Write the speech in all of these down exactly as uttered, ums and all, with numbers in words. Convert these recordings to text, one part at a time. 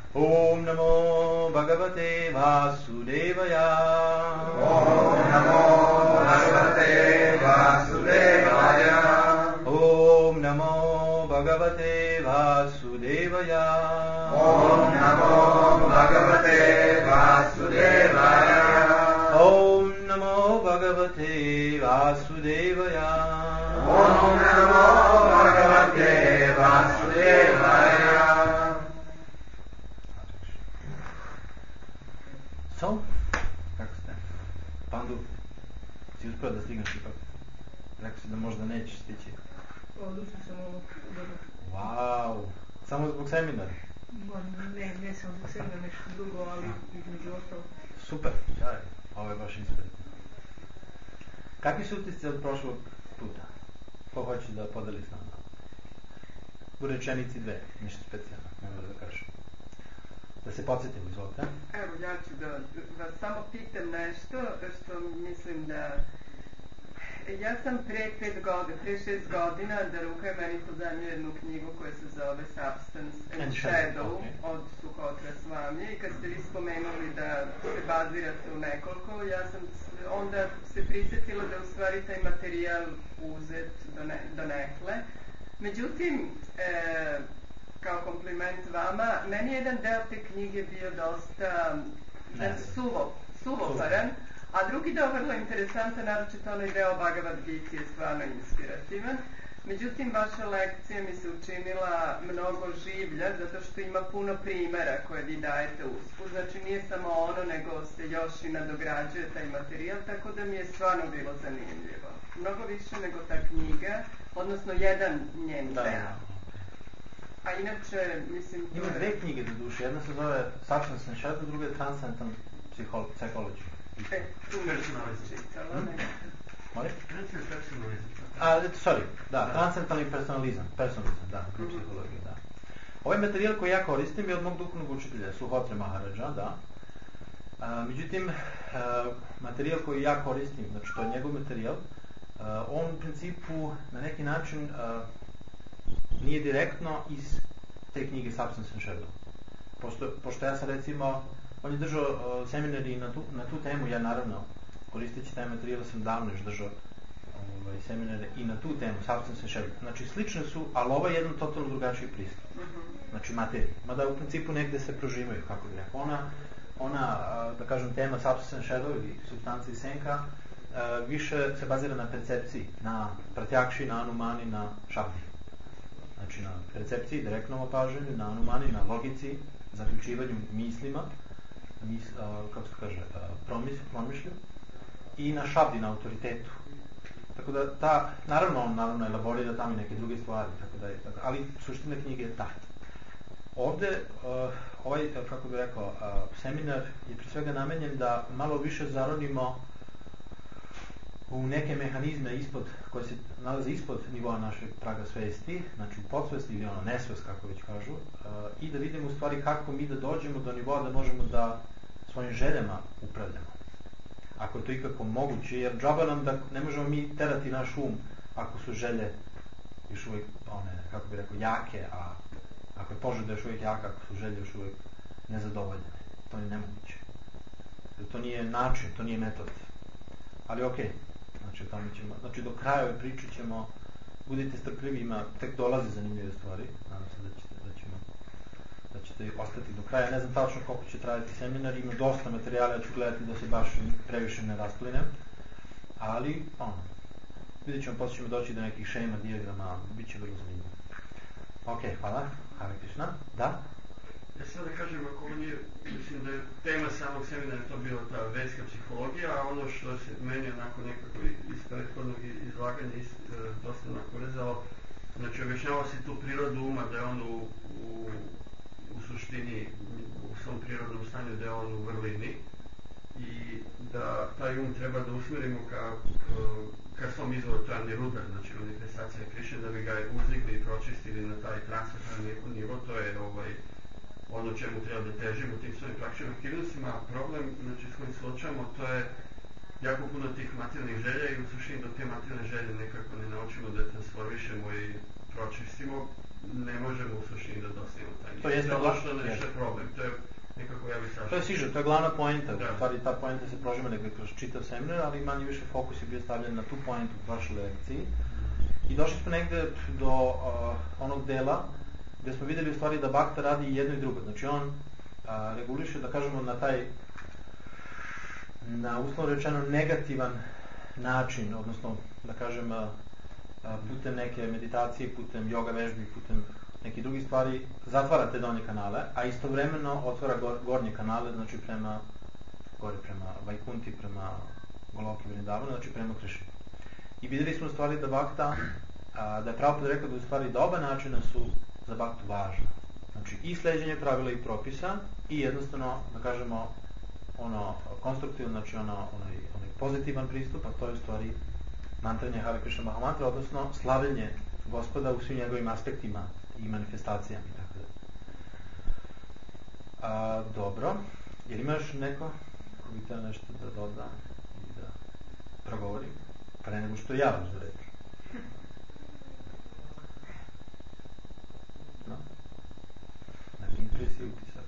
Om Namo Bhagavate Vasudevaya. Om Namo Bhagavate Vasudevaya. Om Namo Bhagavate Vasudevaya. Om Namo Bhagavate Vasudevaya. Om Namo Bhagavate Vasudevaya. Om Namo Bhagavate Vasudevaya. So, kako ste? Pandu, si uspio da stigneš ipak? Rekao si da možda nećeš stići. Odušla sam ovo dobro. Wow, samo zbog seminara? Ne, ne samo zbog seminara, nešto drugo, ali između ostalo. Super, sjaj, ovo je baš inspirativno. Kakvi su utisci od prošlog puta? Ko hoće da podeli s nama? U rečenici dve, ništa specijalno, ne mora da kažem. Da se podsjetimo, izvolite. Evo, ja ću da vas samo pitam nešto što mislim da... Ja sam pre pet godina, pre šest godina Daruka je meni pozajmio jednu knjigu koja se zove Substance and, and Shadow okay. od Suhotra Swamije i kad ste vi spomenuli da se bazirate u nekoliko, ja sam onda se prisjetila da je u stvari taj materijal uzet do, ne, do nekle. Međutim, e, kao kompliment vama, meni jedan deo te knjige bio dosta ne, suvo, suvoparan, a drugi deo vrlo interesantan, naročito onaj deo Bhagavad Gita je stvarno inspirativan. Međutim, vaša lekcija mi se učinila mnogo življa, zato što ima puno primjera koje vi dajete usput. Znači, nije samo ono, nego se još i nadograđuje taj materijal, tako da mi je stvarno bilo zanimljivo. Mnogo više nego ta knjiga, odnosno jedan njen deo. A inače, mislim... Ima je... dve knjige do duše, jedna se zove Substance and Shadow, druga je Transcendental Psychology. E, tu nisam čitala, ne. Molim? A, sorry, da, transcendentalni personalizam, personalizam, da, u psihologiji, da. Ovaj materijal koji ja koristim je od mog duhovnog učitelja, Suhotre Maharaja, da. A, međutim, a, materijal koji ja koristim, znači to je njegov materijal, a, on u principu na neki način a, nije direktno iz te knjige Substance and Shadow. Pošto, pošto ja sam recimo, on je držao uh, seminari na tu, na tu temu, ja naravno koristeći taj materijal sam davno još držao ovaj, seminare i na tu temu, Substance and Shadow. Znači slične su, ali ovo je jedan totalno drugačiji pristup. Znači materija. Mada u principu negde se proživaju, kako bih rekao. Ona, ona uh, da kažem, tema Substance and Shadow ili supstanci i senka uh, više se bazira na percepciji, na pratjakši, na anumani, na šabdi. Znači na percepciji, direktnom opažanju, na anumani, na logici, zaključivanju mislima, mis, uh, kako se kaže, uh, promis, promišlju i na šabdi, na autoritetu. Tako da ta, naravno on naravno elaborira tamo i neke druge stvari, tako da je, tako, ali suština knjige je ta. Ovde, uh, ovaj, kako bih rekao, uh, seminar je pre svega namenjen da malo više zaronimo u neke mehanizme ispod, koje se nalaze ispod nivoa našeg praga svesti, znači u podsvesti ili ono nesvest, kako već kažu, uh, i da vidimo u stvari kako mi da dođemo do nivoa da možemo da svojim željama upravljamo. Ako je to ikako moguće, jer džaba nam da ne možemo mi terati naš um ako su želje još uvijek, one, kako bih rekao, jake, a ako je poželja još uvijek jaka, ako su želje još uvijek nezadovoljene. To je nemoguće. To nije način, to nije metod. Ali okej. Okay. Znači, tamo ćemo, znači do kraja ove priče ćemo, budite strpljivi, ima, tek dolaze zanimljive stvari, nadam se da ćete, da ćemo, da ćete ostati do kraja. Ne znam tačno koliko će trajati seminar, ima dosta materijala, ja ću gledati da se baš previše ne rasplinem, ali, ono, vidjet ćemo, posle ćemo doći do nekih šema, dijagrama, bit će vrlo zanimljivo. Ok, hvala, Hare Krishna, da? Ja sad da kažem, ako nije, mislim da je tema samog seminara to bila ta vedska psihologija, a ono što se meni onako nekako iz prethodnog izlaganja is, e, dosta onako rezalo, znači objašnjava se tu prirodu uma, da je on u, u, u suštini, u svom prirodnom stanju, da je on u vrlini i da taj um treba da usmerimo ka, ka svom izvoru, to je nirudar, znači manifestacija Krišne, da bi ga uzdigli i pročistili na taj transcendentalni nivo, to je ovaj, ono čemu treba da težimo tim svojim praktičnim aktivnostima. Problem, znači, s kojim suočavamo, to je jako puno tih materijalnih želja i u suštini dok te materijalne želje nekako ne naučimo da transformišemo i pročistimo, ne možemo u suštini da dostavimo taj nivo. To jeste ono što glavno, nešto je problem. To je nekako, ja bih sašao. To je siže, to je glavna poenta. Da. U stvari ta poenta se prožima nekako kroz čitav seminar, ali manje više fokus je bio stavljen na tu poentu u vašoj lekciji. I došli smo negde do uh, onog dela gde smo videli u stvari da Bhakta radi i jedno i drugo. Znači on uh, reguliše, da kažemo, na taj na uslovno rečeno negativan način, odnosno da kažem uh, putem neke meditacije, putem yoga vežbi, putem nekih drugih stvari, zatvara te donje kanale, a istovremeno otvara gor, gornje kanale, znači prema gore, prema Vajkunti, prema Goloki Vrindavanu, znači prema Krišni. I vidjeli smo u stvari da Bhakta, a, da je Prabhupada rekao da u stvari da oba načina su za Bhaktu važna. Znači i sleđenje pravila i propisa i jednostavno, da kažemo, ono konstruktivno, znači ono, onaj, onaj pozitivan pristup, a to je u stvari mantranje Hare Krishna Maha Mantra, odnosno slavljenje Gospoda u svim njegovim aspektima i manifestacijama i tako da. A, dobro, jer ima još neko ko bi htio nešto da doda i da progovorim pre nego što ja uzme reč? No? Znači, impresija, utisak.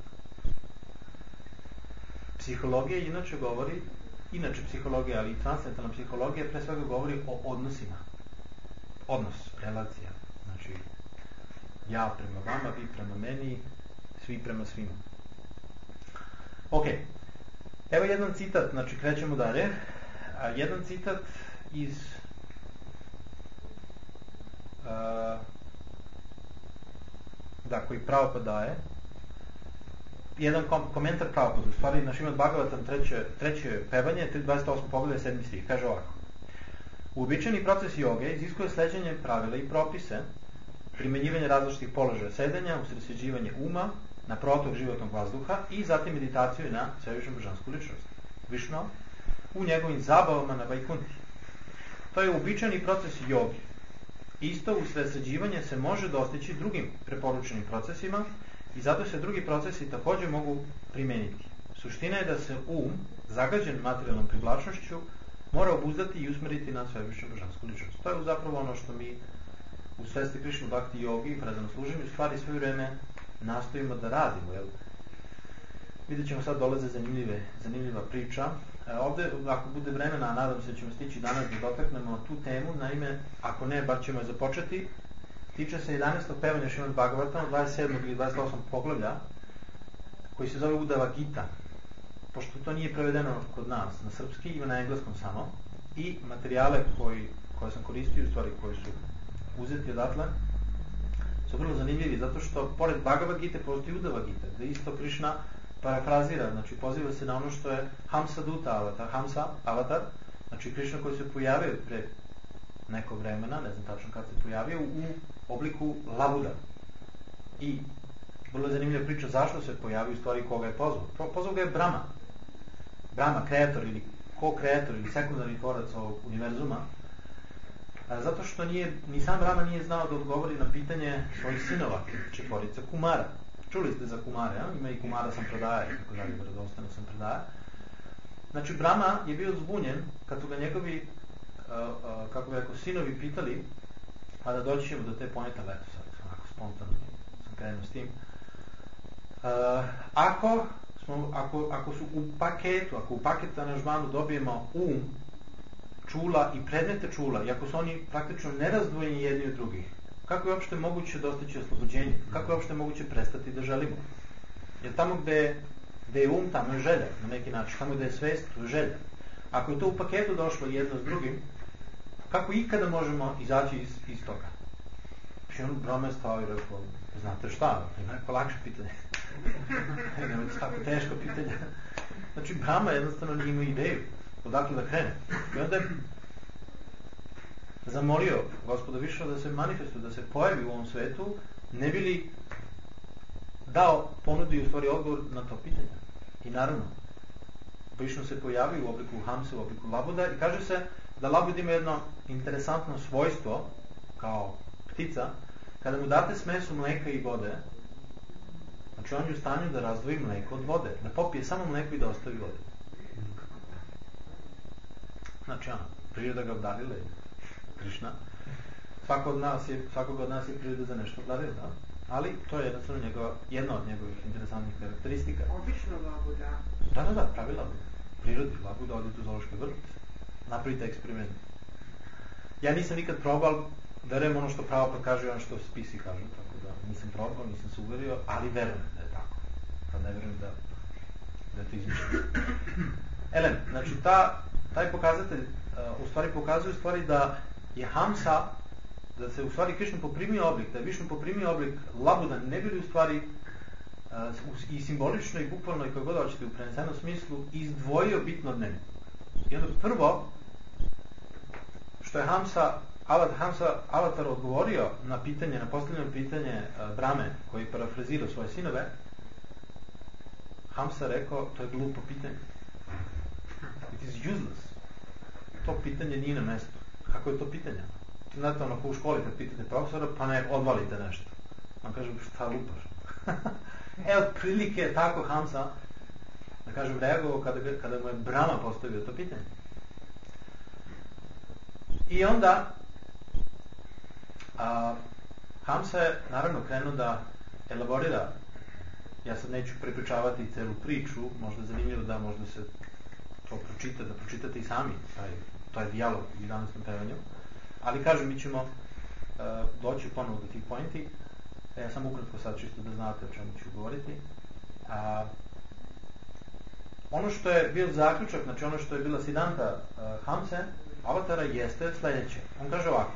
Psihologija inače govori, inače psihologija, ali i transcendentalna psihologija pre svega govori o odnosima. Odnos, relacija. Znači, ja prema vama, vi prema meni, svi prema svima. Ok. Evo jedan citat, znači krećemo dalje. A, jedan citat iz a, da, koji Prabhupada daje. Jedan kom, komentar Prabhupada, u stvari na Šrimad Bhagavatam treće, treće pevanje, dvadeset osmo poglavlje, sedmi stih, kaže ovako. Uobičajeni proces joge iziskuje sleđenje pravila i propise, primenjivanje različitih položaja sedenja, usredsređivanje uma na protok životnog vazduha i zatim meditaciju na svevišnju božansku ličnost. Višno, u njegovim zabavama na Vajkunti. To je uobičajeni proces joge. Isto usredsređivanje se može dostići drugim preporučenim procesima i zato se drugi procesi također mogu primeniti. Suština je da se um, zagađen materijalnom privlačnošću, mora obuzdati i usmeriti na svevišnju božansku ličnost. To je zapravo ono što mi u svesti Krišnu Bhakti jogi i predanom služenju u stvari sve vrijeme nastojimo da radimo. Jel? Vidjet ćemo sad dolaze zanimljive, zanimljiva priča. E, ovdje, ako bude vremena, a nadam se ćemo stići danas da dotaknemo tu temu, naime, ako ne, bar ćemo je započeti, tiče se jedanaestog pevanja Šrimad Bhagavatam, dvadeset sedmog i dvadeset osmog poglavlja, koji se zove Udava Gita. Pošto to nije prevedeno kod nas na srpski, ima na engleskom samo, i materijale koji, koje sam koristio, u stvari koji su uzeti odatle, su vrlo zanimljivi, zato što pored Bhagavad Gita postoji Udava Gita, gde isto Krišna parafrazira, znači poziva se na ono što je Hamsa Duta avatar, Hamsa avatar, znači Krišna koji se pojavio pre nekog vremena, ne znam tačno kad se pojavio, u obliku labuda. I vrlo je zanimljiva priča zašto se pojavio, u stvari koga je pozvao. Pozvao ga je Brahma. Brahma, kreator ili ko-kreator ili sekundarni tvorac ovog univerzuma, a, zato što nije, ni sam Brahma nije znao da odgovori na pitanje svojih sinova, četvorica Kumara. Čuli ste za Kumare, ja? Ima i Kumara sam prodaje, tako dalje, vredostano sam prodaje. Znači, Brahma je bio zbunjen kad su ga njegovi, uh, uh, kako bi rekao, sinovi pitali, a da doći ćemo do te pointe, ali eto sad, onako spontano sam krenuo s tim. Uh, ako, smo, ako, ako su u paketu, ako u paket aranžmanu dobijemo um, čula i predmete čula, i ako su oni praktično nerazdvojeni jedni od drugih, kako je uopšte moguće dostići oslobođenje? Kako je uopšte moguće prestati da želimo? Jer tamo gde, gde je um, tamo je želja, na neki način. Tamo gde je svest, to je želja. Ako je to u paketu došlo jedno s drugim, kako ikada možemo izaći iz, iz toga? I on Brahma je stao i rekao, znate šta, to je neko lakše pitanje. Nemojte tako teško pitanje. Znači, Brahma jednostavno nije imao ideju odakle da krene. I onda je zamolio Gospoda Višnua da se manifestuje, da se pojavi u ovom svetu, ne bi li dao, ponudi u stvari odgovor na to pitanje. I naravno, Višnua se pojavi u obliku Hamse, u obliku labuda i kaže se da labud ima jedno interesantno svojstvo, kao ptica, kada mu date smesu mleka i vode, znači on je u stanju da razdvoji mleko od vode, da popije samo mleko i da ostavi vode. Znači ono, priroda ga obdarila i Krišna. svako od nas je, svakog od nas je priroda za nešto obdario, da? Ali to je jednostavno njegova, jedna od njegovih interesantnih karakteristika. Obično labuda. Da, da, da, pravi labuda. Prirodi, labuda, odite u zoološke vrtice. Napravite eksperiment. Ja nisam nikad probal, verujem ono što pravo pa kaže, ono što spisi kažu, tako da nisam probao, nisam se uverio, ali verujem da je tako. Kad ne verujem da, da je to izmišljeno. Elem, znači ta, taj pokazatelj uh, u stvari pokazuje u stvari da je Hamsa, da se u stvari Krišna poprimio oblik, da je Višnu poprimio oblik labuda, ne bili u stvari uh, i simbolično i bukvalno i kako god hoćete u prenesenom smislu izdvojio bitno od njega. I onda prvo što je Hamsa, Avat, Hamsa Avatar odgovorio na pitanje, na postavljeno pitanje uh, Brahme, koji parafrazirao svoje sinove, Hamsa rekao, to je glupo pitanje. It is useless. To pitanje nije na mjestu. Kako je to pitanje? Znate, ono, u školi kad pitate profesora, pa ne, odvalite nešto. On kaže, šta lupaš? E, otprilike je tako Hamsa, da kažem, reagovao kada, kada mu je Brahma postavio to pitanje. I onda a, Hamsa je naravno krenuo da elaborira. Ja sad neću prepričavati celu priču, možda je zanimljivo da možda se to pročita, da pročitate i sami, taj, taj dijalog u jedanaestom pevanju. Ali kažem, mi ćemo uh, doći ponovo do tih pointi. Ja sam ukratko sad čisto da znate o čemu ću govoriti. A, ono što je bio zaključak, znači ono što je bila Siddhanta uh, Hamse, Avatara, jeste sljedeće. On kaže ovako.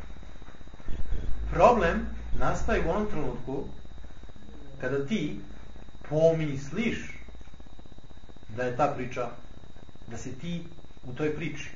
Problem nastaje u onom trenutku kada ti pomisliš da je ta priča, da si ti u toj priči.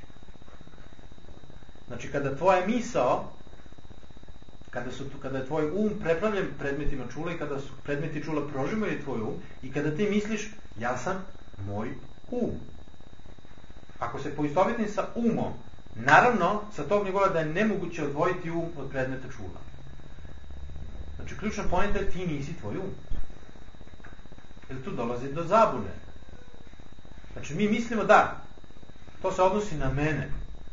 Znači kada tvoja misao, kada, su, kada je tvoj um preplavljen predmetima čula i kada su predmeti čula prožimaju tvoj um i kada ti misliš ja sam moj um. Ako se poistovjetim sa umom, naravno sa tog nivoa da je nemoguće odvojiti um od predmeta čula. Znači ključna poenta je ti nisi tvoj um. Jer tu dolazi do zabune. Znači mi mislimo da to se odnosi na mene.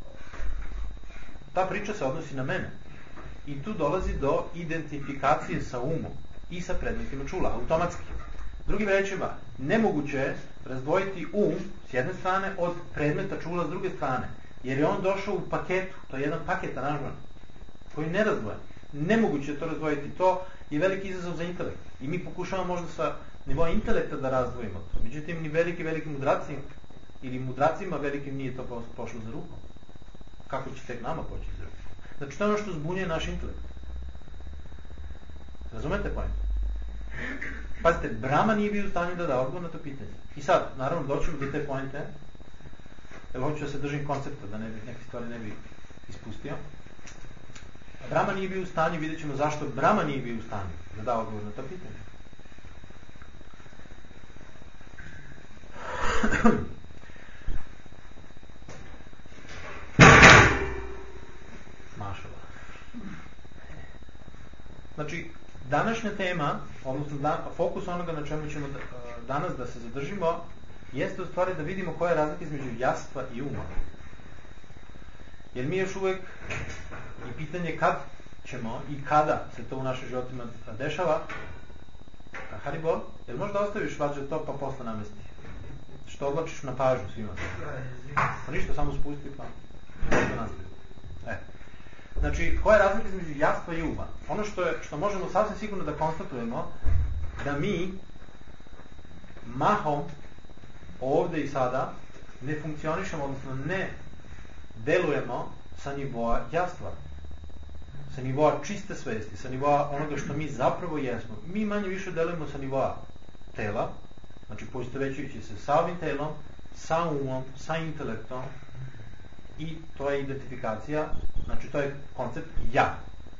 Ta priča se odnosi na mene. I tu dolazi do identifikacije sa umom i sa predmetima čula, automatski. Drugim rečima, nemoguće je razdvojiti um s jedne strane od predmeta čula s druge strane. Jer je on došao u paketu, to je jedan paket aranžman koji je nerazdvojen. Nemoguće je to razdvojiti. To je veliki izazov za intelekt. I mi pokušavamo možda sa nivoa intelekta da razdvojimo to. Međutim, ni veliki, veliki mudraci ili mudracima velikim nije to pošlo za rukom. Kako će tek nama poći za rukom? Znači, to je ono što zbunjuje naš intelekt. Razumete pojentu? Pazite, Brahma nije bio u stanju da da odgovor na to pitanje. I sad, naravno, doćemo do te pojente, jer hoću da se držim koncepta, da ne bi, neke stvari ne bi ispustio. Brahma nije bio u stanju, vidjet ćemo zašto Brahma nije bio u stanju da da odgovor na to pitanje. Mašala. Znači, današnja tema, odnosno da, fokus onoga na čemu ćemo da, danas da se zadržimo, jeste u stvari da vidimo koja je razlika između jastva i uma. Jer mi još uvijek i pitanje kad ćemo i kada se to u našim životima dešava. Haribol, jel možda ostaviš vađe to pa posle namesti? Što odlačiš na pažnju svima? Pa ništa, samo spusti pa e. Znači, koja je razlika između jastva i uma? Ono što, je, što možemo sasvim sigurno da konstatujemo, da mi mahom ovdje i sada ne funkcionišemo, odnosno ne delujemo sa nivoa jastva, sa nivoa čiste svesti, sa nivoa onoga što mi zapravo jesmo. Mi manje više delujemo sa nivoa tela, znači poistovećujući se sa ovim telom, sa umom, sa intelektom, i to je identifikacija, znači to je koncept ja.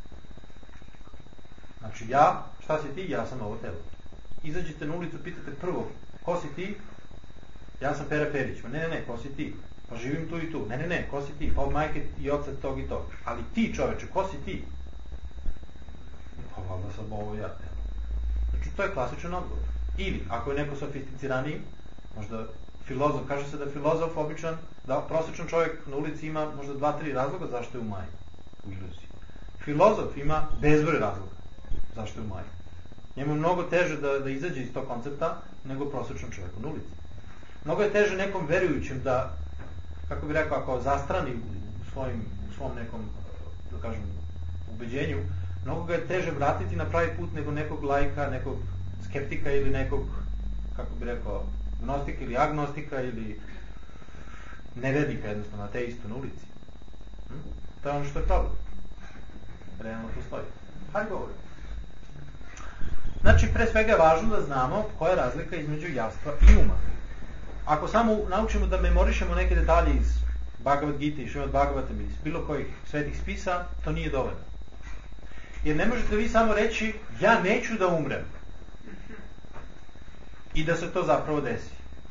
Znači ja, šta si ti? Ja sam ovo telo. Izađete na ulicu, pitate prvo, ko si ti? Ja sam Pera Perić. Ne, ne, ne, ko si ti? Pa živim tu i tu. Ne, ne, ne, ko si ti? Pa od majke i oca tog i tog. Ali ti, čoveče, ko si ti? Pa valjda sam ovo ja. Znači to je klasičan odgovor. Ili, ako je neko sofisticiraniji, možda filozof, kaže se da je filozof običan, da prosječan čovjek na ulici ima možda dva, tri razloga zašto je u maji, u iluziji. filozof ima bezbroj razloga zašto je u maju. Njemu je mnogo teže da, da izađe iz tog koncepta nego prosječnom čovjeku na ulici. Mnogo je teže nekom verujućem da, kako bi rekao, ako zastrani u, svojim, u svom nekom, da kažem, ubeđenju, mnogo ga je teže vratiti na pravi put nego nekog laika, nekog skeptika ili nekog, kako bi rekao, gnostika ili agnostika ili nevernika, jednostavno, ateistu na ulici. Hm? To je ono što je problem. Realno postoji. Hajde govorim. Znači, pre svega je važno da znamo koja je razlika između javstva i uma. Ako samo naučimo da memorišemo neke detalje iz Bhagavad Gita i Šrimad Bhagavatam iz bilo kojih svetih spisa, to nije dovoljno. Jer ne možete vi samo reći, ja neću da umrem. I da se to zapravo desi.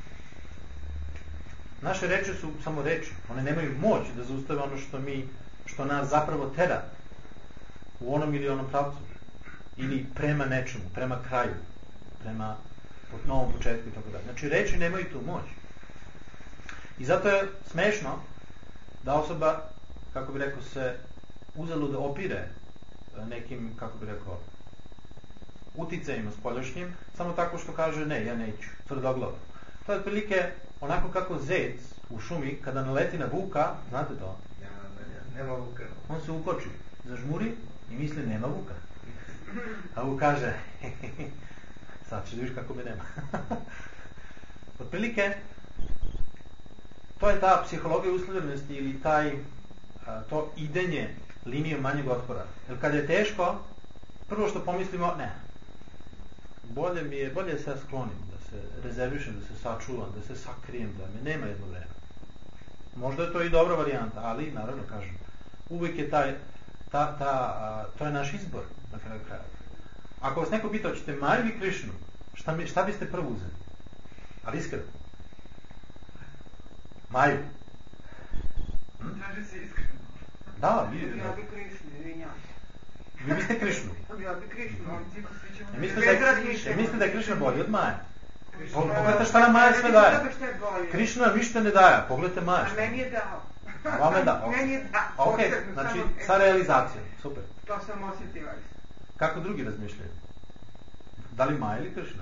Naše reči su samo reči. One nemaju moć da zaustave ono što mi, što nas zapravo tera u onom ili onom pravcu. Ili prema nečemu, prema kraju, prema novom početku i tako dalje. Znači, reči nemaju tu moć. I zato je smešno da osoba, kako bi rekao, se uzalud opire nekim, kako bi rekao, uticajima spoljašnjim, samo tako što kaže ne, ja neću, tvrdoglavo. To je otprilike onako kako zec u šumi, kada naleti na vuka, znate to? Ja, nema vuka. On se ukoči, zažmuri i misli nema vuka. A vuk kaže, sad ćeš da vidiš kako me nema. Otprilike, to je ta psihologija uslovljenosti ili taj, a, to idenje linijom manjeg otpora. Jer kada je teško, prvo što pomislimo, ne, bolje mi je, bolje se ja sklonim, da se rezervišem, da se sačuvam, da se sakrijem, da me nema jedno vreme. Možda je to i dobra varijanta, ali, naravno, kažem, uvijek je taj, ta, ta, a, to je naš izbor, na kraju kraja. Ako vas neko pita, hoćete Maju ili Krišnu, šta, mi, šta biste prvo uzeli? Ali iskreno. Maju. Hm? Traži se iskreno. Da, vi... Ja bi Krišnu, izvinjam. Vi biste Krišnu? Ja bi Krišnu, ali ti ko svi ćemo... E mislite da, e mislite da je Krišna bolje od Maje? Pogledajte šta nam Maja sve daje. Krišna ništa ne daje, pogledajte Maja. A meni je dao. A vama je dao. Meni je dao. Ok, znači sa realizacijom, super. To sam osjetila. Kako drugi razmišljaju? Da li Maja ili Krišna?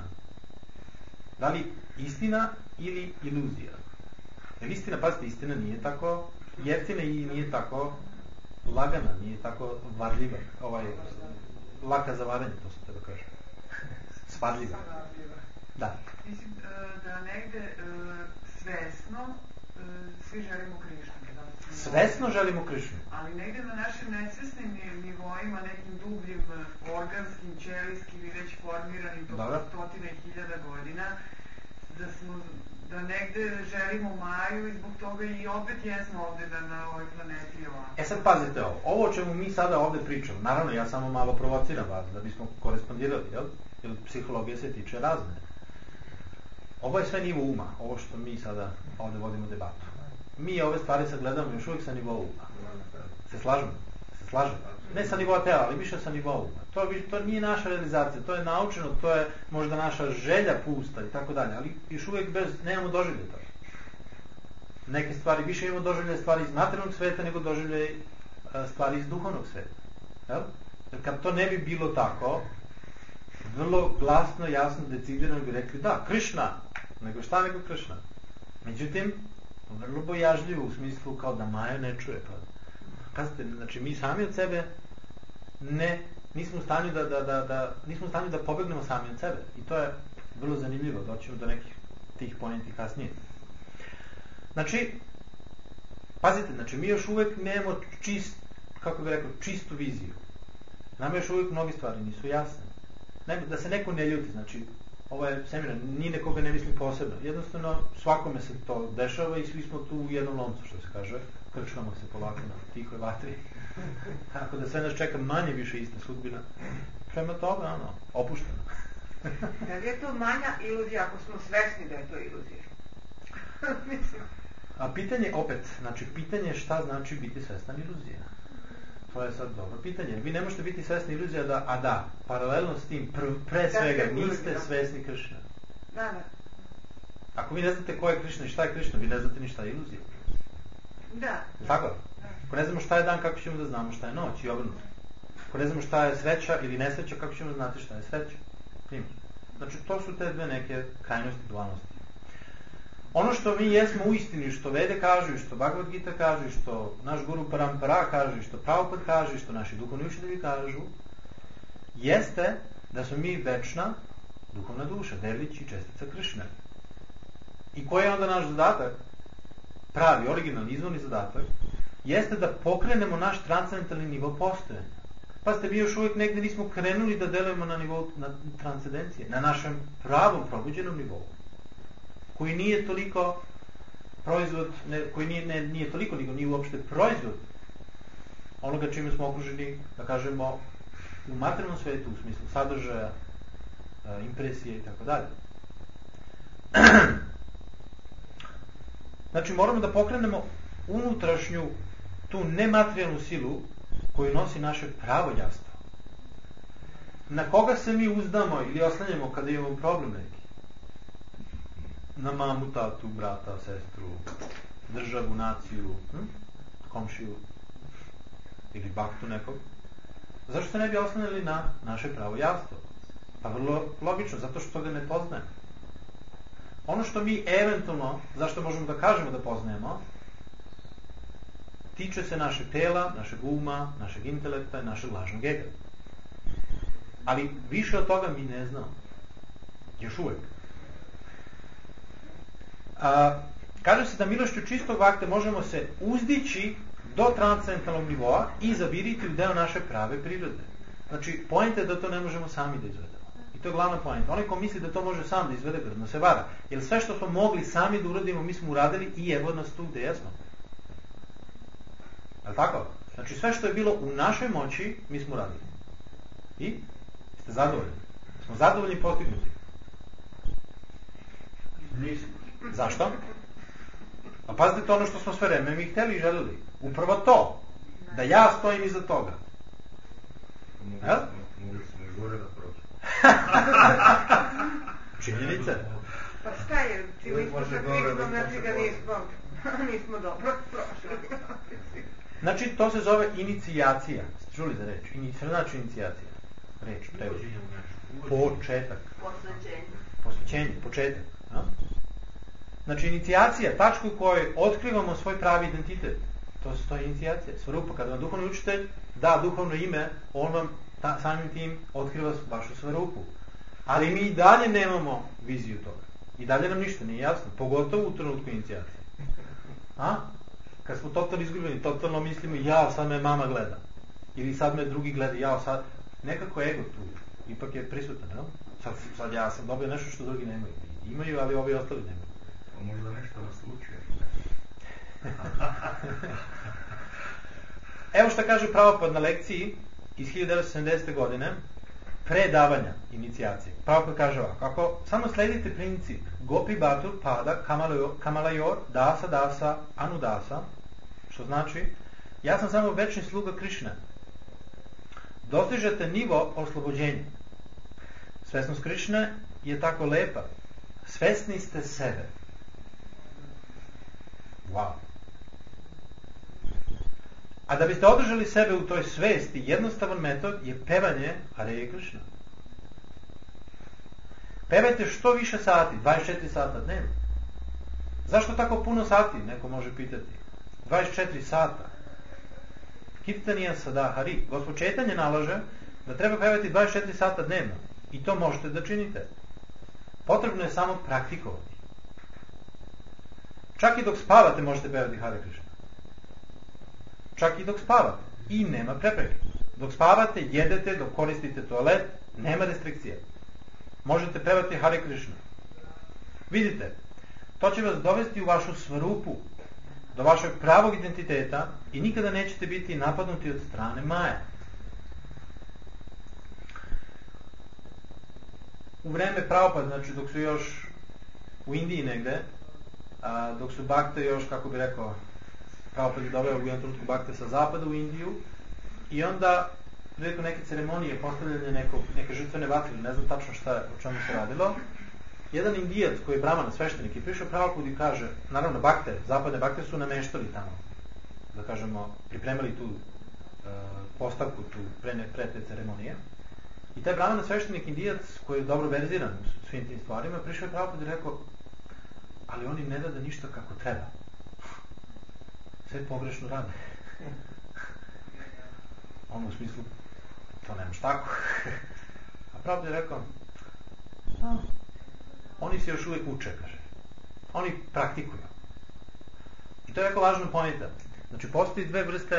Da li istina ili iluzija? Jer istina, pazite, istina nije tako jeftina i nije tako lagana, nije tako varljiva. Ovaj, laka za varanje, to sam te da kažem. Svarljiva. Da. Mislim da negde svesno svi želimo Krišnu. Svesno želimo Krišnu. Ali negde na našim nesvesnim nivoima, nekim dubljim, organskim, ćelijskim i već formiranim tokom stotina i hiljada godina, da smo, da negde želimo Maju i zbog toga i opet jesmo ovde da na ovoj planeti ovako. E sad pazite ovo, ovo o čemu mi sada ovde pričamo, naravno ja samo malo provociram vas da bismo korespondirali, jel? Jer psihologija se tiče razmene. Ovo je sve nivo uma, ovo što mi sada ovde vodimo debatu. Mi ove stvari sad gledamo još uvijek sa nivoa uma. Se slažemo? Se slažemo? Ne sa nivoa tela, ali više sa nivoa uma. To, to nije naša realizacija, to je naučeno, to je možda naša želja pusta i tako dalje, ali još uvijek bez, nemamo doživlje toga. Neke stvari, više imamo doživlje stvari iz materijalnog sveta nego doživlje stvari iz duhovnog sveta. Jel? Jer kad to ne bi bilo tako, vrlo glasno, jasno, decidirano bi rekli da, Krišna, nego šta nego Krišna. Međutim, vrlo bojažljivo u smislu kao da Maja ne čuje. Pa, pazite, znači mi sami od sebe ne, nismo u stanju da, da, da, da, nismo u stanju da pobegnemo sami od sebe. I to je vrlo zanimljivo, doćemo do nekih tih pointi kasnije. Znači, pazite, znači mi još uvijek nemamo čist, kako bih rekao, čistu viziju. Nama još uvijek mnogi stvari nisu jasne. Ne, da se neko ne ljuti, znači ovaj seminar, ni nekoga ne mislim posebno. Jednostavno, svakome se to dešava i svi smo tu u jednom loncu, što se kaže. Krčkamo se polako na tihoj vatri. Tako da sve nas čeka manje više ista sudbina. Prema toga, ono, opušteno. Da li je to manja iluzija ako smo svesni da je to iluzija? Mislim. A pitanje, opet, znači pitanje šta znači biti svestan iluzija. To je sad dobro pitanje. Vi ne možete biti svesni iluzija da, a da, paralelno s tim, pr, pre svega, niste svesni Krišna. Da, da. Ako vi ne znate ko je Krišna i šta je Krišna, vi ne znate ni šta je iluzija. Da. Tako? Ako ne znamo šta je dan, kako ćemo da znamo šta je noć i obrnuto. ako ne znamo šta je sreća ili nesreća, kako ćemo znati šta je sreća? Primjer. Znači, to su te dve neke krajnosti, dualnosti. Ono što mi jesmo u istini, što Vede kažu, što Bhagavad Gita kaže, što naš Guru Parampara kaže, što Prabhupada kaže, što naši duhovni učitelji kažu, jeste da smo mi večna duhovna duša, delić i čestica Krišne. I koji je onda naš zadatak? Pravi, originalni, izvorni zadatak, jeste da pokrenemo naš transcendentalni nivo postojanja. Pa ste mi još uvijek negdje nismo krenuli da delujemo na nivou na transcendencije, na našem pravom probuđenom nivou, koji nije toliko proizvod, ne, koji nije, ne, nije toliko, nego nije uopšte proizvod onoga čime smo okruženi, da kažemo, u materijalnom svetu, u smislu sadržaja, impresije i tako dalje. Znači, moramo da pokrenemo unutrašnju, tu nematerijalnu silu koju nosi naše pravo jastvo. Na koga se mi uzdamo ili oslanjamo kada imamo problem neki? Na mamu, tatu, brata, sestru, državu, naciju, hm? komšiju ili baktu nekog. Zašto se ne bi oslanjali na naše pravo jastvo? Pa vrlo logično, zato što ga ne poznajemo. Ono što mi eventualno, zašto možemo da kažemo da poznajemo, tiče se našeg tela, našeg uma, našeg intelekta i našeg lažnog ega. Ali više od toga mi ne znamo. Još uvijek. A, kaže se da milošću čistog vakta možemo se uzdići do transcendentalnog nivoa i zaviriti u deo naše prave prirode. Znači, poenta je da to ne možemo sami da izvedemo. I to je glavna poenta. Onaj ko misli da to može sam da izvede, grdno se vara. Jer sve što smo mogli sami da uradimo, mi smo uradili i evo nas tu gde jesmo. Je li tako? Znači, sve što je bilo u našoj moći, mi smo uradili. I? Ste zadovoljni? Smo zadovoljni i postignuti? Nismo. Zašto? A pazite to ono što smo sve vreme mi hteli i želeli. Upravo to. Da ja stojim iza toga. Jel? Mogli smo i gore da prođe. Činjenice. Pa šta je? Čili smo se klikno, znači ga nismo, nismo dobro prošli. Znači, to se zove inicijacija. Ste čuli za reč? Ini, sve znači inicijacija. Reč, prevod. Početak. Posvećenje. Posvećenje, početak. A? Znači, inicijacija, tačka u kojoj otkrivamo svoj pravi identitet. To, to je inicijacija. Svarupa, kada vam duhovni učitelj da duhovno ime, on vam ta, samim tim otkriva vašu svarupu. Ali mi i dalje nemamo viziju toga. I dalje nam ništa nije jasno. Pogotovo u trenutku inicijacije. A? Kad smo totalno izgubljeni, totalno mislimo, jao, sad me mama gleda. Ili sad me drugi gleda, jao, sad... Nekako ego tu ipak je prisutan, ne? Sad, sad ja sam dobio nešto što drugi nemaju. Imaju, ali ovi ostali nemaju. A možda nešto na slučaju. Evo šta kaže Prabhupada na lekciji iz hiljadu devetsto sedamdesete. godine predavanja inicijacije. Prabhupada kaže ovako, kako samo sledite princip Gopi Batur Pada Kamalajor Dasa Dasa Anudasa, što znači ja sam samo večni sluga Krišne, dostižete nivo oslobođenja. Svesnost Krišne je tako lepa. Svesni ste sebe. Wow. A da biste održali sebe u toj svesti, jednostavan metod je pevanje Hare Krishna. Pevajte što više sati, dvadeset četiri sata dnevno. Zašto tako puno sati, neko može pitati. dvadeset četiri sata. Kirtanija sada Hari. Gospod Četanje nalaže da treba pevati dvadeset četiri sata dnevno. I to možete da činite. Potrebno je samo praktikovati. Čak i dok spavate možete pevati Hare Krishna. Čak i dok spavate. I nema prepreke. Dok spavate, jedete, dok koristite toalet, nema restrikcije. Možete pevati Hare Krishna. Vidite, to će vas dovesti u vašu svarupu, do vašeg pravog identiteta i nikada nećete biti napadnuti od strane Maja. U vreme Prabhupada, znači dok su još u Indiji negde, a, dok su bakte još, kako bi rekao, Prabhupada je doveo u jednom trenutku bakte sa zapada u Indiju i onda prilikom neke ceremonije postavljanje nekog, neke žrtvene vatre, ne znam tačno šta je, o čemu se radilo, jedan Indijac koji je brahman, sveštenik, je prišao Prabhupada i kaže, naravno bakte, zapadne bakte su nameštali tamo, da kažemo, pripremali tu postavku tu pre, ne, pre te ceremonije. I taj brahmana sveštenik indijac koji je dobro verziran u svim tim stvarima, prišao je Prabhupada i rekao, ali oni ne rade ništa kako treba. Sve pogrešno rade. On u smislu, to nemaš tako. A Prabhupada je rekao, a, oni se još uvijek uče, kaže. Oni praktikuju. I to je jako važno pojenta. Znači, postoji dve vrste,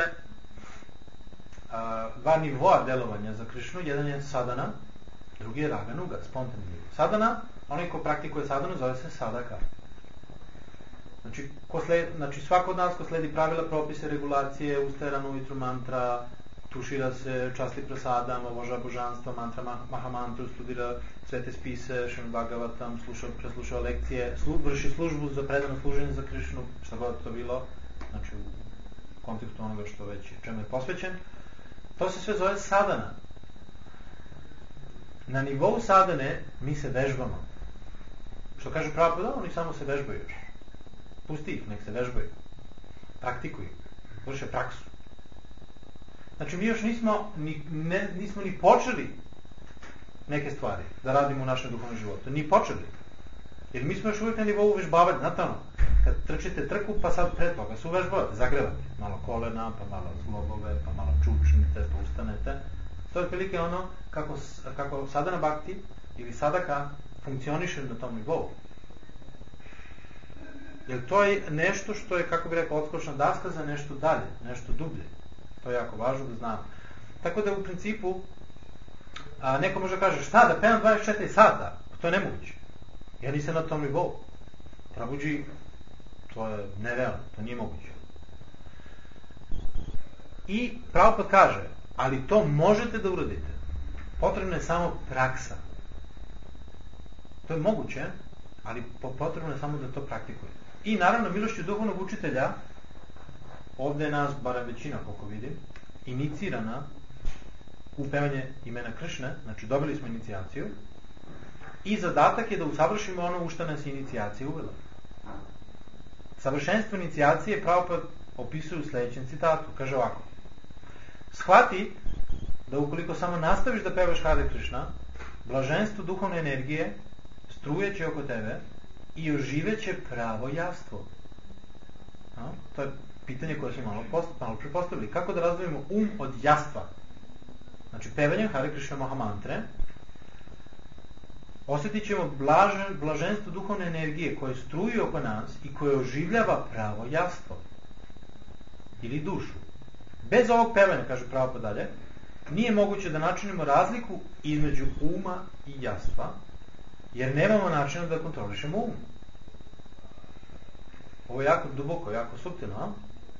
a, dva nivoa delovanja za Krišnu. Jedan je sadana, drugi je raganuga, spontani nivo. Sadana, onaj ko praktikuje sadanu, zove se sadaka. Znači, ko sled, znači, svako od nas ko sledi pravila, propise, regulacije, ustaje rano ujutru mantra, tušira se, časti prasadam, obožava božanstva, mantra mahamantru, studira svete spise, Šrimad Bhagavatam, sluša, preslušava lekcije, slu, vrši službu za predano služenje za Krišnu, šta god to bilo, znači u kontekstu onoga što već čemu je posvećen. To se sve zove sadana. Na nivou sadane mi se vežbamo. Što kaže Prabhupada, oni samo se vežbaju još. Pusti ih, nek se vežbaju. Praktikuju. Vrše praksu. Znači mi još nismo ni, ne, nismo ni počeli neke stvari da radimo u našem duhovnom životu. Ni počeli. Jer mi smo još uvijek na nivou vežbavanja. Znate ono, kad trčite trku pa sad pred toga se uvežbavate, zagrevate. Malo kolena, pa malo zglobove, pa malo čučnite, pa ustanete. To je otprilike ono kako, kako sadana bhakti ili sadaka funkcioniše na tom nivou. Jer to je nešto što je, kako bi rekao, odskočna daska za nešto dalje, nešto dublje. To je jako važno da znamo. Tako da u principu a, neko može kaže šta da pevam dvadeset četiri sata? To je nemoguće. Ja nisam na tom nivou. Prabuđi, to je nerealno, to nije moguće. I Prabhupada kaže, ali to možete da uradite. Potrebna je samo praksa. To je moguće, ali potrebno je samo da to praktikujete. I naravno, milošću duhovnog učitelja, ovdje je nas, barem većina, koliko vidim, inicirana u pevanje imena Krišne, znači dobili smo inicijaciju, i zadatak je da usavršimo ono u što nas inicijacija uvela. Savršenstvo inicijacije Prabhupada opisuje u sljedećem citatu. Kaže ovako: shvati da ukoliko samo nastaviš da pevaš Hare Krišna, blaženstvo duhovne energije strujeće oko tebe i oživeće pravo javstvo. No, to je pitanje koje smo malo, post, malo prepostavili. Kako da razdvojimo um od jastva? Znači, pevanjem Hare Krišna Mahamantre osjetit ćemo blažen, blaženstvo duhovne energije koje struje oko nas i koje oživljava pravo jastvo ili dušu. Bez ovog pevanja, kaže Prabhupada dalje, nije moguće da načinimo razliku između uma i jastva, jer nemamo načina da kontrolišemo um. Ovo je jako duboko, jako suptilno, a?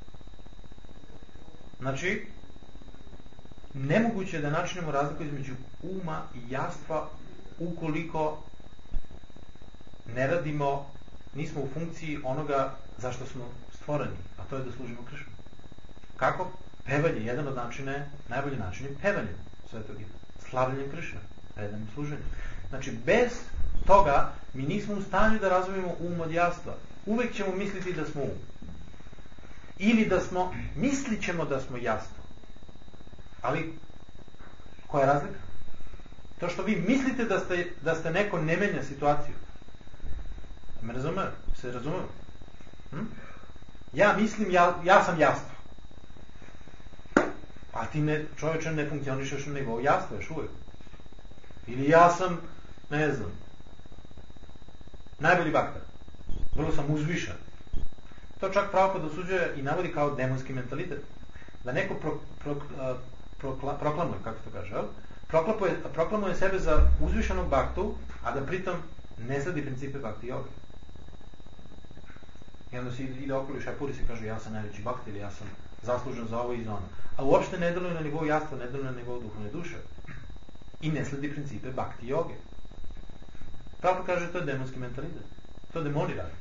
Znači, nemoguće je da načinimo razliku između uma i jastva ukoliko ne radimo, nismo u funkciji onoga zašto smo stvoreni, a to je da služimo Krišnu. Kako? Pevanje, jedan od načina je, najbolji način je pevanje Svetog Gita, slavljenjem Krišne, predanim služenjem. Znači, bez toga mi nismo u stanju da razvijemo um od jastva. Uvijek ćemo misliti da smo um. Ili da smo, mislit ćemo da smo jastvo. Ali, koja je razlika? To što vi mislite da ste, da ste neko ne menja situaciju. Me razumiju? Se razumiju? Hm? Ja mislim, ja, ja sam jastvo. A ti ne, čovječe ne funkcionišeš na nivou jastva još uvijek. Ili ja sam, ne znam, najbolji bakter. Vrlo sam uzvišan. To čak Prabhupada osuđuje i navodi kao demonski mentalitet. Da neko pro, pro, pro, proklamuje, kako to kaže, proklamuje, proklamuje sebe za uzvišenog baktu, a da pritom ne sledi principe bakti joge. I onda se ide okolo i šapuri se kaže ja sam najveći bakti ili ja sam zaslužen za ovo i za ono. A uopšte ne deluje na nivou jastva, ne deluje na nivou duhovne duše. I ne sledi principe bakti joge. Prabhupada kaže to je demonski mentalitet. To demoni radi.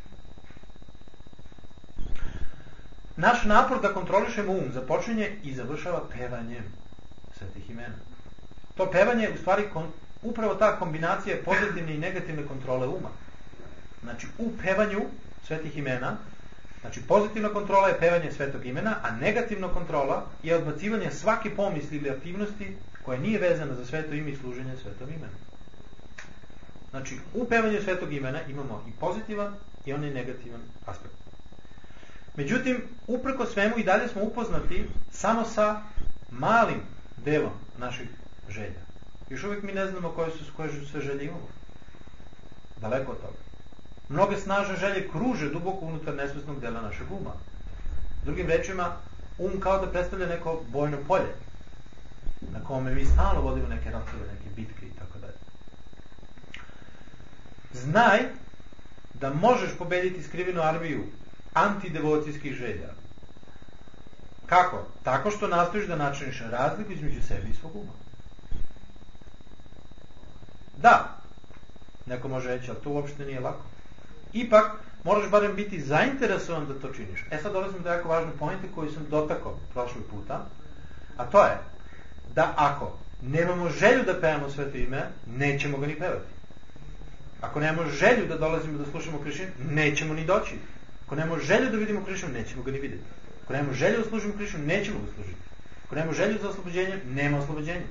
Naš napor da kontrolišemo um započinje i završava pevanjem svetih imena. To pevanje je u stvari kon, upravo ta kombinacija pozitivne i negativne kontrole uma. Znači u pevanju svetih imena Znači, pozitivna kontrola je pevanje svetog imena, a negativna kontrola je odbacivanje svake pomisli ili aktivnosti koja nije vezana za sveto ime i služenje svetog imena. Znači, u pevanju svetog imena imamo i pozitivan i onaj negativan aspekt. Međutim, upreko svemu i dalje smo upoznati samo sa malim delom naših želja. Još uvijek mi ne znamo koje su, koje su sve želje imamo. Daleko od toga. Mnoge snažne želje kruže duboko unutar nesvesnog dela našeg uma. Drugim rečima, um kao da predstavlja neko bojno polje na kome mi stalno vodimo neke ratove, neke bitke i tako dalje. Znaj da možeš pobediti skrivenu armiju antidevocijskih želja. Kako? Tako što nastojiš da načiniš razliku između sebe i svog uma. Da, neko može reći, ali to uopšte nije lako. Ipak, moraš barem biti zainteresovan da to činiš. E sad dolazim do jako važne pojente koju sam dotakao prošli puta, a to je da ako nemamo želju da pevamo sveto ime, nećemo ga ni pevati. Ako nemamo želju da dolazimo da slušamo Krišnu, nećemo ni doći. Ako nemamo želju da vidimo Krišnu, nećemo ga ni vidjeti. Ako nemamo želju da služimo Krišnu, nećemo ga služiti. Ako nemamo želju za oslobođenje, nema oslobođenja.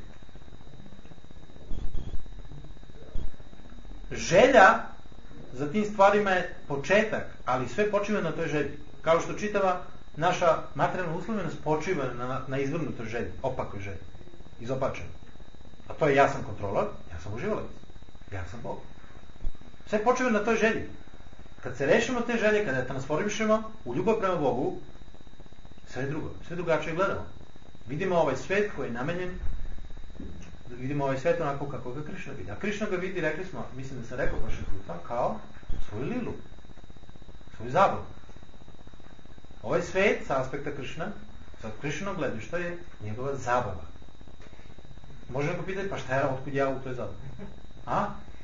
Želja za tim stvarima je početak, ali sve počiva na toj želji. Kao što čitava naša materijalna uslovljenost počiva na, na izvrnutoj želji, opakoj želji, izopačenoj. A to je ja sam kontrolor, ja sam uživalac, ja sam Bog. Sve počiva na toj želji. Kad se rešimo te želje, kada je transformišemo u ljubav prema Bogu, sve drugo, sve drugačije gledamo. Vidimo ovaj svet koji je namenjen, vidimo ovaj svet onako kako ga Krišna vidi. A Krišna ga vidi, rekli smo, mislim da sam rekao prošli puta, kao svoju lilu, svoju zabavu. Ovaj svet sa aspekta Krišna, sa Krišnog gledišta je njegova zabava. Može neko pitati, pa šta je, otkud ja u toj zabavi? A?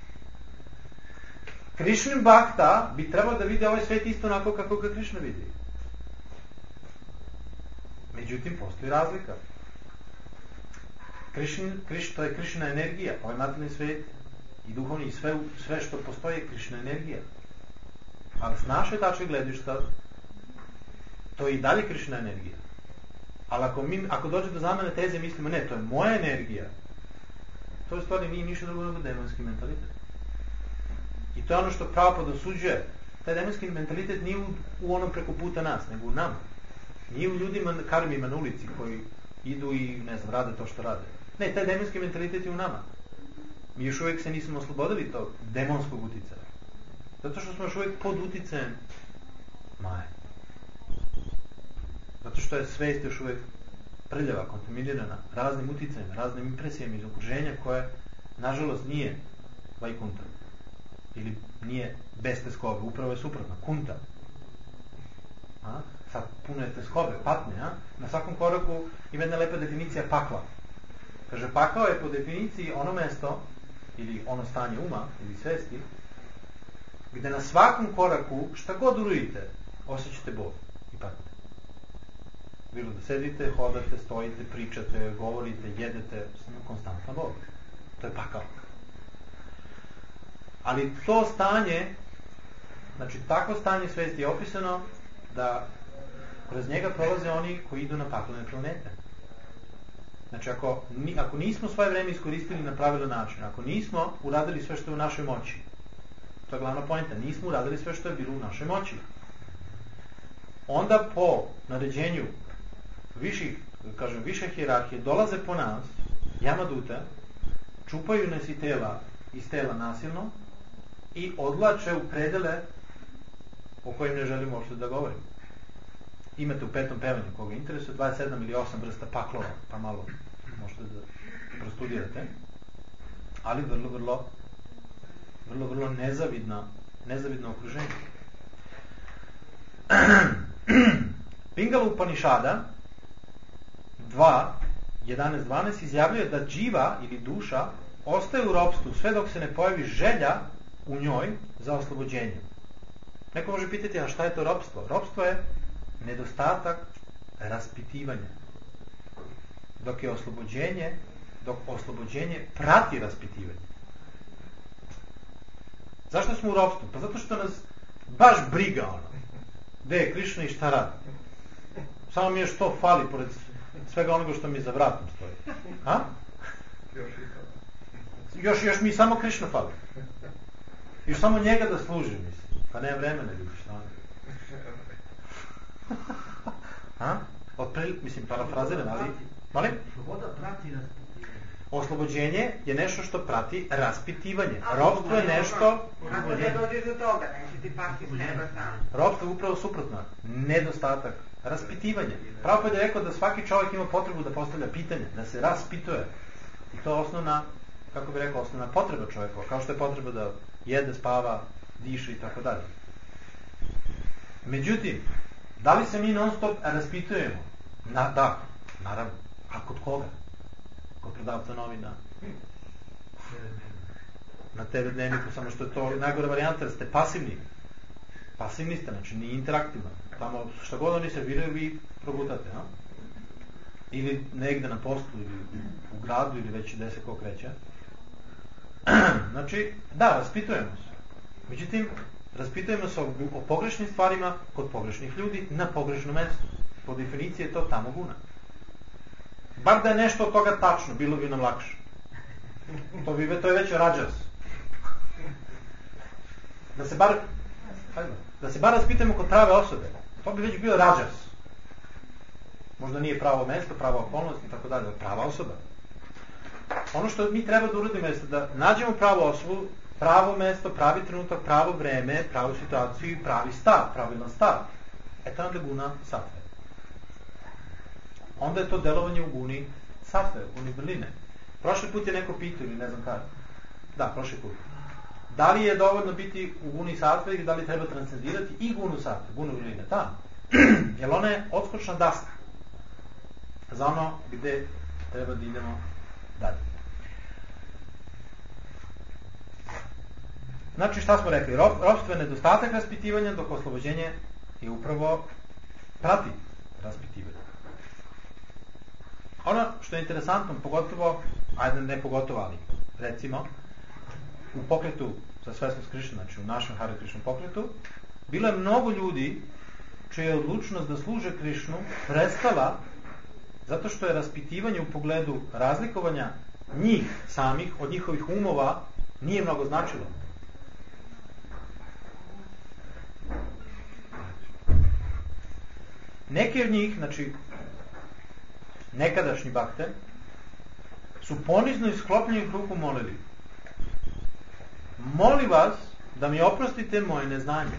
Krišnin Bhakta bi trebao da vidi ovaj svet isto onako kako ga Krišna vidi. Međutim, postoji razlika. Krišin, Kriš, to je Krišna energija, ovaj materijalni svet i duhovni i sve, sve što postoji je Krišna energija. Ali s naše tačke gledišta to je i dalje Krišna energija. Ali ako, mi, ako dođe do zamene teze mislimo, ne, to je moja energija, to je stvarno nije ništa drugo nego demonski mentalitet. I to je ono što Prabhupada osuđuje. Taj demonski mentalitet nije u, u onom preko puta nas, nego u nama. Nije u ljudima, karmima na ulici koji idu i, ne znam, rade to što rade. Ne, taj demonski mentalitet je u nama. Mi još uvijek se nismo oslobodili tog demonskog uticaja. Zato što smo još uvijek pod uticajem maje. Zato što je svest još uvijek prljava, kontaminirana raznim uticajima, raznim impresijama iz okruženja koje, nažalost, nije vajkunta. Ili nije bez teskobe. Upravo je suprotno. Kunta. A? Sad puno je teskobe, patnje. A? Na svakom koraku ima jedna lepa definicija pakla. Kaže, pakao je po definiciji ono mesto ili ono stanje uma ili svesti gde na svakom koraku šta god uradite osjećate bol i patnje. Bilo da sedite, hodate, stojite, pričate, govorite, jedete, konstantna bol. To je pakao. Ali to stanje, znači takvo stanje svesti je opisano da kroz njega prolaze oni koji idu na paklene planete. Znači ako, ako nismo svoje vreme iskoristili na pravilan način, ako nismo uradili sve što je u našoj moći, to je glavna poenta, nismo uradili sve što je bilo u našoj moći, onda po naređenju viših, kažem, više hijerarhije dolaze po nas, jamadute, čupaju nas i tela, iz tela nasilno i odlače u predele o kojim ne želimo uopšte da govorimo. Imate u petom pevanju koga interesuje dvadeset sedam ili osam vrsta paklova, pa malo možete da prostudirate, ali vrlo, vrlo vrlo, vrlo nezavidna nezavidno okruženje. Pingala Upanishada dva, jedanaest dvanaest izjavljuje da dživa ili duša ostaje u ropstvu sve dok se ne pojavi želja u njoj za oslobođenje. Neko može pitati, a šta je to ropstvo? Ropstvo je nedostatak raspitivanja. Dok je oslobođenje, dok oslobođenje prati raspitivanje. Zašto smo u ropstvu? Pa zato što nas baš briga ono. gde je Krišna i šta radi. Samo mi još to fali pored svega onoga što mi za vratom stoji. A? Još, još mi samo Krišna fali. Još samo njega da služim, mislim. Pa nema vremena, ljudi, šta onda? A? Otpril, mislim, parafraziram, ali... Molim? Sloboda prati raspitivanje. Oslobođenje je nešto što prati raspitivanje. Ropstvo je nešto... Ako ne dođeš do toga, neće ti pasti s neba sam. Ropstvo je upravo suprotno. Nedostatak. Raspitivanje. Prabhupada je rekao da svaki čovjek ima potrebu da postavlja pitanje, da se raspituje. I to je osnovna, kako bi rekao, osnovna potreba čovjekova. Kao što je potreba da jede, spava, diše i tako dalje. Međutim, da li se mi non stop raspitujemo? Na, da, naravno. A kod koga? Kod prodavca novina? Na te ve dnevniku, samo što je to najgora varijanta, da ste pasivni. Pasivni ste, znači nije interaktivno. Tamo šta god oni serviraju, vi progutate, a? Ili negde na poslu, ili u gradu, ili već gde se ko kreće. Znači, da, raspitujemo se. Međutim, raspitujemo se o, o pogrešnim stvarima kod pogrešnih ljudi na pogrešnom mjestu. Po definiciji je to tamo guna. Bar da je nešto od toga tačno, bilo bi nam lakše. To, bi, to je već rađas. Da se bar, da se bar raspitujemo kod prave osobe. To bi već bio rađas. Možda nije pravo mjesto, prava okolnost i tako dalje, prava osoba. Ono što mi treba da uradimo je da nađemo pravu osobu, pravo mjesto, pravi trenutak, pravo vreme, pravu situaciju i pravi stav, pravilan stav. E to je onda guna satve. Onda je to delovanje u guni satve, u guni vrline. Prošli put je neko pitao ili ne znam kada. Da, prošli put. Da li je dovoljno biti u guni satve ili da li treba transcendirati i gunu satve, gunu vrline? Da. Jer ona je odskočna daska za ono gde treba da idemo dalje. Znači šta smo rekli? Ropstvo je nedostatak raspitivanja, dok oslobođenje je upravo prati raspitivanje. Ono što je interesantno, pogotovo, ajde ne pogotovo, ali recimo, u pokretu za svesnost Krišna, znači u našem Hare Krišna pokretu, bilo je mnogo ljudi čija je odlučnost da služe Krišnu prestala zato što je raspitivanje u pogledu razlikovanja njih samih od njihovih umova nije mnogo značilo. Neki od njih, znači nekadašnji bakte, su ponizno i sklopljenih ruku molili: molim vas da mi oprostite moje neznanje.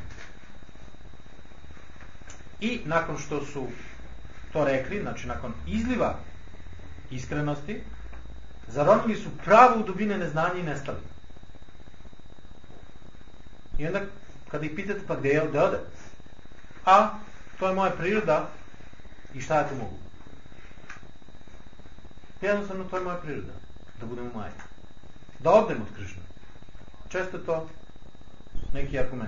I nakon što su to rekli, znači nakon izliva iskrenosti, zaronili su pravo u dubine neznanja i nestali. I onda kada ih pitate pa gde je, gde ode? A, to je moja priroda i šta ja tu mogu? Jednostavno, to je moja priroda. Da budem u maji. Da odem od Krišna. Često je to neki argument.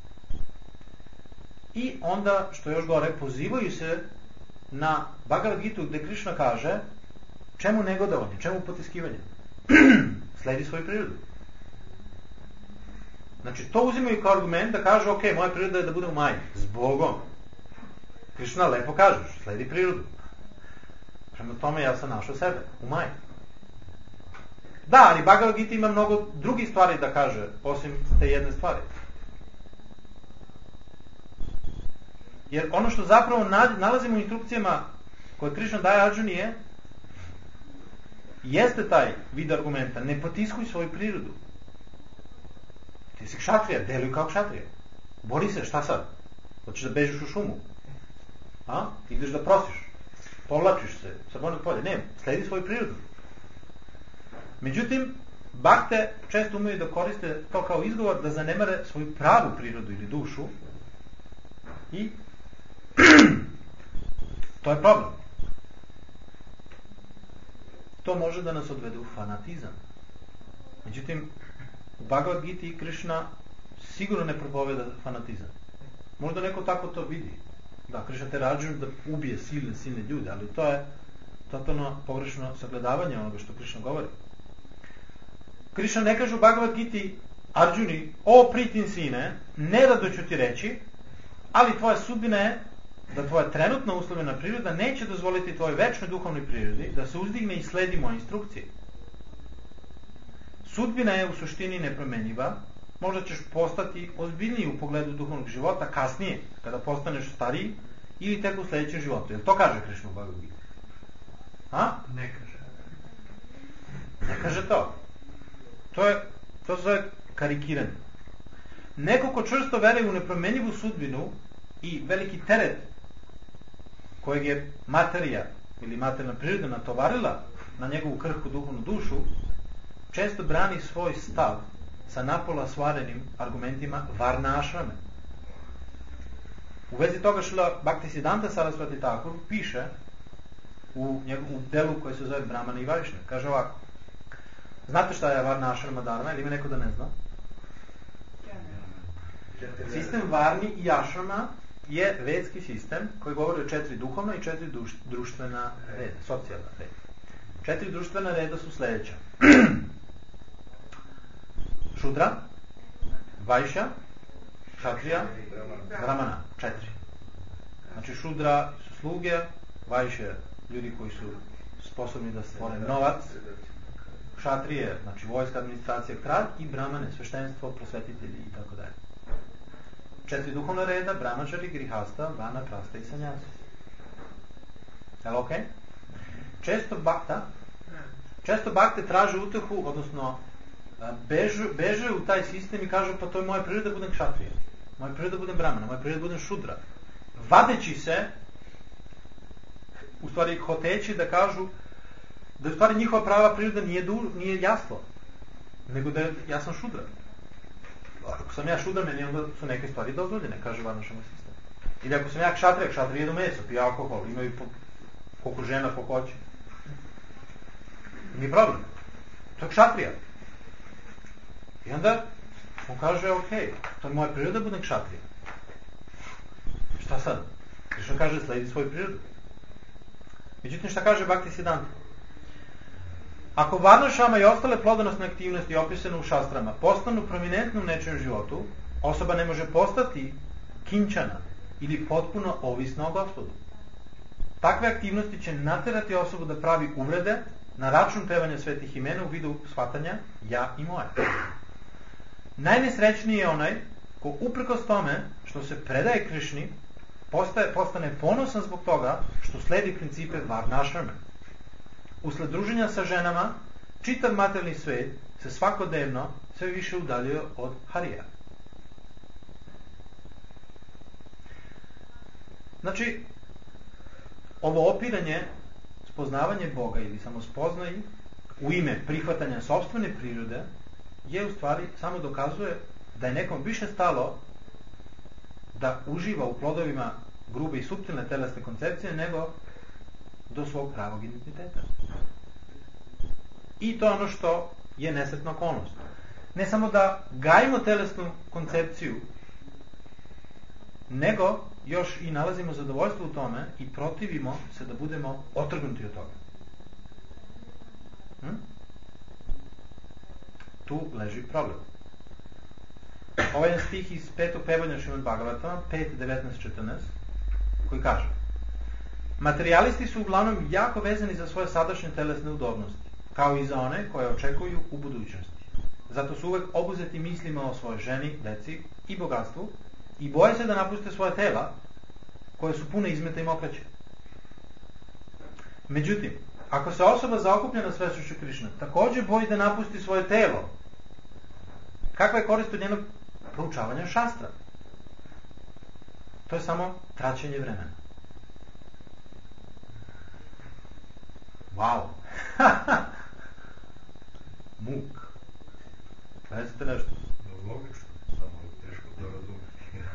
I onda, što još gore, pozivaju se na Bhagavad Gitu gde Krišna kaže čemu negodovanje, čemu potiskivanje? Sledi svoju prirodu. Znači, to uzimaju kao argument da kažu ok, moja priroda je da budem u maji. Zbogom. Krišna lepo kažeš, sledi prirodu. Prema tome ja sam našao sebe, u maji. Da, ali Bhagavad Gita ima mnogo drugih stvari da kaže, osim te jedne stvari. Jer ono što zapravo nalazimo u instrukcijama koje Krišna daje Arjuni je, jeste taj vid argumenta, ne potiskuj svoju prirodu. Ti si kšatrija, deluj kao kšatrija. Bori se, šta sad? Hoćeš da bežiš u šumu? A? Ideš da prosiš? Povlačiš se sa bojnog polja? Ne, sledi svoju prirodu. Međutim, bakte često umeju da koriste to kao izgovor da zanemare svoju pravu prirodu ili dušu i to je problem. To može da nas odvede u fanatizam. Međutim, u Bhagavad Gita i Krišna sigurno ne propoveda fanatizam. Možda neko tako to vidi. Da, Krišna te rađuje da ubije silne, silne ljude, ali to je totalno pogrešno sagledavanje onoga što Krišna govori. Krišna ne kaže u Bhagavad Gita Arjuni: o pritin sine, nerado ću ti reći ali tvoja sudbina je da tvoja trenutna uslovljena priroda neće dozvoliti tvojoj večnoj duhovnoj prirodi da se uzdigne i sledi moje instrukcije. Sudbina je u suštini nepromenjiva, možda ćeš postati ozbiljniji u pogledu duhovnog života kasnije, kada postaneš stariji, ili tek u sljedećem životu. Jel to kaže Krišna u Bhagavad Gita? A? Ne kaže. Ne kaže to. To je, to se zove karikiranje. Neko ko čvrsto veruje u nepromenjivu sudbinu i veliki teret kojeg je materija ili materijalna priroda natovarila na njegovu krhku duhovnu dušu, često brani svoj stav sa napola svarenim argumentima Varna ašrame. U vezi toga Šrila Bhaktisiddhanta Sarasvati Thakur piše u, njegov, u delu koji se zove Brahmana i Vajšnava. Kaže ovako: znate šta je Varna ašrama dharma, ili ima neko da ne zna? Sistem Varni i ašrama je vedski sistem koji govori o četiri duhovna i četiri društvena reda, socijalna reda. Četiri društvena reda su sljedeća: Šudra, Vajšja, Kšatrija, Brahmana. Četiri. Znači Šudra su sluge, Vajšja ljudi koji su sposobni da stvore novac, Kšatrije, znači vojska, administracija, kralj, i Brahmane, sveštenstvo, prosvetitelji i tako dalje. Četiri duhovna reda: Brahmačari, Grihasta, Vana, Prasta i Sanjasi. Je li okej? Često bakta često bakte traže utehu, odnosno beže, beže u taj sistem i kažu: pa to je moja priroda da budem Kšatrija, moja priroda da budem Brahmana, moja priroda da budem Šudra, vadeći se, u stvari hoteći da kažu da u stvari njihova prava priroda nije, du, nije jaslo, nego da je, ja sam Šudra. Ako sam ja Šudra, meni onda su neke stvari dozvoljene, kaže Varnašama sistem. Ili ako sam ja Kšatrija, Kšatrija jedu meso, pije alkohol, imaju po, koliko žena, koliko hoće. Nije problem. To je Kšatrija. I onda on kaže: ok, to je moja priroda da budem Kšatrija. Šta sad? Krišna kaže: sledi svoju prirodu. Međutim, šta kaže Bhaktisiddhanta? Ako Varnašama i ostale plodonosne aktivnosti opisane u šastrama postanu prominentne u nečijem životu, osoba ne može postati kinčana ili potpuno ovisna o Gospodu. Takve aktivnosti će naterati osobu da pravi uvrede na račun pevanja svetih imena u vidu shvatanja ja i moje. Najnesrećniji je onaj ko uprkos tome što se predaje Krišni postaje, postane ponosan zbog toga što sledi principe Varnašrame. Usled druženja sa ženama, čitav materijalni svet se svakodnevno sve više udaljuje od Harija. Znači, ovo opiranje, spoznavanje Boga ili samospoznaj u ime prihvatanja sopstvene prirode je u stvari samo dokazuje da je nekom više stalo da uživa u plodovima grube i suptilne telesne koncepcije nego do svog pravog identiteta. I to je ono što je nesretna okolnost. Ne samo da gajimo telesnu koncepciju, nego još i nalazimo zadovoljstvo u tome i protivimo se da budemo otrgnuti od toga. Hm? Tu leži problem. Ovaj je stih iz petog pevanja Šrimad Bhagavatama, pet, devetnaest, četrnaest, koji kaže: materialisti su uglavnom jako vezani za svoje sadašnje telesne udobnosti, kao i za one koje očekuju u budućnosti. Zato su uvek obuzeti mislima o svojoj ženi, deci i bogatstvu i boje se da napuste svoje tela koje su pune izmeta i mokraće. Međutim, ako se osoba zaokupljena svešću Krišne također boji da napusti svoje telo, kakva je korist od njenog proučavanja šastra? To je samo traćenje vremena. Wow! Muk. Recite nešto. Logično, samo teško to razumjeti.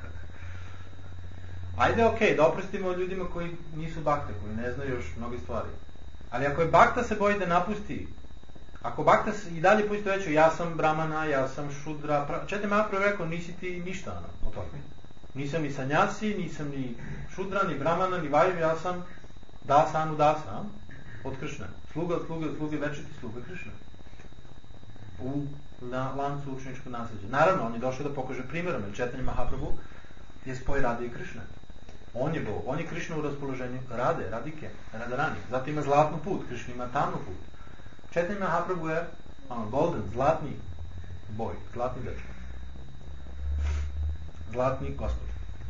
Ajde, ok, da oprostimo ljudima koji nisu bakte, koji ne znaju još mnogi stvari. Ali ako je bakta se boji da napusti, ako bakta se i dalje pusti reći ja sam Brahmana, ja sam Šudra, pra... Četiri Mahaprabhu rekao, nisi ti ništa ono, od toga. Nisam ni sanjasi, nisam ni Šudra, ni Brahmana, ni Vajv, ja sam Dasa, Anu Dasa, od Krišne. Sluga od sluge od sluge, večiti sluga Krišne. U na lancu učeničkog nasljeđa. Naravno, on je došao da pokaže primjerom, jer Četanja Mahaprabhu je spoj Rade i Krišne. On je Bog, on je Krišna u raspoloženju Rade, Radike, Radharani. Zatim ima zlatnu put, Krišna ima tamnu put. Četiri Mahaprabhu je ono, golden, zlatni boj, zlatni dečko. Zlatni gospod.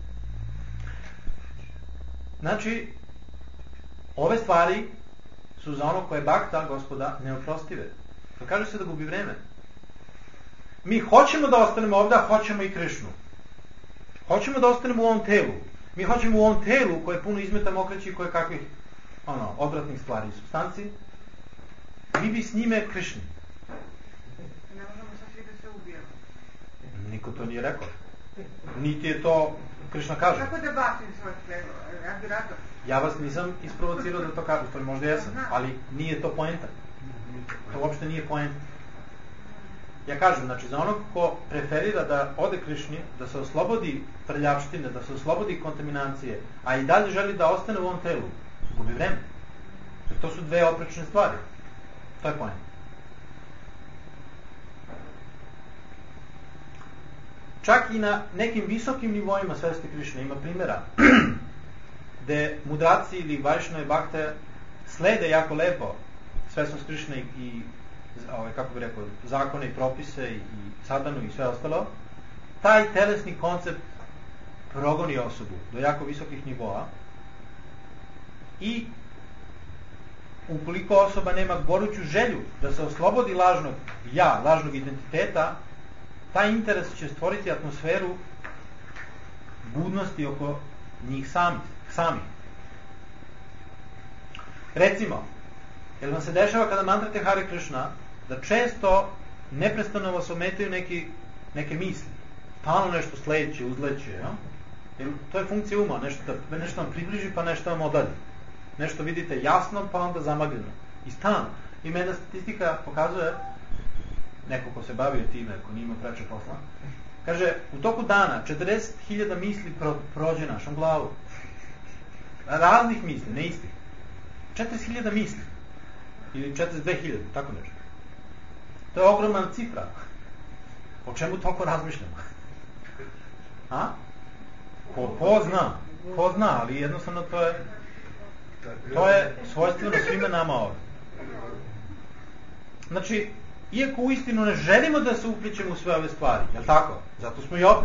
Znači, ove stvari su za ono koje bakta gospoda neoprostive. To kaže se da gubi vreme. Mi hoćemo da ostanemo ovdje, a hoćemo i Krišnu. Hoćemo da ostanemo u ovom telu. Mi hoćemo u ovom telu koje je puno izmeta mokraći i koje kakvih ono, odvratnih stvari i substanci. Mi bi s njime Krišni. Ne možemo sa svi da se ubijamo. Niko to nije rekao. Niti je to Krišna kaže. Kako da bacim svoj hleb? Ja bi rado. Ja vas nisam isprovocirao da to kažu, to možda jesam, ali nije to poenta. To uopšte nije poenta. Ja kažem, znači za onog ko preferira da ode Krišni, da se oslobodi prljavštine, da se oslobodi kontaminacije, a i dalje želi da ostane u ovom telu, gubi vreme. Jer to su dve oprečne stvari. To je poenta. Čak i na nekim visokim nivoima svesti Krišne ima primjera gde mudraci ili Vajšnave bakte slede jako lepo svesnost Krišne i ovaj, kako bi rekao, zakone i propise i, i sadhanu i sve ostalo. Taj telesni koncept progoni osobu do jako visokih nivoa i ukoliko osoba nema goruću želju da se oslobodi lažnog ja, lažnog identiteta, taj interes će stvoriti atmosferu budnosti oko njih samih. samih. Recimo, jer vam se dešava kada mantrate Hare Krishna, da često neprestano vas ometaju neki, neke misli. Stalno nešto sledeće, uzleće. Ja? Jer to je funkcija uma, nešto, da, nešto vam približi pa nešto vam odalji. Nešto vidite jasno pa onda zamagljeno. I stalno. Ima jedna statistika pokazuje, neko ko se bavio time, ko nije imao preče posla, kaže, u toku dana četrdeset hiljada misli pro, prođe našom glavu. Raznih misli, ne istih. četrdeset hiljada misli. Ili četrdeset dve hiljade, tako nešto. To je ogromna cifra. O čemu toliko razmišljamo? A? Ko, ko zna? Ko zna, ali jednostavno to je to je svojstveno svima nama ovdje. Znači, iako uistinu ne želimo da se upličemo u sve ove stvari, jel tako? Zato smo i ovdje.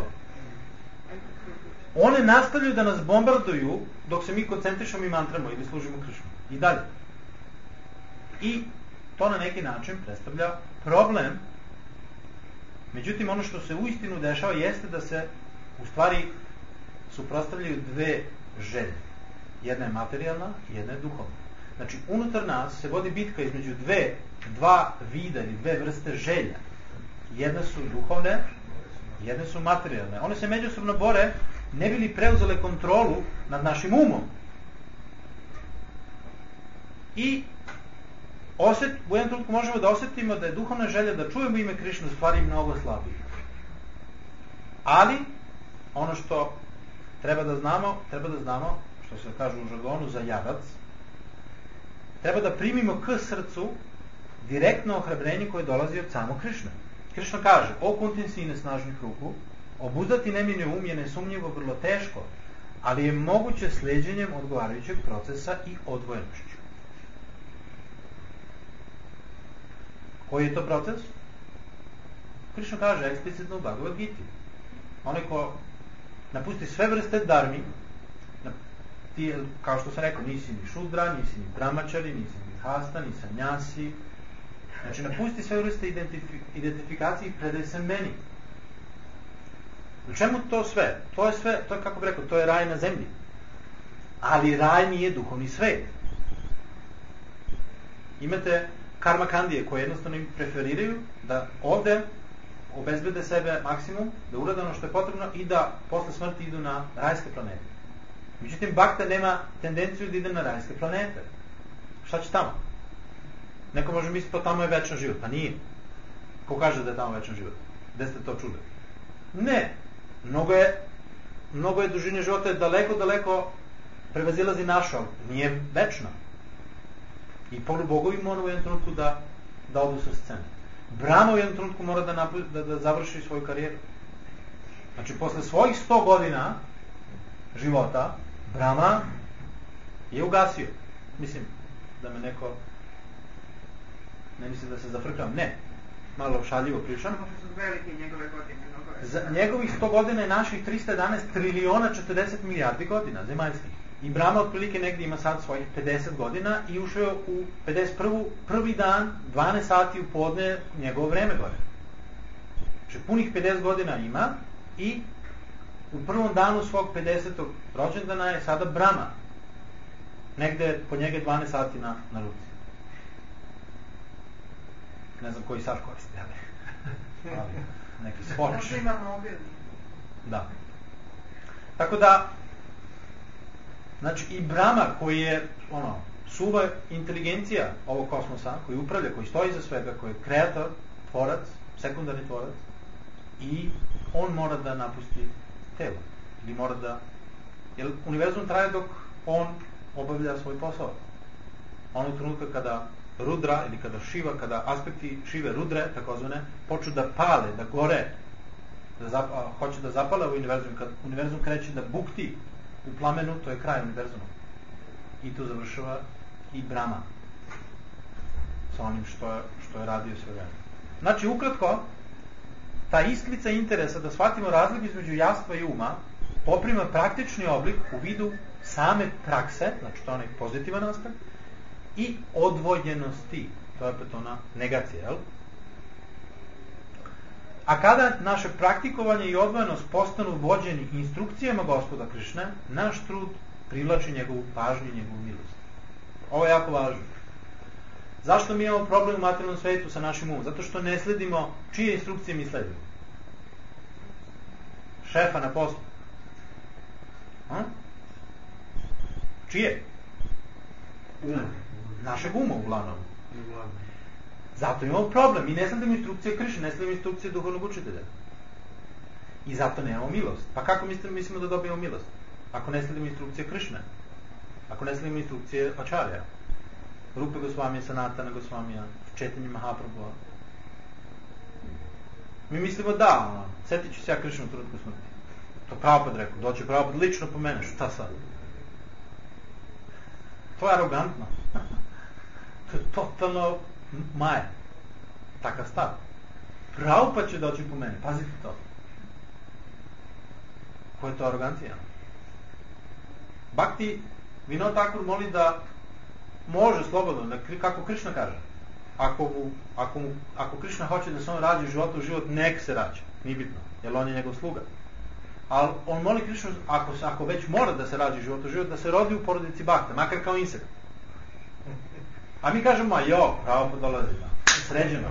One nastavljaju da nas bombarduju dok se mi koncentrišemo i mantramo ili služimo Krišnu. I dalje. I to na neki način predstavlja problem. Međutim, ono što se uistinu dešava jeste da se u stvari suprotstavljaju dve želje. Jedna je materijalna, jedna je duhovna. Znači, unutar nas se vodi bitka između dve, dva vida ili dve vrste želja. Jedne su duhovne, jedne su materijalne. One se međusobno bore, ne bi li preuzele kontrolu nad našim umom. I osjet, u jednom trenutku možemo da osjetimo da je duhovna želja da čujemo ime Krišne u stvari mnogo slabije. Ali, ono što treba da znamo, treba da znamo, što se kaže u žargonu za jarac, treba da primimo k srcu direktno ohrabrenje koje dolazi od samog Krišne. Krišna kaže, o kuntin sine snažnih ruku, obuzdati neminje um je nesumnjivo vrlo teško, ali je moguće sleđenjem odgovarajućeg procesa i odvojenošću. Koji je to proces? Krišna kaže eksplicitno u Bhagavad Gita. Onaj ko napusti sve vrste dharmi, ti, kao što sam rekao, nisi ni šudra, nisi ni brahmačari, nisi ni hasta, ni sanjasi. Znači, napusti sve vrste identifi, identifikacije i predaj se meni. U čemu to sve? To je sve, to je, kako bih rekao, to je raj na zemlji. Ali raj nije duhovni svet. Imate karma kandije koje jednostavno im preferiraju da ovde obezbede sebe maksimum, da urade ono što je potrebno i da posle smrti idu na rajske planete. Međutim, bakta nema tendenciju da ide na rajske planete. Šta će tamo? Neko može misliti pa tamo je večan život. Pa nije. Ko kaže da je tamo večan život? Gde ste to čuli? Ne. Mnogo je, mnogo je dužine života je daleko, daleko prevazilazi našo. Nije večno. I polubogovi mora u jednom trenutku da, da odu sa scene. Brahma u jednom trenutku mora da, napu, da, da završi svoju karijeru. Znači, posle svojih sto godina života, Brahma je ugasio. Mislim, da me neko ne misli da se zafrkam, ne. Malo šaljivo pričam. Možda su velike njegove godine. Za njegovih sto godina je naših trista jedanaest triliona četrdeset milijardi godina, zemaljskih. I Brahma otprilike negdje ima sad svojih pedeset godina i ušao u pedeset prvi prvi dan, dvanaest sati u podne, njegovo vreme gore. Znači, punih pedeset godina ima i u prvom danu svog pedesetog rođendana je sada Brahma. Negde po njega dvanaest sati na, na ruci. Ne znam koji sad koristi, ali, ali neki spoč. Možda ima mobil. Da. Tako da, znači i Brahma koji je ono, suva inteligencija ovog kosmosa, koji upravlja, koji stoji za svega, koji je kreator, tvorac, sekundarni tvorac, i on mora da napusti telo. Ili mora da... Jer univerzum traje dok on obavlja svoj posao. Onog trenutka kada Rudra ili kada Šiva, kada aspekti Šive Rudre, takozvane, počnu da pale, da gore, da zap, a, hoće da zapale u univerzum, kad univerzum kreće da bukti u plamenu, to je kraj univerzuma. I tu završava i Brahma sa onim što je, što je radio sve vreme. Znači, ukratko, ta isklica interesa da shvatimo razliku između jastva i uma poprima praktični oblik u vidu same prakse, znači to je onaj pozitivan aspekt, i odvojenosti, to je opet ona negacija, jel? A kada naše praktikovanje i odvojenost postanu vođeni instrukcijama Gospoda Krišne, naš trud privlači njegovu pažnju i njegovu milost. Ovo je jako važno. Zašto mi imamo problem u materijalnom svetu sa našim umom? Zato što ne sledimo, čije instrukcije mi sledimo? Šefa na poslu. A? Čije? Uma. Našeg uma uglavnom. Zato imamo problem. Mi ne sledimo instrukcije Krišne, ne sledimo instrukcije duhovnog učitelja. I zato nemamo milost. Pa kako mislimo, mislimo da dobijemo milost? Ako ne sledimo instrukcije Krišne. Ako ne sledimo instrukcije Ačarja. Rupe Gosvamija, Sanatana Gosvamija, Četanje Mahaprabhua. Mi mislimo da, ono, setit ću se ja Krišnu u trenutku smrti. To Prabhupada rekao, doće Prabhupada lično po mene, šta sad? To je arogantno. To je totalno maja. Takav stav. Prabhupada će doći po mene, pazite to. Koja je to arogancija? Bhakti Vinod Thakur moli da može slobodno, da, kako Krišna kaže. Ako, mu, ako, mu, ako Krišna hoće da se on rađe života u život, nek se rađe. Nije bitno, jer on je njegov sluga. Ali on moli Krišnu, ako, ako već mora da se rađe života u život, da se rodi u porodici Bhakta, makar kao insekt. A mi kažemo, jo, pravo podolazi, da. Sređeno.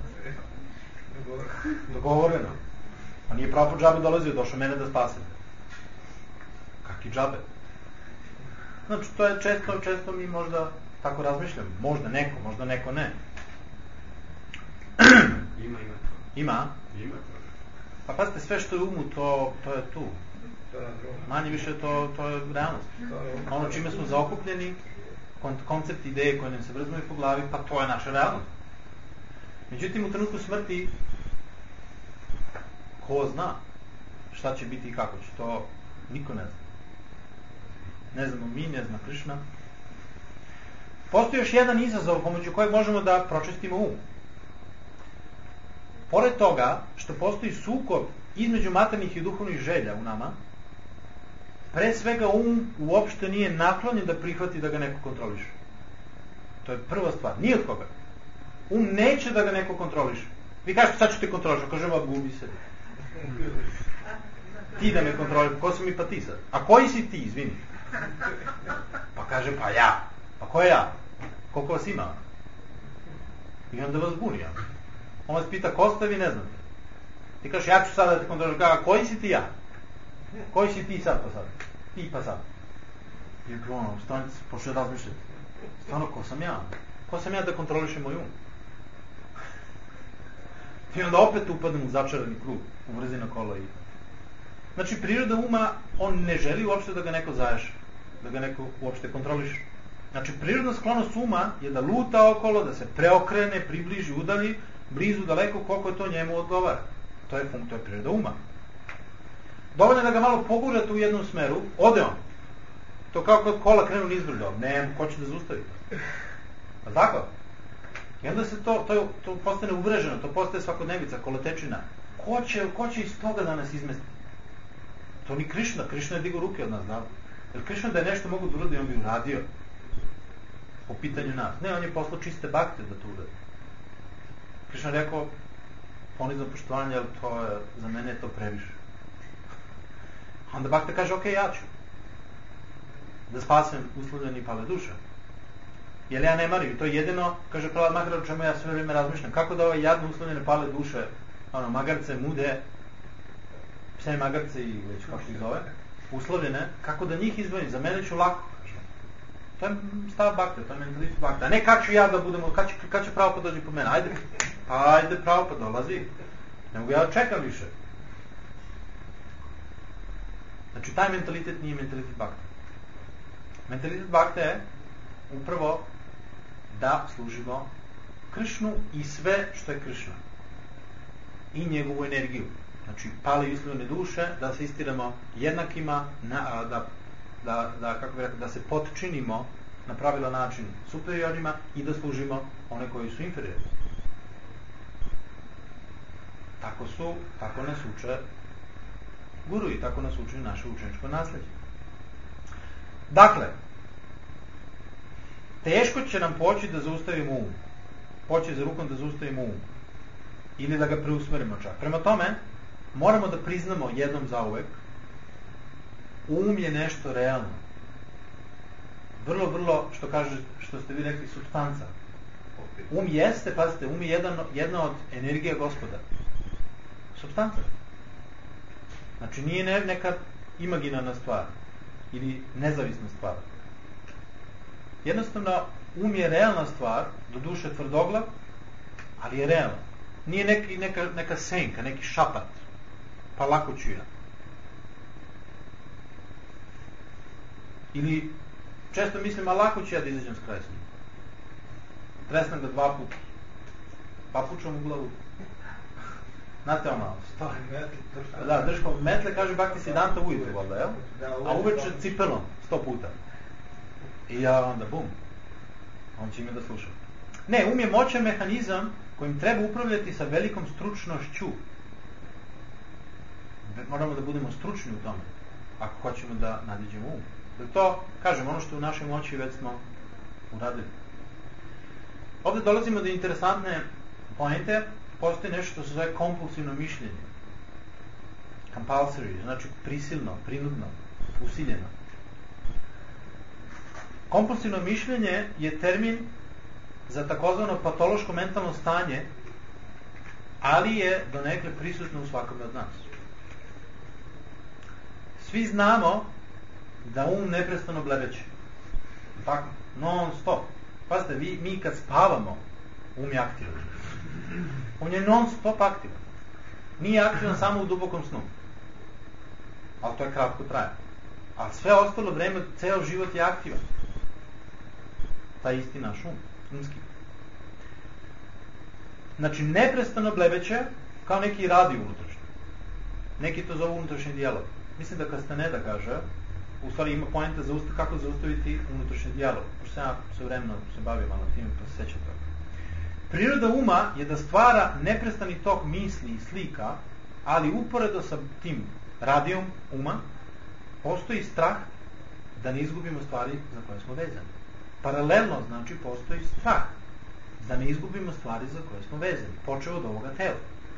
Dogovoreno. A nije pravo po džabe dolazio, došao mene da spase. Kaki džabe? Znači, to je često, često mi možda tako razmišljamo. Možda neko, možda neko ne. Ima, ima to. Ima? Ima to. Pa pazite, sve što je umu, to, to je tu. Manje više to, to je realnost. Ono čime smo zaokupljeni, koncept ideje koje nam se vrzmaju po glavi, pa to je naša realnost. Međutim, u trenutku smrti, ko zna šta će biti i kako će, to niko ne zna. Ne znamo mi, ne zna Krišna. Postoji još jedan izazov pomoću kojeg možemo da pročistimo um. Pored toga što postoji sukob između materijalnih i duhovnih želja u nama, pre svega um uopšte nije naklonjen da prihvati da ga neko kontroliše. To je prva stvar. Nije od koga. Um neće da ga neko kontroliše. Vi kažete, sad ću te kontrolišati. Kažem, a gubi se. Ti da me kontroliš. Ko si mi pa ti sad? A koji si ti, izvini? Pa kaže, pa ja. Pa ko je ja? Koliko vas ima? I onda vas buni. Ja. On vas pita, ko ste vi, ne znate. Ti kažeš, ja ću sad da te kontrolišem. A koji si ti ja? Koji si ti sad pa sad? Ti pa sad. I ono, stanic, počne razmišljati. Stvarno, ko sam ja? Ko sam ja da kontrolišem moj um? I onda opet upadnem u začarani krug, u vrzino kolo. I... Znači, priroda uma, on ne želi uopšte da ga neko zaješe, da ga neko uopšte kontroliše. Znači, prirodna sklonost uma je da luta okolo, da se preokrene, približi, udalji, blizu, daleko, koliko je to njemu odgovara. To je, to je priroda uma. Dovoljno da ga malo pogurate u jednom smeru, ode on. To kao kod kola krenu nizbrdo, ne, ko će da zaustavi. A tako? I onda se to, to, to postane uvreženo, to postaje svakodnevica, kolotečina. Ko će, ko će iz toga da nas izmesti? To ni Krišna, Krišna je digao ruke od nas, da? Jer Krišna da je nešto mogu da uradi, on bi uradio. Po pitanju nas. Ne, on je poslao čiste bakte da to uradi. Krišna je rekao, ponizno poštovanje, ali to je, za mene je to previše. Onda bakta kaže, ok, ja ću. Da spasem uslovljeni pale duša. Jer ja ne marim, to je jedino, kaže Prahlad Maharaj, o čemu ja sve vrijeme razmišljam. Kako da ove jadne uslovljene pale duše, ono, magarce, mude, pse magarce i već kako ih zove, uslovljene, kako da njih izvojim, za mene ću lako, kaže. To je stav bakta, to je mentalitet bakta. A ne kad ću ja da budem, kad će, kad će Prabhupada dođi po mene, ajde, ajde Prabhupada, dolazi. Ne mogu ja čekam više. Znači, taj mentalitet nije mentalitet bakta. Mentalitet bakta je upravo da služimo Krišnu i sve što je Krišna. I njegovu energiju. Znači, pale i uslovljene duše, da se istiramo jednakima, na, da, da, da, kako bi rekao, da se potčinimo na pravilan način superiorima i da služimo one koji su inferiorni. Tako su, tako nas uče guru i tako nas uči naše učeničko nasljeđe. Dakle, teško će nam poći da zaustavimo um. Poći za rukom da zaustavimo um. Ili da ga preusmerimo čak. Prema tome, moramo da priznamo jednom zauvek, um je nešto realno. Vrlo, vrlo, što kaže, što ste vi rekli, supstanca. Um jeste, pazite, um je jedan, jedna od energija Gospoda. Supstanca. Znači nije ne, neka imaginarna stvar ili nezavisna stvar. Jednostavno, um je realna stvar, do duše tvrdoglav, ali je realna. Nije neki, neka, neka senka, neki šapat, pa lako ću ja. Ili često mislim, a lako ću ja da izađem s kraja s njim. Tresnem ga dva puta. Pa pučam u glavu. Znate ono, sto... da, držkom metle, kaže Bhakti Siddhanta ujutru, valjda, jel? A uveče cipelom, sto puta. I ja onda, bum, on će ime da sluša. Ne, um je moćan mehanizam kojim treba upravljati sa velikom stručnošću. Moramo da budemo stručni u tome, ako hoćemo da nadiđemo um. Da to, kažem, ono što u našoj moći već smo uradili. Ovdje dolazimo do interesantne pointe. Postoji nešto što se zove kompulsivno mišljenje. Compulsory, znači prisilno, prinudno, usiljeno. Kompulsivno mišljenje je termin za takozvano patološko mentalno stanje, ali je donekle prisutno u svakome od nas. Svi znamo da um neprestano blebeće. Tako, non stop. Pazite, vi, mi kad spavamo, um je aktivan. On je non stop aktivan. Nije aktivan samo u dubokom snu. Ali to je kratko traje. A sve ostalo vreme, ceo život je aktivan. Taj isti naš um, umski. Znači, neprestano blebeće kao neki radi unutrašnji. Neki to zovu unutrašnji dijalog. Mislim da Castaneda kaže, u stvari ima poenta za usta, kako zaustaviti unutrašnji dijalog. Pošto sam ja sve vremeno se bavio malo tim, pa se sećam toga. Priroda uma je da stvara neprestani tok misli i slika, ali uporedo sa tim radijom uma postoji strah da ne izgubimo stvari za koje smo vezani. Paralelno, znači, postoji strah da ne izgubimo stvari za koje smo vezani, počeo od ovoga tela.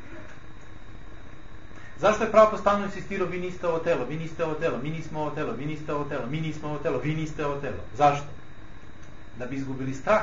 Zašto je Prabhupada stalno insistirao, vi niste ovo telo, vi niste ovo telo, mi nismo ovo telo, vi niste ovo telo, mi nismo ovo telo, vi niste ovo telo? Zašto? Da bi izgubili strah.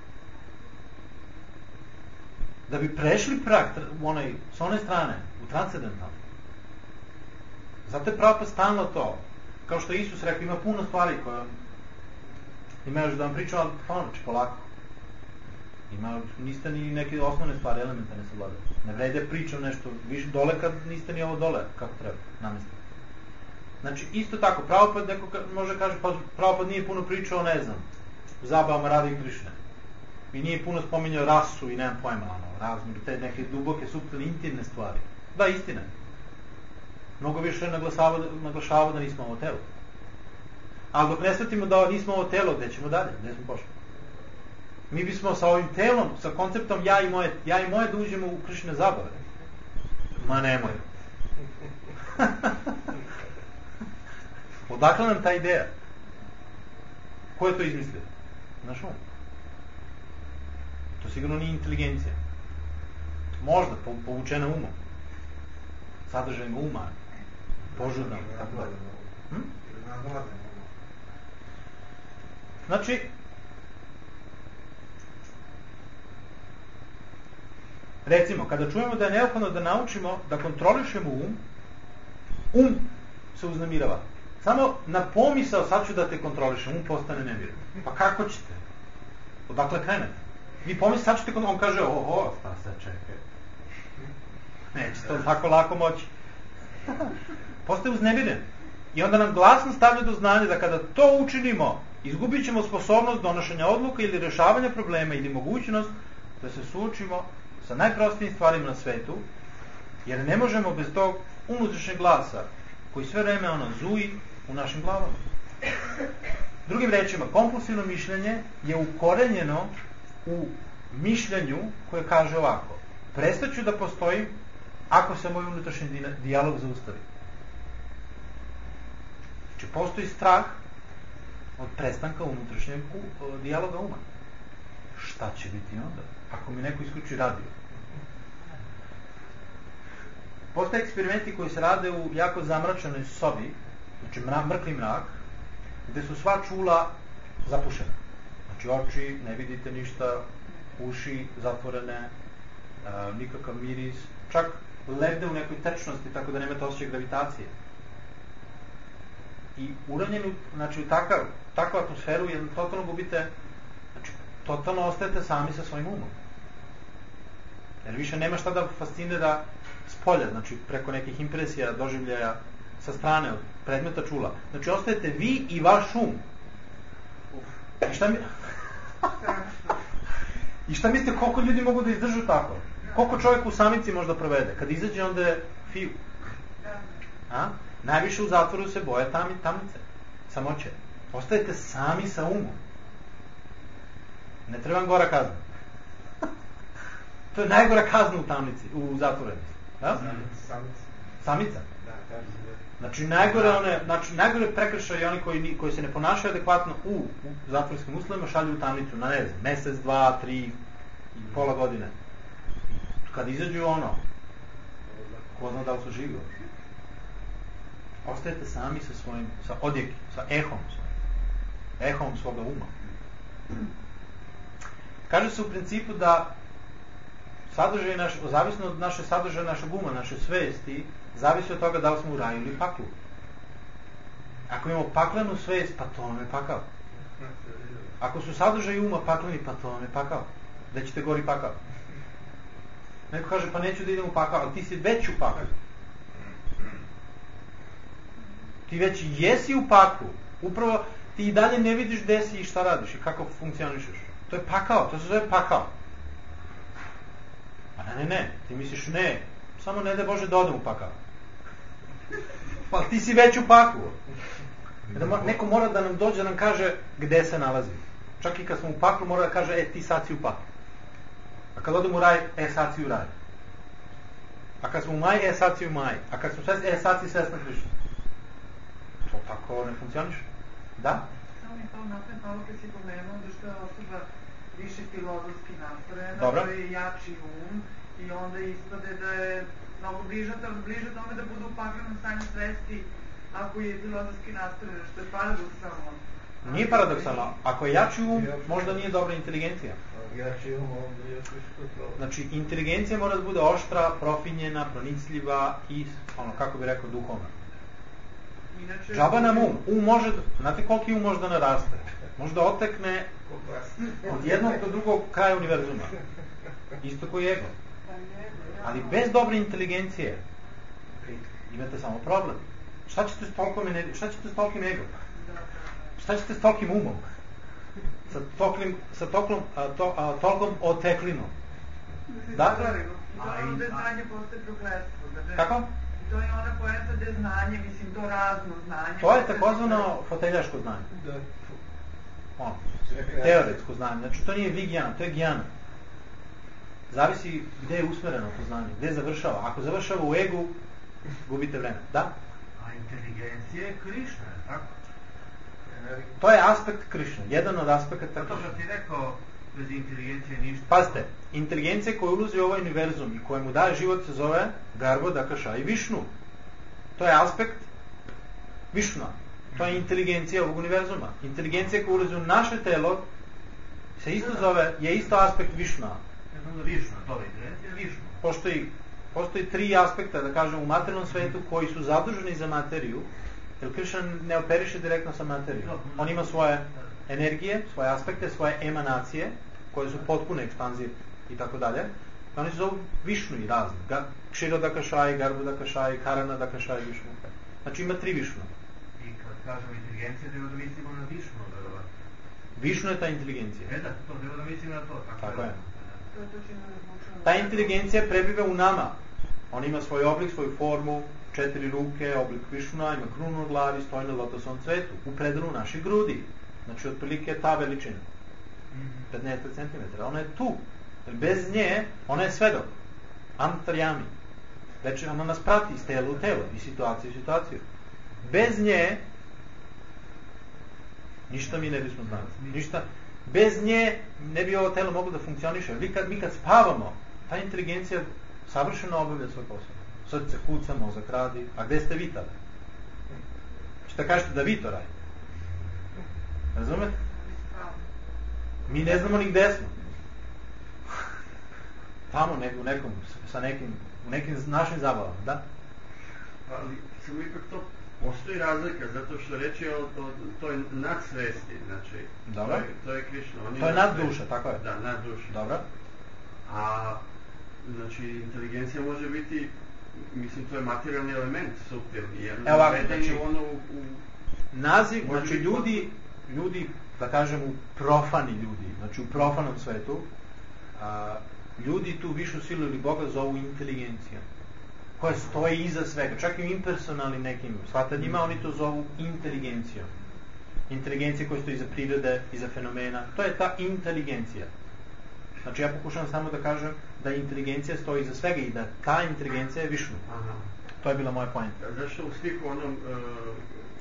Da bi prešli prag u onaj, s one strane, u transcendentalno. Zato je Prabhupada stalno to. Kao što Isus rekao, ima puno stvari koje ima još da vam pričam, ali ponoći, polako. Ima, niste ni neke osnovne stvari, elementarne savladali. Ne vrede pričam nešto više dole kad niste ni ovo dole, kako treba, namestiti. Znači, isto tako, Prabhupada neko može kaže, pa Prabhupada nije puno pričao, ne znam, zabavama Rade i Krišne. I nije puno spominjao rasu i nemam pojma, ono, razmir, te neke duboke, suptilne, intimne stvari. Da, istina. mnogo više naglašavao da nismo ovo telo. Ali dok ne shvatimo da nismo ovo telo, gde ćemo dalje? Gde smo pošli? Mi bismo sa ovim telom, sa konceptom ja i moje, ja i moje da uđemo u Krišine zabave. Ma nemoj. Odakle nam ta ideja? Ko je to izmislio? Naš um. To sigurno nije inteligencija. Možda, povučena umom. Sadržajima uma. Požudna. Tako da. Hm? Znači, recimo, kada čujemo da je neophodno da naučimo da kontrolišemo um, um se uznemirava. Samo na pomisao, sad ću da te kontrolišem, um postane nemiran. Pa kako ćete? Odakle krenete? Vi pomislite, sad ću te kontrolišem, on kaže, oho, pa sad čekaj. Neće to tako lako moći. Postaje uznemiren. I onda nam glasno stavlja do znanja da kada to učinimo, izgubit ćemo sposobnost donošenja odluka ili rešavanja problema ili mogućnost da se suočimo sa najprostijim stvarima na svetu, jer ne možemo bez tog unutrašnjeg glasa koji sve vreme ono zuji u našim glavama. Drugim rečima, kompulsivno mišljenje je ukorenjeno u mišljenju koje kaže ovako: prestaću da postojim ako se moj unutrašnji dijalog zaustavi. Znači, postoji strah od prestanka unutrašnjeg dijaloga uma. Šta će biti onda? Ako mi neko isključi radio. Postoje eksperimenti koji se rade u jako zamračenoj sobi, znači mrak, mrkli mrak, gde su sva čula zapušena. Znači oči, ne vidite ništa, uši zatvorene, a, nikakav miris, čak lebde u nekoj tečnosti, tako da nemate osjećaj gravitacije. I uranjeni, znači u takav, takvu atmosferu, jer totalno gubite, znači totalno ostajete sami sa svojim umom. Jer više nema šta da fascinira spolja, znači preko nekih impresija, doživljaja sa strane od predmeta čula. Znači ostajete vi i vaš um. I šta mi... I šta mislite koliko ljudi mogu da izdržu tako? Koliko čovjek u samici možda provede? Kad izađe onda je fiju. A? Najviše u zatvoru se boje tam, tamnice, samoće. Ostajete sami sa umom. Ne treba vam gora kazna. To je najgora kazna u tamnici, u zatvoru. Da? Samica. Samica? Da, kažem. Znači najgore one, znači najgore prekršaje oni koji koji se ne ponašaju adekvatno u, u zatvorskim uslovima šalju u tamnicu na ne znam, mesec, dva, tri i pola godine. Kad izađu ono, ko zna da li su živi. Ostajete sami sa svojim, sa odjekom, sa ehom svojim, ehom svoga uma. Kaže se u principu da sadržaj naš, zavisno od naše sadržaja našeg uma, naše svesti, zavisi od toga da li smo u raju ili paklu. Ako imamo paklenu svest, pa to vam je pakao. Ako su sadržaj uma pakleni, pa to vam je pakao. Da ćete gori pakao. Neko kaže, pa neću da idem u pakao, ali ti si već u paklu. Ti već jesi u paklu. Upravo ti i dalje ne vidiš gde si i šta radiš i kako funkcionišeš. To je pakao, to se zove pakao. Pa ne, ne, ne, ti misliš ne, samo ne da Bože da odem u pakao. Pa ti si već u paklu. Neko mora da nam dođe da nam kaže gde se nalazi. Čak i kad smo u paklu mora da kaže, e ti sad si u paklu. A kad odem u raj, e sad si u raj. A kad smo u maj, e sad si u maj. A kad smo svesni, e sad si svesna Krišna. To tako ne funkcioniše. Da? Samo mi to napred malo kad si pomenuo da što je osoba više filozofski nastrojena, Dobro. da je jači um i onda ispade da je mnogo bliže, bliže tome da bude u paklenom stanju svesti ako je filozofski nastrojen, što je paradoksalno. Nije paradoksalno. Ako je jači um, možda nije dobra inteligencija. Jači um, onda je to. Znači, inteligencija mora da bude oštra, profinjena, pronicljiva i, ono, kako bi rekao, duhovna. Inače, Džaba nam um. Um može, znate koliki um može da naraste? Može da otekne od jednog do drugog kraja univerzuma. Isto koji ego. Ali bez dobre inteligencije imate samo problem. Šta ćete s tolkom, šta ćete s tolkim egom? Šta ćete s tolkim umom? Sa, toklim, sa toklom, a, to, a, tolkom oteklinom. Da? Da? A i da znanje postaje prokletstvo. Kako? to je ona poenta da je znanje, mislim, to razno znanje. To je takozvano foteljaško znanje. Da. Ono, teoretsko znanje. Znači, to nije vigijana, to je gijana. Zavisi gde je usmereno to znanje, gde završava. Ako završava u egu, gubite vreme. Da? A inteligencija je Krišna, je tako? To je aspekt Krišne, jedan od aspekata Krišne. Zato što ti rekao, bez inteligencije ništa. Pazite, inteligencija koja ulazi u ovaj univerzum i koja mu daje život se zove Garbo, Dakaša i Višnu. To je aspekt Višna. To je inteligencija ovog univerzuma. Inteligencija koja ulazi u naše telo se isto zove, je isto aspekt Višna. Ne znam da Višna, to je inteligencija Višna. Postoji, postoji tri aspekta, da kažem, u materijalnom svetu koji su zaduženi za materiju, jer Krišna ne operiše direktno sa materijom. On ima svoje energije, svoje aspekte, svoje emanacije, koje su potpune ekspanzije i tako dalje. Oni se zovu Višnu i razni. Kširo Dakašaj, Garbo Dakašaj, Karana Dakašaj, Višnu. Znači ima tri Višnu. I kad kažemo inteligencija, treba da mislimo na Višnu, da. Višnu je ta inteligencija. E da, to treba da mislimo na to. Tako, tako je. je. Ta inteligencija prebiva u nama. On ima svoj oblik, svoju formu, četiri ruke, oblik Višnua, ima krunu u glavi, stoji na lotosom cvetu, u predalu naših grudi. Znači, otprilike ta veličina. petnaest centimetara. Ona je tu. Bez nje, ona je svedok. Antarjami. Znači, ona nas prati iz tela u telo, iz situacije u situaciju. Bez nje, ništa mi ne bismo znali. Ništa. Bez nje ne bi ovo telo moglo da funkcioniše. Vi kad, mi kad spavamo, ta inteligencija savršeno obavlja svoj posao. Srce kuca, mozak radi. A gde ste vi tada? Šta kažete da vi to radite? Razumete? Mi ne znamo ni gde smo. Tamo nek, u nekom, sa nekim, u nekim našim zabavama, da? Ali samo ipak to postoji razlika, zato što reći o, o toj nadsvesti, znači, to je, to je Krišna. To je nadduša, tako je? Da, nadduša. Dobro. A, znači, inteligencija može biti, mislim, to je materijalni element, suptilni. Evo ovako, znači, ono u, u, naziv, znači, ljudi, ljudi, da kažem, u profani ljudi, znači u profanom svetu, a, ljudi tu višu silu ili Boga zovu inteligencija, koja stoji iza svega, čak i u impersonalnim nekim shvatanjima, oni to zovu inteligencijom. Inteligencija koja stoji iza prirode, iza fenomena, to je ta inteligencija. Znači ja pokušavam samo da kažem da inteligencija stoji iza svega i da ta inteligencija je Višnu. Aha. To je bila moja poenta. Zašto u stihu onom uh,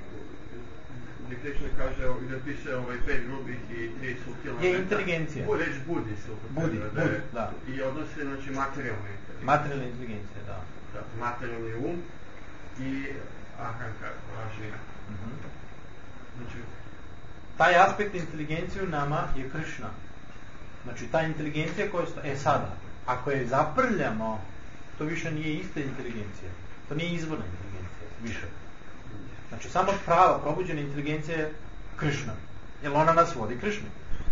gdje Krišna kaže, gdje piše ovaj pet grubih i tri suptilna je inteligencija. Bu, reč budi se budi, da, budi, da. I odnose, znači, materijalna inteligencija. Materijalna inteligencija, da. Da, materijalni um i ahankar, važnije. Mm-hmm. Znači, taj aspekt inteligencije u nama je Krišna. Znači, ta inteligencija koja sto... E sada, ako je zaprljamo, to više nije ista inteligencija. To nije izvorna inteligencija, više. Znači, samo prava, probuđena inteligencija je Krišna. Jer ona nas vodi Krišnu.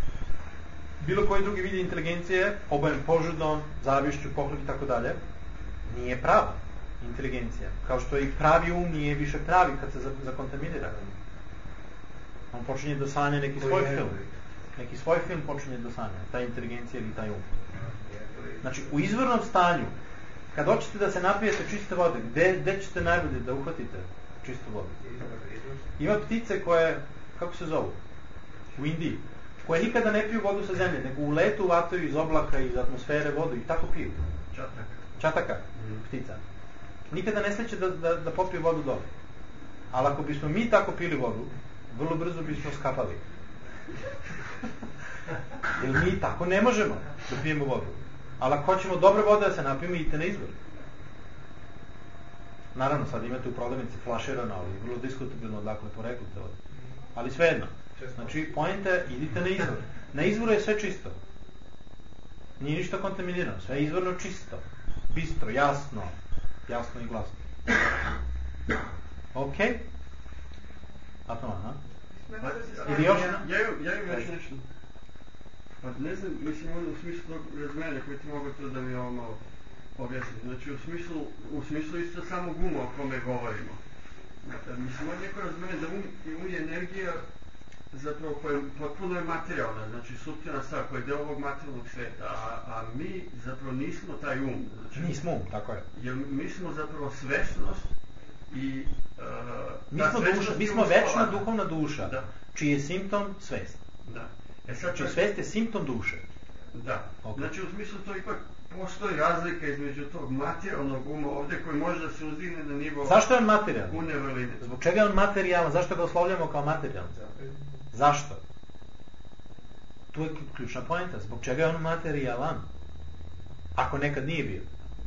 Bilo koji drugi vid inteligencije, obojen požudom, zavišću, pohled i tako dalje, nije prava inteligencija. Kao što i pravi um nije više pravi kad se zakontaminira. On počinje da sanja neki svoj film. Neki svoj film počinje da sanja. Ta inteligencija ili taj um. Znači, u izvornom stanju, kad hoćete da se napijete čiste vode, gde, gde ćete najbolje da uhvatite čistu vodu? Ima ptice koje, kako se zovu? U Indiji. Koje nikada ne piju vodu sa zemlje, nego u letu vataju iz oblaka, iz atmosfere vodu i tako piju. Čataka. Čataka, ptica. Nikada ne sreće da, da, da popiju vodu dole. Ali ako bismo mi tako pili vodu, vrlo brzo bismo skapali. Jer mi tako ne možemo da pijemo vodu. Ali ako hoćemo dobre vode da se napijemo, idite na izvor. Naravno, sad imate u prodavnici flaširano, ali vrlo diskutabilno odakle poreklo te vode. Ali svejedno. Znači, poenta, idite na izvor. Na izvoru je sve čisto. Nije ništa kontaminirano. Sve je izvorno čisto. Bistro, jasno. Jasno i glasno. Ok? A to aha. Ili još? Ja, ja imam još nešto. Pa ne znam, mislim, ono u smislu razmene koji ti mogu to da mi ovo malo objasniti. Znači, u smislu, u smislu isto samo guma o kome govorimo. Znači, mislim, on neko razmene da um, um je energija zapravo koja potpuno je materijalna, znači suptilna stvar koja je deo ovog materijalnog sveta, a, a mi zapravo nismo taj um. Znači, nismo um, tako je. Jer mi smo zapravo svesnost i uh, mi smo, duša, mi smo večna duhovna duša, da. Čiji je simptom svest. Da. E sad, znači svest je simptom duše. Da. Okay. Znači u smislu to ipak postoji razlika između tog materijalnog uma ovdje koji može da se uzdigne na nivo... Zašto je on materijalan? Une vrline. Zbog čega je on materijalan? Zašto ga oslovljamo kao materijalan? Zašto? Tu je ključna poenta. Zbog čega je on materijalan? Ako nekad nije bio.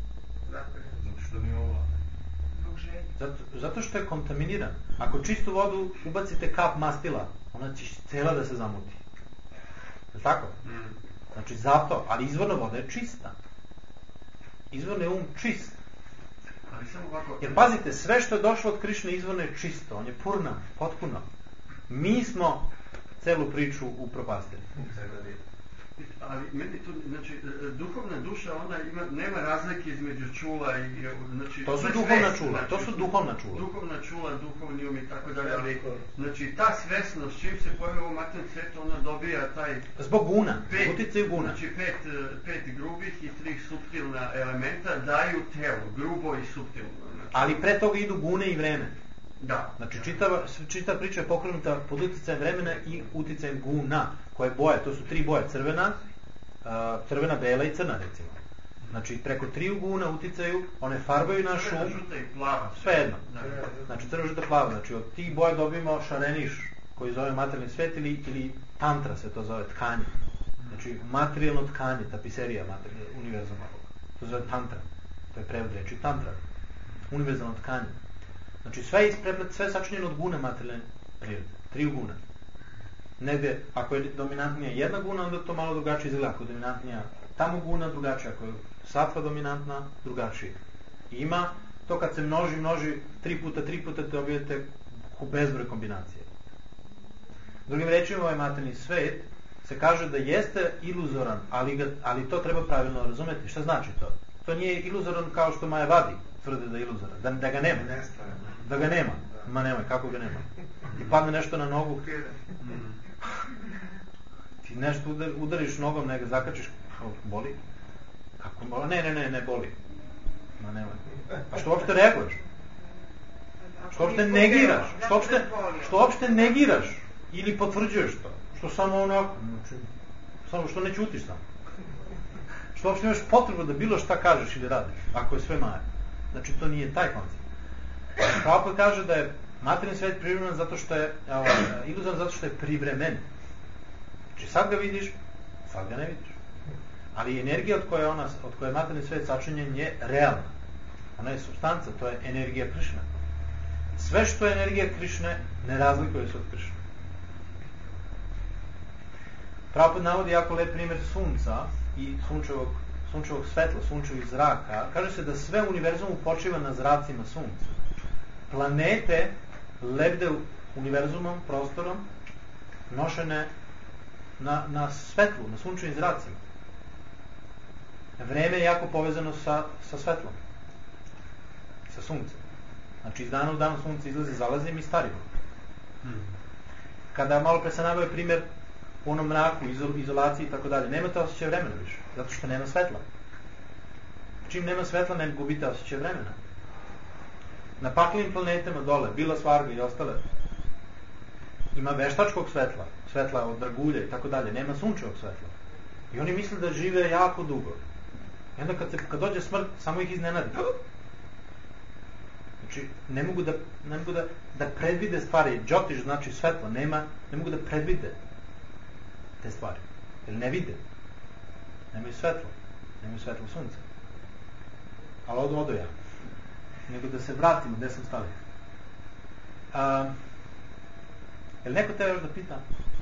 Zato što nije ovo. Zato, zato što je kontaminiran. Ako čistu vodu ubacite kap mastila, ona će cijela da se zamuti. Je tako? Mm. Znači zato, ali izvorna voda je čista. Izvorni um čist. Ali samo ovako... Jer pazite, sve što je došlo od Krišne izvorno je čisto. On je purna, potpuno. Mi smo celu priču upropastili. Ali meni tu, znači, duhovna duša, ona ima, nema razlike između čula i, znači... To su duhovna čula, znači, to su duhovna čula. Duhovna čula, duhovni um i tako dalje, ali, znači, ta svesnost, čim se pojavi u materijalnom svijetu, ona dobija taj... Zbog guna, uticaj guna. Znači, pet, pet grubih i tri suptilna elementa daju telo, grubo i suptilno. Znači. Ali pre toga idu gune i vreme. Da. Znači, čitava, čita priča je pokrenuta pod uticajem vremena i uticajem guna, koje boje, to su tri boje, crvena, uh, crvena, bela i crna, recimo. Znači, preko tri guna uticaju, one farbaju naš um. Crvena, žuta i plava. Sve jedno. Znači, crvena, žuta, plava. Znači, od tih boja dobijemo šareniš, koji zove materijalni svet, ili, ili tantra se to zove, tkanje. Znači, materijalno tkanje, tapiserija univerzuma. To zove tantra. To je prevod reči tantra. Univerzalno tkanje. Znači sve je ispreplet, sve je sačinjeno od guna materijalne prirode. Tri guna. Negde, ako je dominantnija jedna guna, onda to malo drugačije izgleda. Ako je dominantnija tamo guna, drugačije. Ako je satva dominantna, drugačije. I ima to kad se množi, množi tri puta, tri puta, dobijete bezbroj kombinacije. Drugim rečima, ovaj materijalni svet se kaže da jeste iluzoran, ali, ga, ali to treba pravilno razumeti. Šta znači to? To nije iluzoran kao što Maja Vadi tvrde da je iluzoran. Da, da ga nema. Da ga nema. Ma nemoj, kako ga nema? Ti padne nešto na nogu. Ti nešto udariš nogom, ne ga zakačiš. Boli? Kako boli? Ne, ne, ne, ne boli. Ma nemoj. A što uopšte reaguješ? Što uopšte negiraš? Što uopšte, što uopšte negiraš? Ili potvrđuješ to? Što samo onako? Samo što ne ćutiš samo? Što uopšte imaš potrebu da bilo šta kažeš ili radiš? Ako je sve Maja. Znači to nije taj koncept. Prabhupada kaže da je materijalni svet privremen zato što je iluzan zato što je privremen. Znači sad ga vidiš, sad ga ne vidiš. Ali energija od koje, ona, od koje je materijalni svet sačinjen je realna. Ona je supstanca, to je energija Krišne. Sve što je energija Krišne ne razlikuje se od Krišne. Prabhupada navodi jako lep primjer sunca i sunčevog, sunčevog svetla, sunčevih zraka. Kaže se da sve u univerzumu počiva na zracima sunca. Planete lebde univerzumom, prostorom, nošene na, na svetlu, na sunčevim zracima. Vreme je jako povezano sa, sa svetlom, sa suncem. Znači iz dana u dan sunce izlazi, zalazi i mi starimo. Hmm. Kada malo pre se naveo primjer u onom mraku, izol, izolaciji i tako dalje, nemate osjećaj vremena više, zato što nema svetla. Čim nema svetla, ne gubite osjećaj vremena. Na paklenim planetama dole, Bila Svarga i ostale, ima veštačkog svetla, svetla od dragulja i tako dalje, nema sunčevog svetla. I oni misle da žive jako dugo. I onda kad, se, kad dođe smrt, samo ih iznenadi. Znači, ne mogu da, ne mogu da, da predvide stvari. Džotiš znači svetlo, nema, ne mogu da predvide te stvari. Jer ne vide. Nemaju svetlo. Nemaju svetlo sunca. Ali odo, odo ja. Nego da se vratimo gde sam stavio. A, je li neko te još da pita?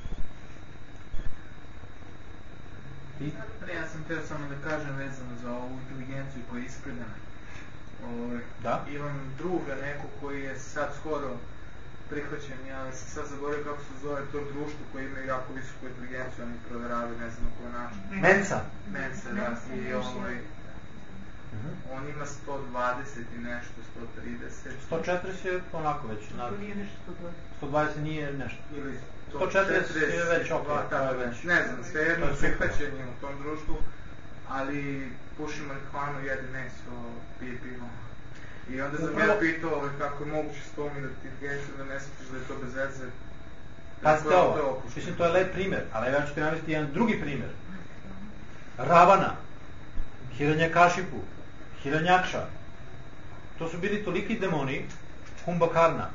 Pita? Ja sam teo samo da kažem vezano za ovu inteligenciju koja je ispredana. Da? Imam druga neko koji je sad skoro prihvaćen, ja sam sad zaboravio kako se zove to društvo koje imaju jako visoku inteligenciju, oni proveravaju, ne znam na koji način. Mensa. Mensa, da. I ovaj, Mm-hmm. On ima sto dvadeset i nešto, sto trideset. sto četrdeset je onako već. To nije nešto sto dvadeset. sto dvadeset nije nešto. Ili sto četrdeset je već ok, to je već. Ne znam, sve jedno prihvaćenje u tom društvu, ali puši marihuanu, jede meso, pije pivo. I onda sam ja pitao ovaj, kako je moguće s tom inteligenciju da ne shvatiš da je to bez veze. Pazite ovo, mislim to je lep primjer, ali ja ću ti navesti jedan drugi primjer. Ravana, Hiranyakashipu, Hiranyaksha, to su bili toliki demoni, Kumbhakarna.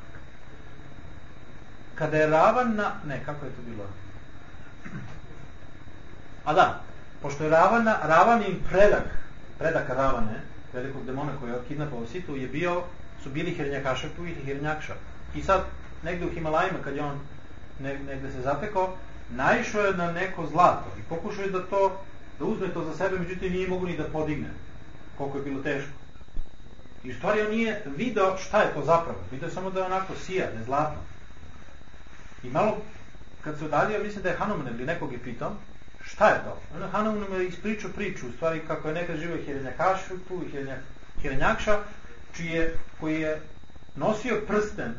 Kada je Ravana, ne, kako je to bilo? A da, pošto je Ravana, Ravanin predak, predak Ravane, velikog demona koji je kidnapao Situ, je bio, su bili Hiranyakashipu i Hiranyaksha. I sad, negde u Himalajima, kad je on negde se zatekao, naišao je na neko zlato i pokušao je da to, da uzme to za sebe, međutim nije mogu ni da podigne, koliko je bilo teško. I u stvari on nije video šta je to zapravo, video samo da je onako sija, da je zlatno. I malo, kad se udaljio, mislim da je Hanuman ili nekog je pitao, šta je to? Ono Hanuman je ispričao priču, u stvari kako je nekad živio Hiranyakashipu i Hiranyaksha, čije, koji je nosio prsten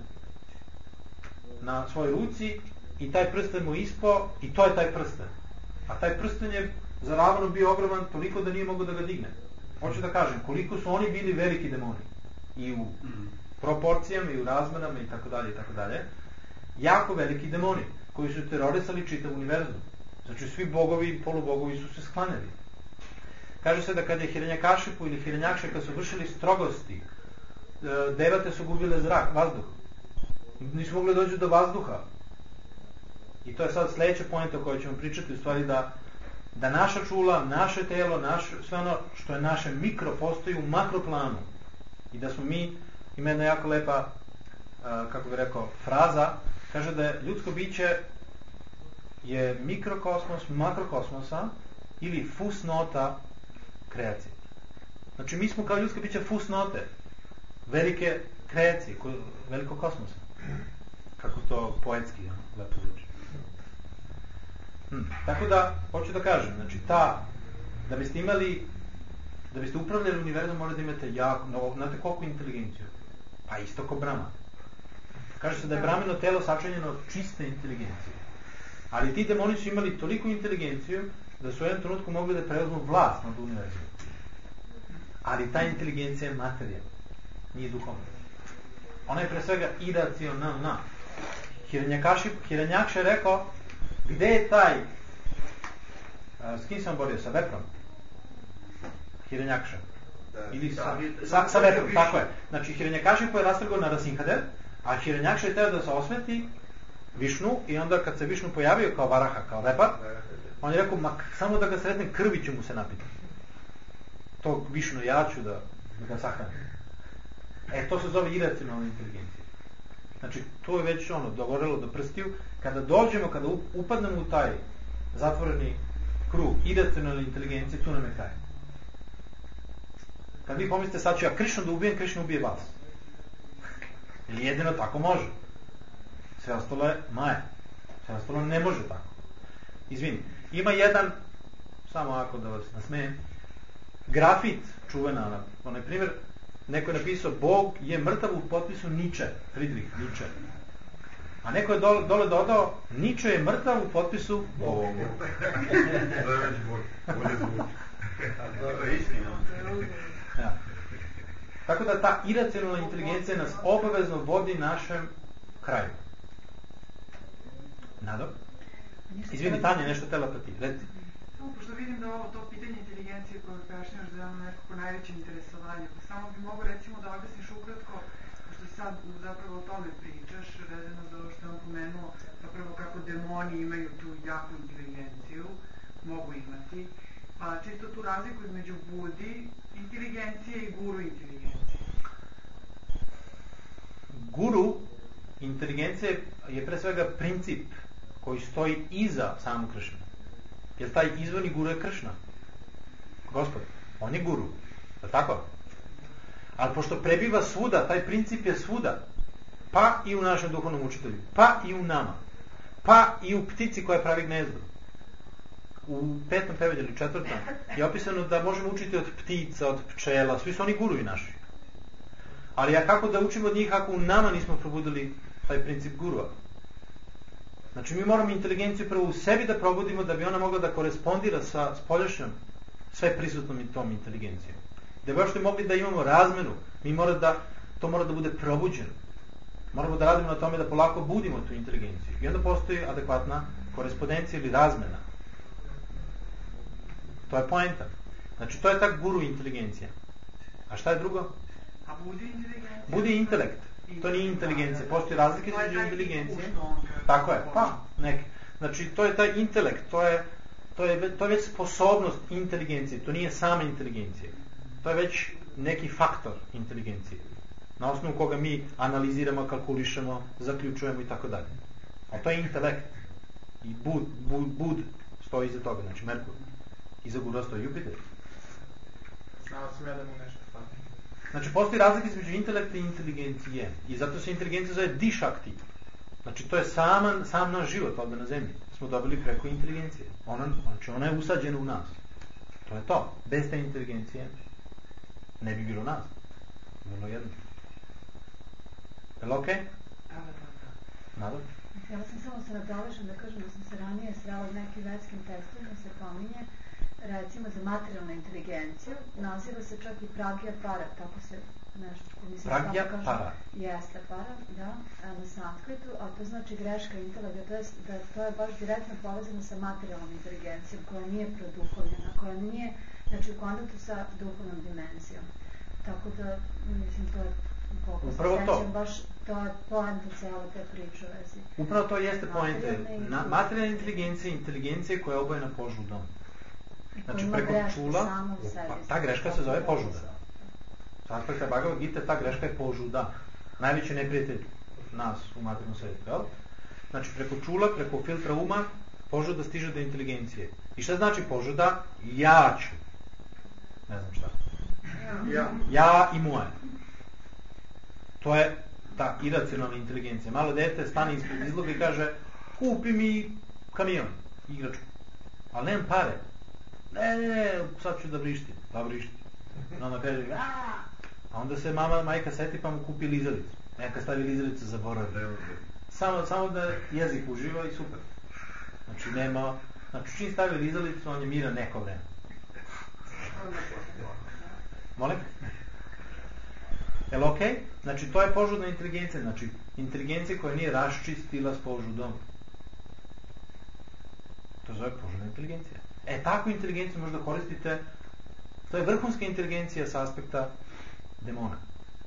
na svojoj ruci i taj prsten mu ispao i to je taj prsten. A taj prsten je za Ravanu bio ogroman toliko da nije mogao da ga digne. Hoću da kažem, koliko su oni bili veliki demoni. I u proporcijama, i u razmerama, i tako dalje, i tako dalje. Jako veliki demoni, koji su terorisali čitav univerzum. Znači, svi bogovi i polubogovi su se sklanjali. Kaže se da kad je Hiranyakashipu ili Hiranyaksha, kad su vršili strogosti, devate su gubile zrak, vazduh. Nisu mogli dođu do vazduha. I to je sad sljedeća poenta o kojoj ćemo pričati, u stvari da, da naša čula, naše telo, naš, sve ono što je naše mikro postoji u makroplanu. I da smo mi, ima jedna jako lepa, uh, kako bih rekao, fraza, kaže da je ljudsko biće je mikrokosmos makrokosmosa ili fusnota kreacije. Znači mi smo kao ljudsko biće fusnote, velike kreacije, velikog kosmosa. Kako to poetski ja, lepo zvuči. Hm. Tako da, hoću da kažem, znači ta, da biste imali, da biste upravljali univerzum, morate da imate jako, no, znate koliko inteligenciju? Pa isto ko Brahma. Kaže se da je Brahmino telo sačinjeno od čiste inteligencije. Ali ti demoni su imali toliko inteligenciju da su u jednom trenutku mogli da preuzmu vlast nad univerzumom. Ali ta inteligencija je materijalna, nije duhovna. Ona je pre svega iracionalna. Hiranyaksha je rekao, gde je taj, uh, s kim sam borio, sa veprom? Hiranyaksha. Ili sa, sa, sa veprom, tako je. Znači, Hiranyakashipu je rastrgao na Rasinhadev, a Hiranyaksha je teo da se osveti Višnu i onda kad se Višnu pojavio kao Varaha, kao vepar, on je rekao, ma samo da ga sretnem, krvi ću mu se napiti. Tog Višnu ja ću da, da ga sahranim. E, to se zove iracionalna inteligencija. Znači, to je već ono, dogovorilo do prstiju. Kada dođemo, kada upadnemo u taj zatvoreni krug iracionalne inteligencije, tu nam je kraj. Kad vi pomislite, sad ću ja Krišnu da ubijem, Krišna ubije vas. Ili jedino tako može. Sve ostalo je maja. Sve ostalo ne može tako. Izvini, ima jedan, samo ako da vas nasmejem, grafit, čuvena, onaj primjer, neko je napisao Bog je mrtav u potpisu Nietzsche, Friedrich Nietzsche. A neko je dole, dole dodao Nietzsche je mrtav u potpisu Bog. Ja. Tako da ta iracionalna inteligencija nas obavezno vodi našem kraju. Nado? Izvini, Tanja, nešto tela pa ti, reci. Samo pošto vidim da ovo to pitanje inteligencije koje objašnjaš da je ono nekako najveće interesovanje, pa samo bi mogo recimo da objasniš ukratko, pošto sad zapravo o tome pričaš, vezano za ovo što je on pomenuo, zapravo kako demoni imaju tu jaku inteligenciju, mogu imati, pa čisto tu razliku između budi inteligencije i guru inteligencije. Guru inteligencije je pre svega princip koji stoji iza samog Krišne. Jer taj izvorni guru je Krišna. Gospod, on je guru. Je tako? Ali pošto prebiva svuda, taj princip je svuda. Pa i u našem duhovnom učitelju. Pa i u nama. Pa i u ptici koja pravi gnezdo. u petom pevelju ili četvrtom je opisano da možemo učiti od ptica, od pčela, svi su oni guruvi naši. Ali ja kako da učimo od njih ako u nama nismo probudili taj princip gurua? Znači mi moramo inteligenciju prvo u sebi da probudimo da bi ona mogla da korespondira sa spoljašnjom sve prisutnom i tom inteligencijom. Da bi uopšte mogli da imamo razmenu, mi mora da, to mora da bude probuđeno. Moramo da radimo na tome da polako budimo tu inteligenciju. I onda postoji adekvatna korespondencija ili razmena. To je poenta. Znači to je ta guru inteligencija. A šta je drugo? A budi inteligencija? Budi intelekt. To nije inteligencija. Postoji razlike između inteligencije. Tako je. Pa, neki. Znači to je taj intelekt. To je, to je, to je već sposobnost inteligencije. To nije sama inteligencija. To je već neki faktor inteligencije. Na osnovu koga mi analiziramo, kalkulišemo, zaključujemo i tako dalje. A to je intelekt. I bud, bud, bud stoji iza toga, znači Merkur. Iza gura stoji Jupiter. Znao sam ja da mu nešto fali. Znači postoji razlika između intelekta i inteligencije. I zato se inteligencija zove dišakti. Znači to je sama, sam naš život ovdje na zemlji. Smo dobili preko inteligencije. Ona, znači ona je usađena u nas. To je to. Bez te inteligencije ne bi bilo nas. Bilo jedno. Je li okej? Da, da, da. Nadam? Ja sam samo se nadovežem da kažem da sam se ranije srela u nekim vetskim tekstovima se pominje recimo za materijalnu inteligenciju, naziva se čak i pragya para, tako se nešto, mislim pragya kaže, para. Jeste para, da, na sanskritu, a to znači greška intelekta, to je, da to je baš direktno povezano sa materijalnom inteligencijom koja nije produhovljena, koja nije, znači u kontaktu sa duhovnom dimenzijom. Tako da, mislim, to je koliko se sećam, baš to je poenta cijela te priče u vezi. Upravo to jeste poenta. Na, materijalna inteligencija je inteligencija koja je obojena požudom. Znači preko čula, pa, ta greška se zove požuda. Sa aspekta Bhagavad Gita ta greška je požuda. Najveći neprijatelj nas u materijalnom svijetu, jel? Znači preko čula, preko filtra uma, požuda stiže do inteligencije. I šta znači požuda? Ja ću. Ne znam šta. Ja. Ja i moje. To je ta iracionalna inteligencija. Malo dete stane ispred izloga i kaže kupi mi kamion, igračku. Ali nemam pare. Ne, ne, ne, sad ću da vrištim. Pa vrištim. Onda kaže a onda se mama, majka seti pa mu kupi lizalicu. Neka stavi lizalicu za borav. Samo, samo da jezik uživa i super. Znači nema, znači čim stavi lizalicu on je miran neko vreme. Molim? Jel okej? Okay? Znači to je požudna inteligencija, znači inteligencija koja nije raščistila s požudom. To zove požudna inteligencija. E, takvu inteligenciju možda koristite, to je vrhunska inteligencija sa aspekta demona.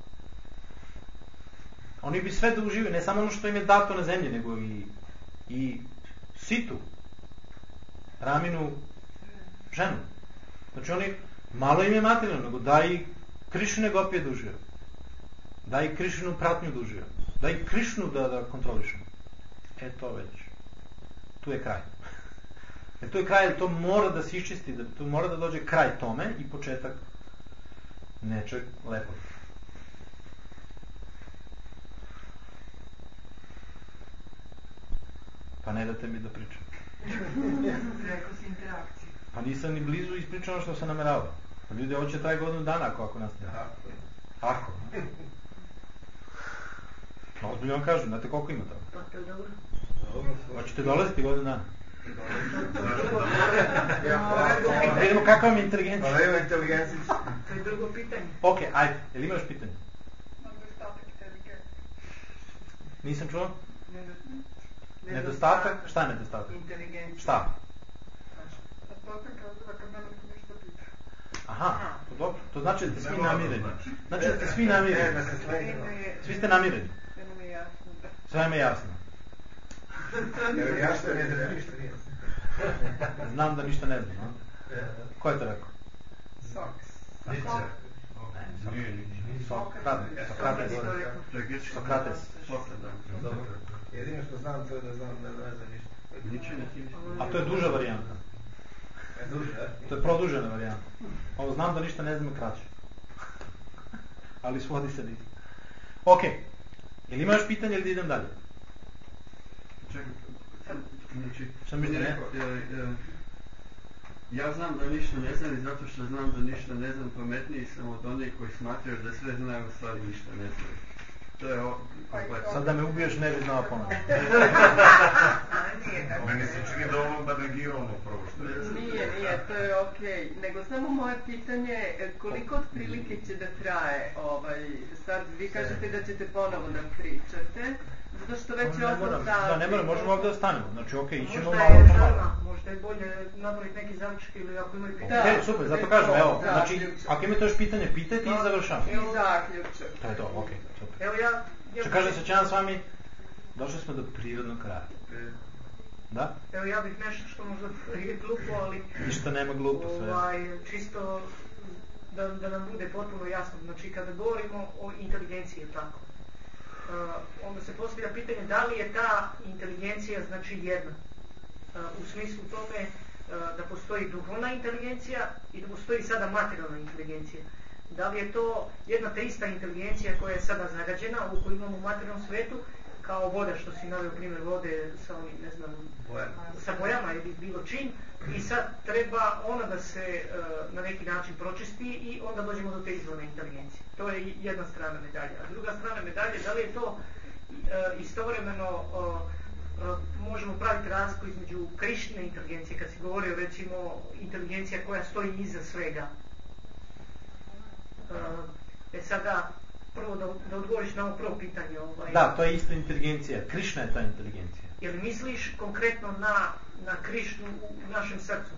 Oni bi sve da uživaju, ne samo ono što im je dato na zemlji, nego i, i situ, Raminu ženu. Znači oni, malo im je materijalno, nego daj i Krišne gopije da uživaju. Daj i Krišnu pratnju da uživaju. Daj i Krišnu da, da kontrolišemo. E to već. Tu je kraj. Jer tu je kraj, to mora da se iščisti, da, tu mora da dođe kraj tome i početak nečeg lepog. Pa ne date mi da pričam. Rekao si interakciju. Pa nisam ni blizu ispričao što sam nameravao. Pa ljudi, ovo će traje godinu dana ako, ako nastavimo. Ako? No, ozbiljno vam kažem, znate koliko ima toga? Pa to je dobro. Hoćete dolaziti godinu dana? Da vidimo kakva mi je inteligencija. Pa nema inteligencija. To je drugo pitanje. Ok, ajde, jel imaš pitanje? Nedostatak inteligencije. Nisam čuo? Nedostatak? Šta je nedostatak? Inteligencija. Šta? Nedostatak kada mene nešto pita. Aha, to dobro. To znači da ste svi namireni. Znači da ste svi namireni. Svi ste namireni. Sve nam je jasno. Sve nam je jasno. Ja što ne znam, ništa nije. Znam da ništa ne znam, no? Ko je to rekao? Soks. Sokrates. Sokrates. Jedino što znam to je da znam da ne znam ništa. A to je duža varijanta. To je produžena varijanta. Ovo znam da ništa ne znam kraće. Ali svodi se ništa. Ok. Jel imaš pitanje ili da idem dalje? Čekaj, znači, sam mi rekao, Ja znam da ništa ne znam i zato što znam da ništa ne znam, pametniji sam od onih koji smatraju da sve znaju, u stvari ništa ne znaju. To je kompletno. Sad da me ubiješ ne bi znao ponovno. Meni se čini da ono da negiramo prvo što je. Nije, nije, to je okej. Nego samo moje pitanje, koliko otprilike će da traje ovaj, sad vi kažete da ćete ponovo da pričate, zato što već je osam sati. Da, ne moram, možemo ovdje da stanemo. Znači, okej, ićemo malo malo po malo. Možda je bolje napraviti neki završak ili ako imaju pitanje. Okej, super, zato kažem, evo, znači, ako imate još pitanje, pitajte i završamo. I zaključak. To je to, okej, super. Evo ja... Što kažem se čevam s vami, došli smo do prirodnog kraja. Da? Evo ja bih nešto što možda je glupo, ali... Ništa nema glupo sve. Ovaj, čisto da, da nam bude potpuno jasno. Znači, kada govorimo o inteligenciji, tako, uh, onda se postavlja pitanje da li je ta inteligencija, znači, jedna. Uh, u smislu tome uh, da postoji duhovna inteligencija i da postoji sada materijalna inteligencija. Da li je to jedna te ista inteligencija koja je sada zagađena, u kojoj imamo u materijalnom svetu, kao voda, što si naveo primjer vode sa onim, ne znam, bojama. sa bojama ili bilo čim, i sad treba ona da se uh, na neki način pročisti i onda dođemo do te izvorne inteligencije. To je jedna strana medalje. A druga strana medalje, da li je to uh, istovremeno, uh, uh, možemo praviti razliku između Krišne inteligencije, kad si govorio recimo inteligencija koja stoji iza svega. Uh, e sada, prvo da, da odgovoriš na ovo prvo pitanje. Ovaj, da, to je isto inteligencija. Krišna je ta inteligencija. Je li misliš konkretno na, na Krišnu u našem srcu?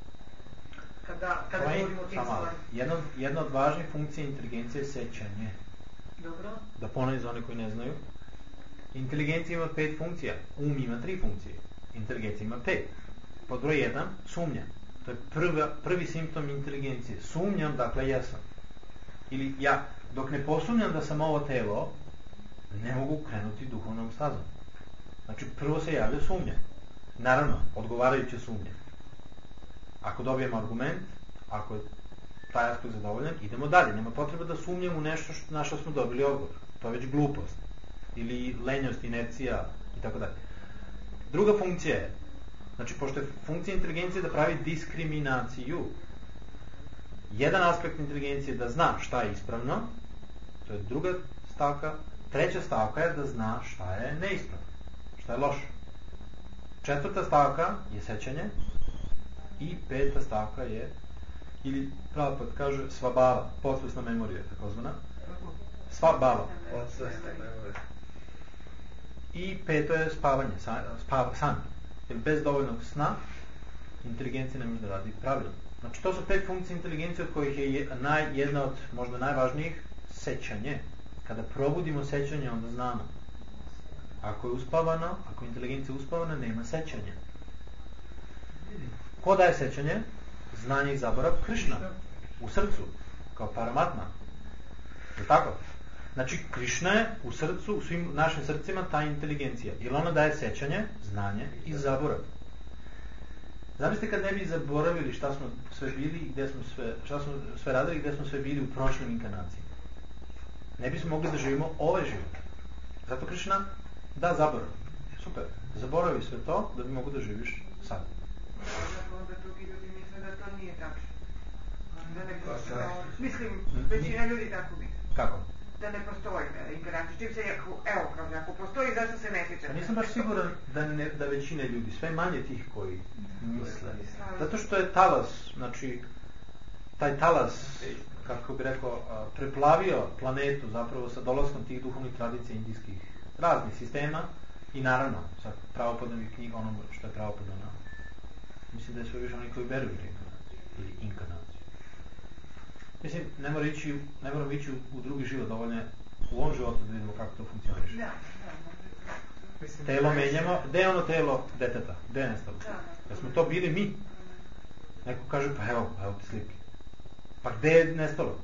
Kada, kada Koji, govorimo o tim stvarima. Jedna, jedna od važnih funkcija inteligencije je sećanje. Dobro. Da ponovim za one koji ne znaju. Inteligencija ima pet funkcija. Um ima tri funkcije. Inteligencija ima pet. Pod broj jedan, sumnja. To je prva, prvi simptom inteligencije. Sumnjam, dakle jesam. Ili ja, dok ne posumnjam da sam ovo telo, ne mogu krenuti duhovnom stazom. Znači, prvo se javlja sumnja. Naravno, odgovarajuće sumnje. Ako dobijemo argument, ako je taj aspekt zadovoljan, idemo dalje. Nema potreba da sumnjamo u nešto što, na što smo dobili odgovor. To je već glupost. Ili lenjost, inercija i tako dalje. Druga funkcija je, znači, pošto je funkcija inteligencije da pravi diskriminaciju. Jedan aspekt inteligencije je da zna šta je ispravno, to je druga stavka. Treća stavka je da zna šta je neispravno, šta je loše. Četvrta stavka je sećanje i peta stavka je, ili Prabhupada kaže, svabava, podsvesna memorija, takozvana. Svabava. Podsvesna memorija. I peto je spavanje, san. Spav, san. Jer bez dovoljnog sna inteligencija ne može da radi pravilno. Znači, to su pet funkcije inteligencije od kojih je naj, jedna od možda najvažnijih sećanje. Kada probudimo sećanje, onda znamo. Ako je uspavano, ako je inteligencija uspavana, nema sećanja. Ko daje sećanje? Znanje i zaborav Krišna. U srcu. Kao paramatma. Je tako? Znači, Krišna je u srcu, u svim našim srcima ta inteligencija. Jer ona daje sećanje, znanje i zaborav. Zamislite kad ne bi zaboravili šta smo sve bili i gde smo sve, šta smo sve radili i gde smo sve bili u prošlim inkarnacijama. Ne bismo mogli da živimo ovaj život. Zato Krišna da zaborav. Super. Zaboravi sve to da bi mogu da živiš sad. Zato onda drugi ljudi misle da to nije tačno. Da ne postoji. Mislim, većina ljudi tako misle. Kako? Da ne postoji inkarnacija. Čim se, evo, kaže, ako postoji, zašto se ne sjeća? Pa nisam baš siguran da, ne, da većina ljudi, sve manje tih koji misle. Zato što je talas, znači, taj talas, kako bi rekao, preplavio planetu zapravo sa dolaskom tih duhovnih tradicija indijskih raznih sistema i naravno sa pravopadom i knjiga onom što je pravopadano. Mislim da je sve više oni koji veruju reinkarnaciju ili inkarnaciju. Mislim, ne moram ići, ne moram ići u, u drugi život, dovoljno je u ovom životu da vidimo kako to funkcioniše. Da, da. Telo menjamo, gde je ono telo deteta? Gde je nestalo? Da smo to bili mi. Neko kaže, pa evo, evo ti slike. Pa gde je nestalo?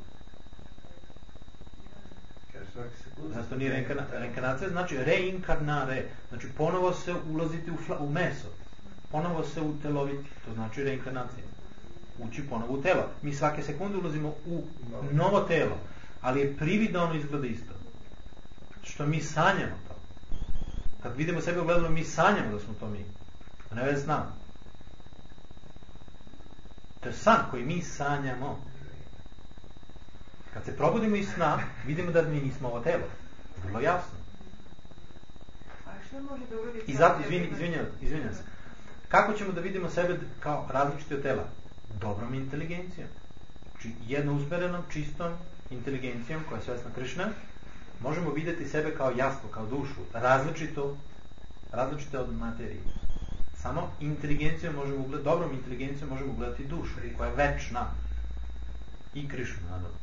Znači to nije reinkarna, reinkarnacija, znači reinkarnare. Znači ponovo se ulaziti u, fla, u meso. Ponovo se uteloviti. To znači reinkarnacija. Ući ponovo u telo. Mi svake sekunde ulazimo u novo telo. Ali je privid da ono izgleda isto. Što mi sanjamo to. Kad vidimo sebe u gledalu, mi sanjamo da smo to mi. A ne već s nama. To je san koji mi sanjamo. Kad se probudimo iz sna, vidimo da mi nismo ovo telo. Vrlo jasno. Šta može da uradi? I zato, izvini, izvinjam, izvinjam se. Kako ćemo da vidimo sebe kao različiti od tela? Dobrom inteligencijom. Znači, jednouzmerenom, čistom inteligencijom koja je svesna Krišna, možemo vidjeti sebe kao jasno, kao dušu, različito, različito od materije. Samo inteligencijom možemo ugledati, dobrom inteligencijom možemo ugledati dušu, koja je večna. I Krišnu, naravno.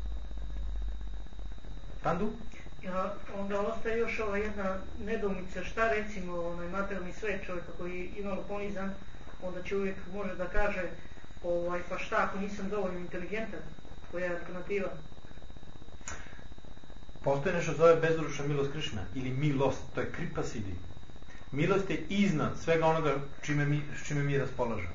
Pandu? Ja, onda ostaje još ova jedna nedoumica, šta recimo onaj materijalni svet čovjeka koji je imalo ponizan, onda čovjek može da kaže ovaj, pa šta ako nisam dovoljno inteligentan, koja je alternativa? Postoje nešto zove bezrušna milost Krišna ili milost, to je kripa siddhi. Milost je iznad svega onoga čime mi, s čime mi raspolažemo.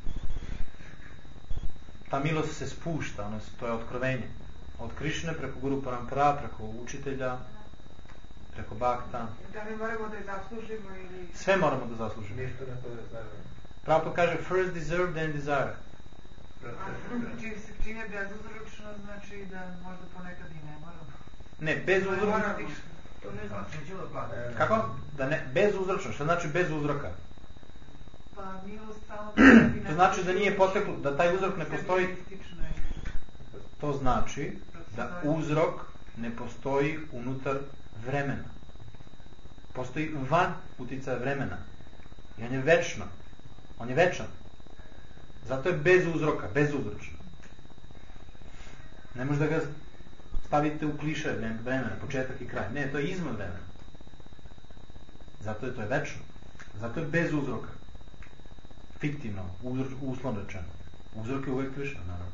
Ta milost se spušta, ono, to je otkrovenje. Od Krišne preko Guru Parampara, preko učitelja, preko Bhakta. Da li moramo da je zaslužimo ili... Sve moramo da zaslužimo. Ništa ne podezajemo. Prabhupada kaže first deserve, then desire. Čim se čini bezuzročno, znači da možda ponekad i ne moramo. Ne, bezuzročno. To ne znači. Kako? Da ne, bezuzročno. Što znači bez uzroka? Pa milost samo... To znači da nije poteklo, da taj uzrok ne postoji. To znači da uzrok ne postoji unutar vremena. Postoji van uticaja vremena. I on je večno. On je večan. Zato je bez uzroka, bezuzročno. Ne može da ga stavite u kliše vremena, početak i kraj. Ne, to je izvan vremena. Zato je to je večno. Zato je bez uzroka. Fiktivno, uslovno rečeno. Uzrok je uvijek Krišna, naravno.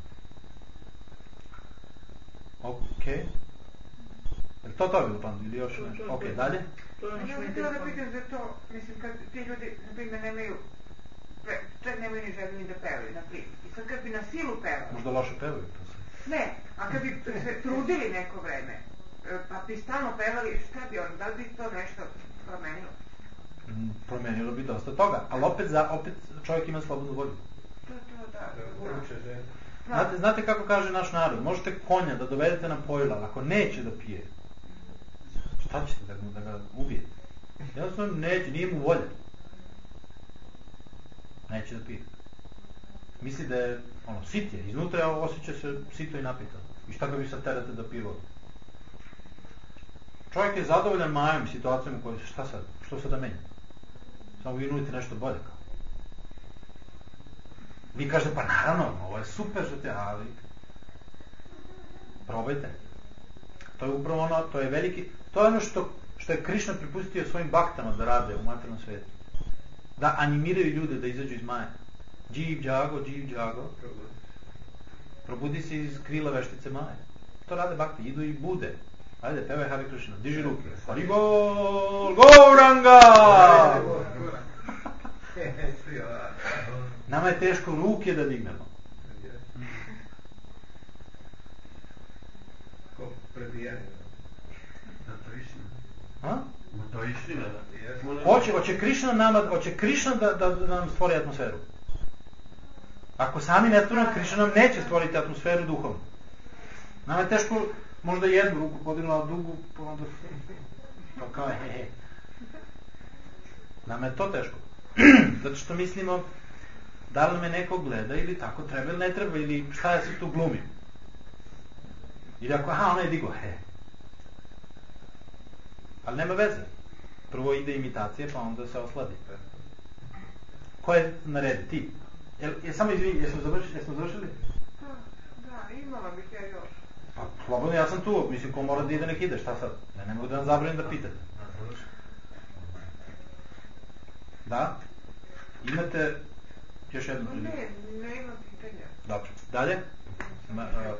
Ok. Je li to to bilo, Pandu, ili još nešto? Ok, dalje? Ja bih htjela da pitam za to, mislim, kad ti ljudi, na primjer, nemaju, čak nemaju ni želju ni da pevaju, na primjer. I sad kad bi na silu pevali... Možda loše pevaju, to se... Ne, a kad bi se trudili neko vreme, pa bi stalno pevali, šta bi on, da li bi to nešto promenilo? Promenilo bi dosta toga, ali opet, za, opet čovjek ima slobodnu volju. To, to, da. Znate, znate kako kaže naš narod, možete konja da dovedete na pojila, ali ako neće da pije, šta ćete da, da ga ubijete? Jednostavno neće, nije mu volja. Neće da pije. Misli da je ono, sit je, iznutra osjeća se sito i napito. I šta ga vi sad terate da pije vodu? Čovjek je zadovoljan majom situacijom u kojoj se, šta sad, što sad da menja? Samo vi nudite nešto bolje kao. Vi kažete, pa naravno, ovo je super što te, ali probajte. To je upravo ono, to je veliki, to je ono što, što je Krišna prepustio svojim baktama da rade u materijalnom svijetu. Da animiraju ljude da izađu iz maje. Dživ džago, dživ džago. Probudi se iz krila veštice maje. To rade bakti, idu i bude. Ajde, pevaj Hare Krishna, diži ruke. Haribol, Gauranga! Nama je teško ruke da dignemo. Ko prebijanje. Da, to je istina. A? To je istina, da. Hoće, hoće Krišna nama, hoće Krišna da, da, da nam stvori atmosferu. Ako sami ne stvorimo, Krišna nam neće stvoriti atmosferu duhovnu. Nama je teško možda jednu ruku podignula dugu, pa onda... Pa kao, he, he. Nama je to teško. Zato što mislimo da li me neko gleda ili tako treba ili ne treba ili šta ja se tu glumim. Ili ako, aha, ona je digo, he. Ali nema veze. Prvo ide imitacija, pa onda se osladi. Ko je na redu? Ti? Jel, je, samo izvini, jesmo završili? Jesmo završili? Da, da, imala bih ja još. Pa, slobodno, ja sam tu. Mislim, ko mora da ide, nek ide. Šta sad? Ja ne mogu da vam zabranim da pitate. Da? Imate još jednu priliku? Ne, ne imam pitanja. Dobro. Dalje? Ma, uh,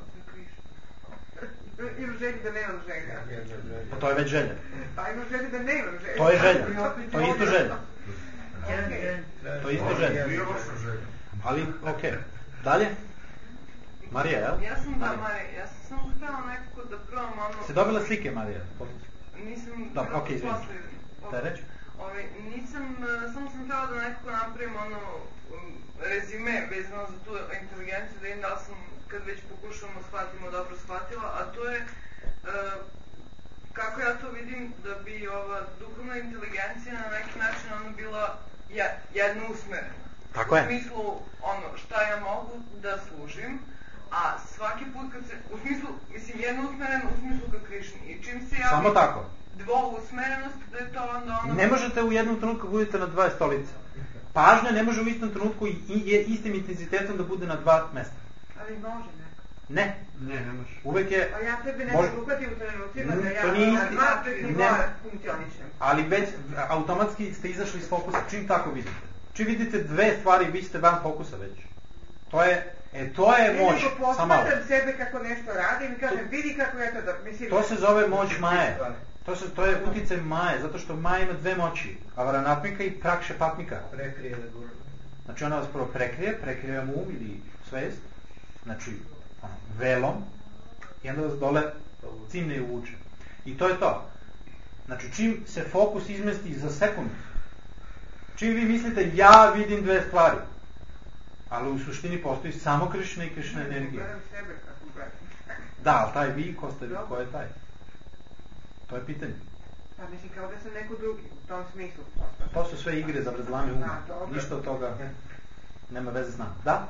Imam želju da nemam želja. pa to je već želja. Pa imam želju da nemam želja. To je želja. To je isto želja. Okay. To je isto želja. Ali, okej. Okay. Dalje? Marija, jel? Ja sam, da, Marija, ja sam samo htjela nekako da probam ono... Se dobila slike, Marija? Nisam... Dobro, okej, okay, izvijem. Da reći? Ovaj, nisam, samo sam htjela da nekako napravim ono um, rezime vezano za tu inteligenciju, da im da sam, kad već pokušavamo shvatimo, dobro shvatila, a to je uh, kako ja to vidim da bi ova duhovna inteligencija na neki način ono bila jedno usmerena. Tako je. U smislu ono šta ja mogu da služim, a svaki put kad se, u smislu, mislim jedno usmereno u smislu ka Krišni. I čim se ja... Samo tako. Dvousmerenost, da je to onda ono... Ne možete u jednom trenutku budete na dva stolice. Pažnja ne može u istom trenutku i, i istim intenzitetom da bude na dva mesta. Ali može neko. Ne. Ne, ne može. Uvek je... A ja tebe ne može... mogu uhvati u trenucima da ja to nije isti... na dva nivoa funkcionišem. Ali već automatski ste izašli iz fokusa. Čim tako vidite? Čim vidite dve stvari, vi ste van fokusa već. To je... E, to je moć. Ne, nego posmatram sebe kako nešto radim i kažem, to, vidi kako je to da... Mislim, to se zove moć Maje. To, se, to je uticaj Maje, zato što Maja ima dve moći. Avaranatmika i prakšepatmika. Prekrije da gura. Znači ona vas prvo prekrije, prekrije vam um ili svest, znači ono, velom, i onda vas dole cimne i uvuče. I to je to. Znači čim se fokus izmesti za sekund, čim vi mislite ja vidim dve stvari, ali u suštini postoji samo Krišna i Krišna energija. Da, ali taj vi, ko, ste, ko je taj? To je pitanje. Pa mislim kao da sam neko drugi, u tom smislu. To su sve igre za vrzlame uma. Ništa od toga nema veze s nama. Da?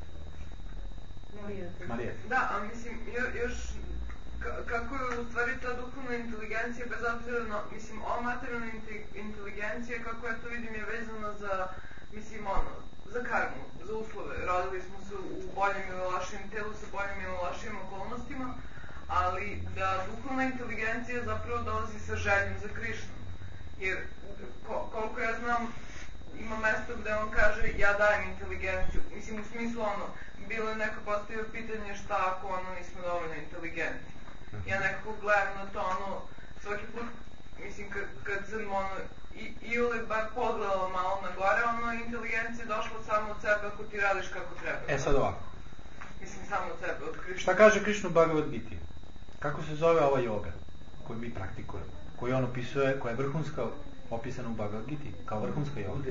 Marija. Da, a mislim, jo, još kako je u stvari ta duhovna inteligencija, bez obzira na, mislim, ova materijalna inteligencija, kako ja to vidim, je vezana za, mislim, ono, za karmu, za uslove. Rodili smo se u boljem ili lošijem telu, sa boljim ili lošijim okolnostima, ali da duhovna inteligencija zapravo dolazi sa željom za Krišnom. Jer ko, koliko ja znam, ima mesto gde on kaže ja dajem inteligenciju. Mislim, u smislu ono, bilo je neko postavio pitanje šta ako ono nismo dovoljno inteligentni. Ja nekako gledam na to ono, svaki put, mislim, kad, kad sam ono, i, i uvijek bar pogledala malo na gore, ono, inteligencija je došla samo od sebe ako ti radiš kako treba. E sad ovako. Mislim, samo od sebe, od Krišna. Šta kaže Krišna u Bhagavad Gita? Kako se zove ova joga koju mi praktikujemo? Koju on opisuje, koja je vrhunska opisana u Bhagavad Gita, kao vrhunska joga?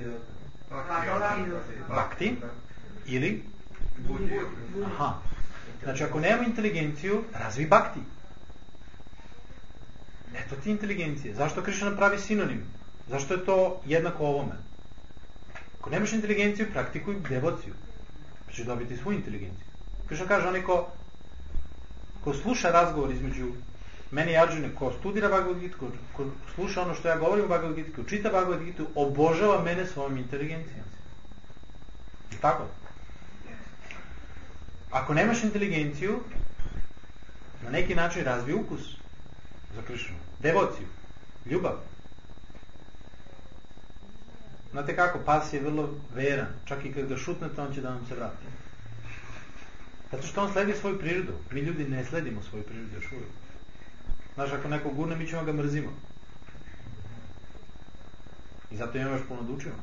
Bhakti ili? Aha. Znači, ako nema inteligenciju, razvi bhakti. Eto ti inteligencije. Zašto Krišna napravi sinonim? Zašto je to jednako ovome? Ako nemaš inteligenciju, praktikuj devociju. Pa ćeš dobiti svu inteligenciju. Krišna kaže, onaj ko, ko sluša razgovor između mene i Arjune, ko studira Bhagavad Gita, ko, ko sluša ono što ja govorim u Bhagavad Gita, ko čita Bhagavad Gita, obožava mene svojom inteligencijom. I tako? Ako nemaš inteligenciju, na neki način razvi ukus za Krišnu, devociju, ljubav. Znate kako, pas je vrlo veran, čak i kad ga šutnete, on će da vam se vrati. Zato što on sledi svoju prirodu. Mi ljudi ne sledimo svoju prirodu još uvijek. Znaš, ako nekog gurne, mi ćemo ga mrzimo. I zato imamo još puno da učimo.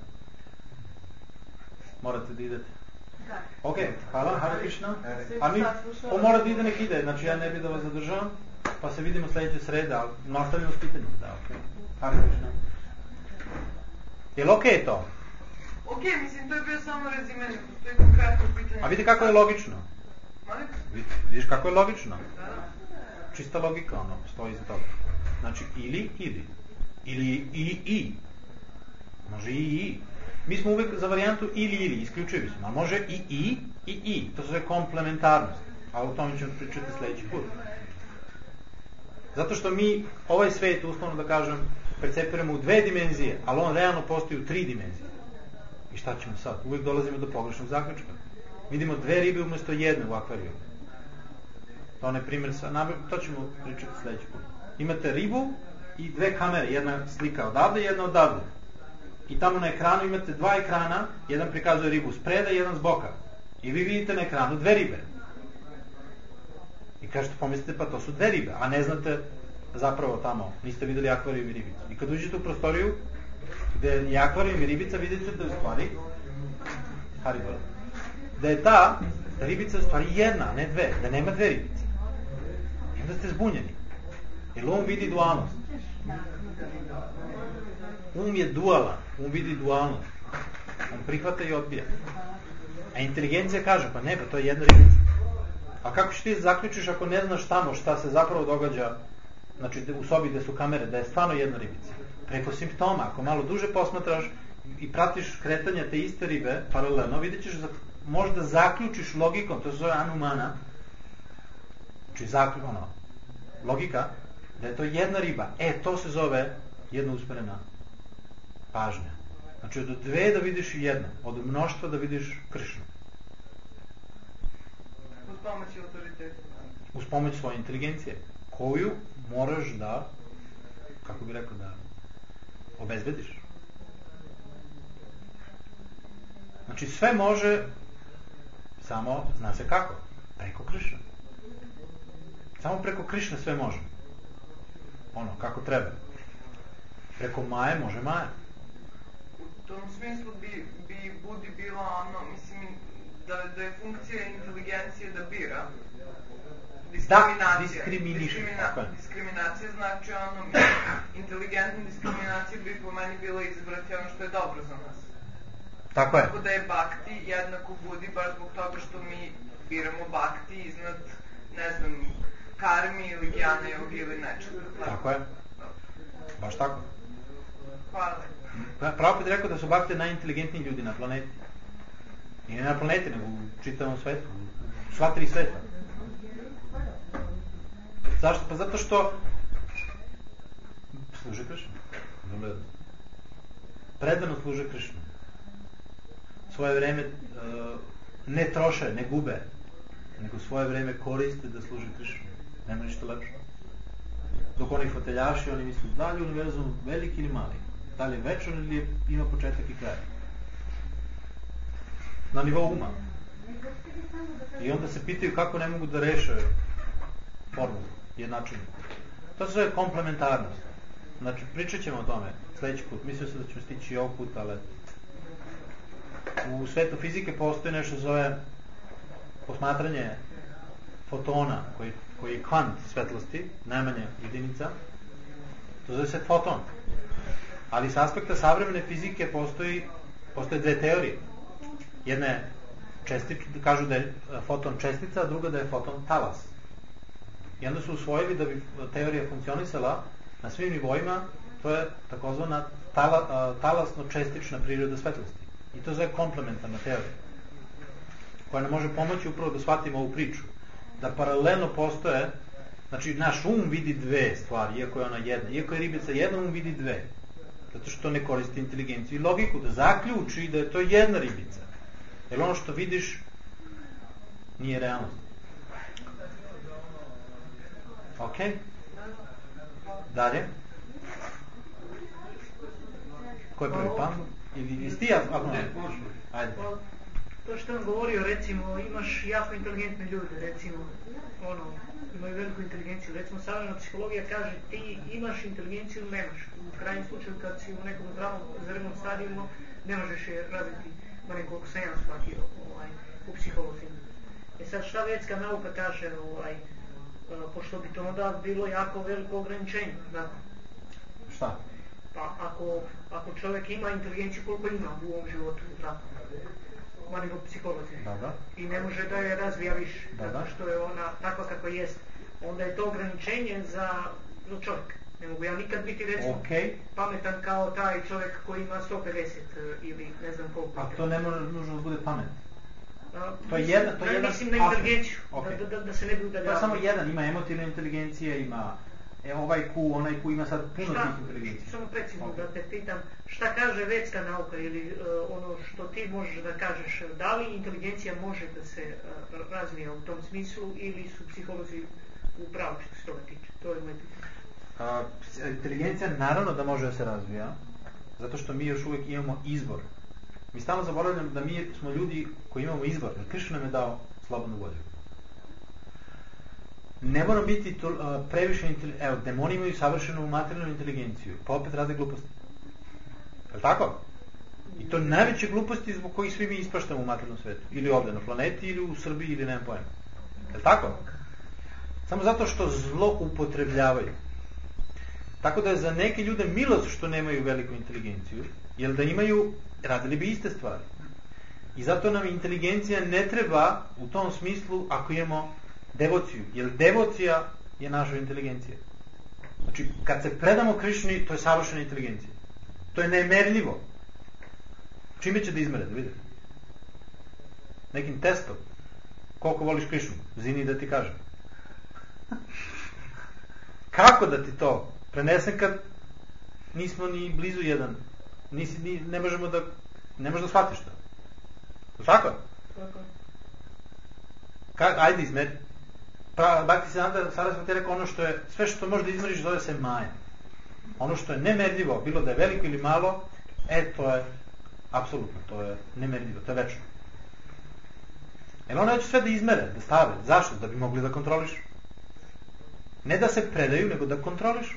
Morate da idete. Da. Ok, hvala, Hare Krishna. A mi, on mora da ide, nek ide, znači ja ne bih da vas zadržavam, pa se vidimo sljedeće srede, ali nastavimo s pitanjem. Da, ok. Hare Krishna. Jel ok to? Ok, mislim, to je bio samo rezime, to je konkretno pitanje. A vidite kako je logično? Molim? Vidiš kako je logično? Da. Čista logika, ono, stoji za toga. Znači, ili, ili. Ili i, i. Može i, i. Mi smo uvijek za varijantu ili, ili, isključivi smo. Ali može i, i, i, i. To se zove komplementarnost. A o tome ćemo pričati sljedeći put. Zato što mi ovaj svijet, uslovno da kažem, percepiramo u dve dimenzije, ali on realno postoji u tri dimenzije. I šta ćemo sad? Uvijek dolazimo do pogrešnog zaključka. Vidimo dve ribe umjesto jedne u akvariju. To ne primjer sa... To ćemo pričati sljedeći put. Imate ribu i dve kamere. Jedna slika odavde i jedna odavde. I tamo na ekranu imate dva ekrana. Jedan prikazuje ribu s preda i jedan s boka. I vi vidite na ekranu dve ribe. I kažete, pomislite, pa to su dve ribe. A ne znate zapravo tamo. Niste vidjeli akvarijum i ribicu. I kad uđete u prostoriju gdje je akvarijum i ribica, vidite da je u stvari Haribol. Da je ta ribica u stvari jedna, a ne dve. Da nema dve ribice. I onda ste zbunjeni. Jer on vidi dualnost. Um je dualan, um vidi dualnost. On prihvata i odbija. A inteligencija kaže, pa ne, pa to je jedna ribica. A kako ćeš ti zaključiš ako ne znaš tamo šta se zapravo događa, znači u sobi gde su kamere, da je stvarno jedna ribica? Preko simptoma, ako malo duže posmatraš i pratiš kretanje te iste ribe paralelno, vidjet ćeš da možda zaključiš logikom, to se zove anumana, znači zaključ, ono, logika, da je to jedna riba. E, to se zove jedna usmerena pažnja. Znači od dve da vidiš jedno, od mnoštva da vidiš Krišnu. Uz pomoć autoriteta. Uz pomoć svoje inteligencije, koju moraš da, kako bi rekao, da obezbediš. Znači sve može, samo zna se kako, preko Krišne. Samo preko Krišne sve može. Ono, kako treba. Preko Maje može Maja. U tom smislu bi, bi Budi bila ono, mislim, da, da je funkcija inteligencije da bira. Diskriminacija. Da, diskriminiš. Diskrimina, diskriminacija znači ono, inteligentna diskriminacija bi po meni bila izbrati ono što je dobro za nas. Tako je. Tako da je Bhakti jednako Budi baš zbog toga što mi biramo Bhakti iznad, ne znam, karmi ili Gyana yogi ili nečega. Tako je. Baš tako. Hvala. Pravo put rekao da su Bhakti najinteligentniji ljudi na planeti. I ne na planeti, nego u čitavom svetu. U sva tri sveta. Zašto? Pa zato što služe Krišnu. Predano služe Krišnu. Svoje vreme uh, ne troše, ne gube, nego svoje vreme koriste da služe Krišnu. Nema ništa lepše. Dok oni foteljaši, oni misle da li je univerzum veliki ili mali, da li je večan ili je, ima početak i kraj. Na nivou uma. I onda se pitaju kako ne mogu da reše formulu, jednačinu. To se zove komplementarnost. Znači, pričat ćemo o tome sledeći put. Mislio sam da ćemo stići i ovog puta, ali u svetu fizike postoji nešto zove posmatranje fotona, koji, koji je kvant svetlosti, najmanja jedinica. To zove se foton. Ali s aspekta savremene fizike postoji, postoje dve teorije. Jedna je čestic, kažu da je foton čestica, a druga da je foton talas. I onda su usvojili da bi teorija funkcionisala na svim nivoima, to je takozvana tala, talasno-čestična priroda svetlosti. I to zove komplementarna teorija, koja nam može pomoći upravo da shvatimo ovu priču. Da paralelno postoje, znači naš um vidi dve stvari, iako je ona jedna. Iako je ribica jedna, um vidi dve. Zato što ne koristi inteligenciju i logiku, da zaključi da je to jedna ribica. Jer ono što vidiš nije realnost. Ok? Dalje? Ko je prvi Pandu? Ili jesi ti ja? Ne, možemo. Ajde. To što on govorio, recimo, imaš jako inteligentne ljude, recimo, ono, imaju veliku inteligenciju. Recimo, savremena psihologija kaže ti imaš inteligenciju ili nemaš. U krajnjem slučaju, kad si u nekom zdravom zrelom stadijumu, ne možeš je razviti, barem koliko sam ja shvatio ovaj, u psihologiji. E sad, šta vedska nauka kaže, ovaj, pošto bi to onda bilo jako veliko ograničenje, znate? Šta? Pa ako, ako čovjek ima inteligenciju koliko ima u ovom životu, znate? Ma nego psihologija. I ne može da je razvija više, zato što je ona takva kako jest. Onda je to ograničenje za, za čovjek. Ne mogu ja nikad biti, recimo, okay. pametan kao taj čovjek koji ima sto pedeset ili ne znam koliko. A to ne može nužno da bude pamet. A, to je jedan, to je jedan mislim na inteligenciju, okay. da, da, da se ne bi udaljavao. To je samo jedan, ima emotivna inteligencija, ima e, ovaj Q, onaj Q ima sad puno tih inteligencija. Samo precizno okay. da te pitam, šta kaže vedska nauka ili uh, ono što ti možeš da kažeš, da li inteligencija može da se uh, razvija u tom smislu ili su psiholozi u pravu što se toga tiče? To je moje pitanje. A, inteligencija naravno da može da se razvija, zato što mi još uvijek imamo izbor. Mi stalno zaboravljamo da mi smo ljudi koji imamo izbor, da Krišna nam je dao slobodnu volju. Ne mora biti to, uh, previše inteligencija. Evo, demoni imaju savršenu materijalnu inteligenciju, pa opet rade gluposti. Je li tako? I to najveće gluposti zbog kojih svi mi ispaštamo u materijalnom svetu. Ili ovdje na planeti, ili u Srbiji, ili nemam pojma. Je li tako? Samo zato što zlo upotrebljavaju. Tako da je za neke ljude milost što nemaju veliku inteligenciju, jer da imaju, radili bi iste stvari. I zato nam inteligencija ne treba u tom smislu ako imamo devociju, jer devocija je naša inteligencija. Znači, kad se predamo Krišni, to je savršena inteligencija. To je nemerljivo. Čime će da izmere, da vidite? Nekim testom. Koliko voliš Krišnu? Zini da ti kažem. Kako da ti to prenesem kad nismo ni blizu jedan, nisi, ni, ne možemo da, ne možeš da shvatiš to. Tako? Tako. Ka, ajde izmeri. Pa, Bhakti Siddhanta sada smo ti rekao, ono što je, sve što možeš da izmeriš zove se maja. Ono što je nemerljivo, bilo da je veliko ili malo, e, to je apsolutno, to je nemerljivo, to je večno. Jer ono će sve da izmere, da stave. Zašto? Da bi mogli da kontrolišu. Ne da se predaju, nego da kontrolišu.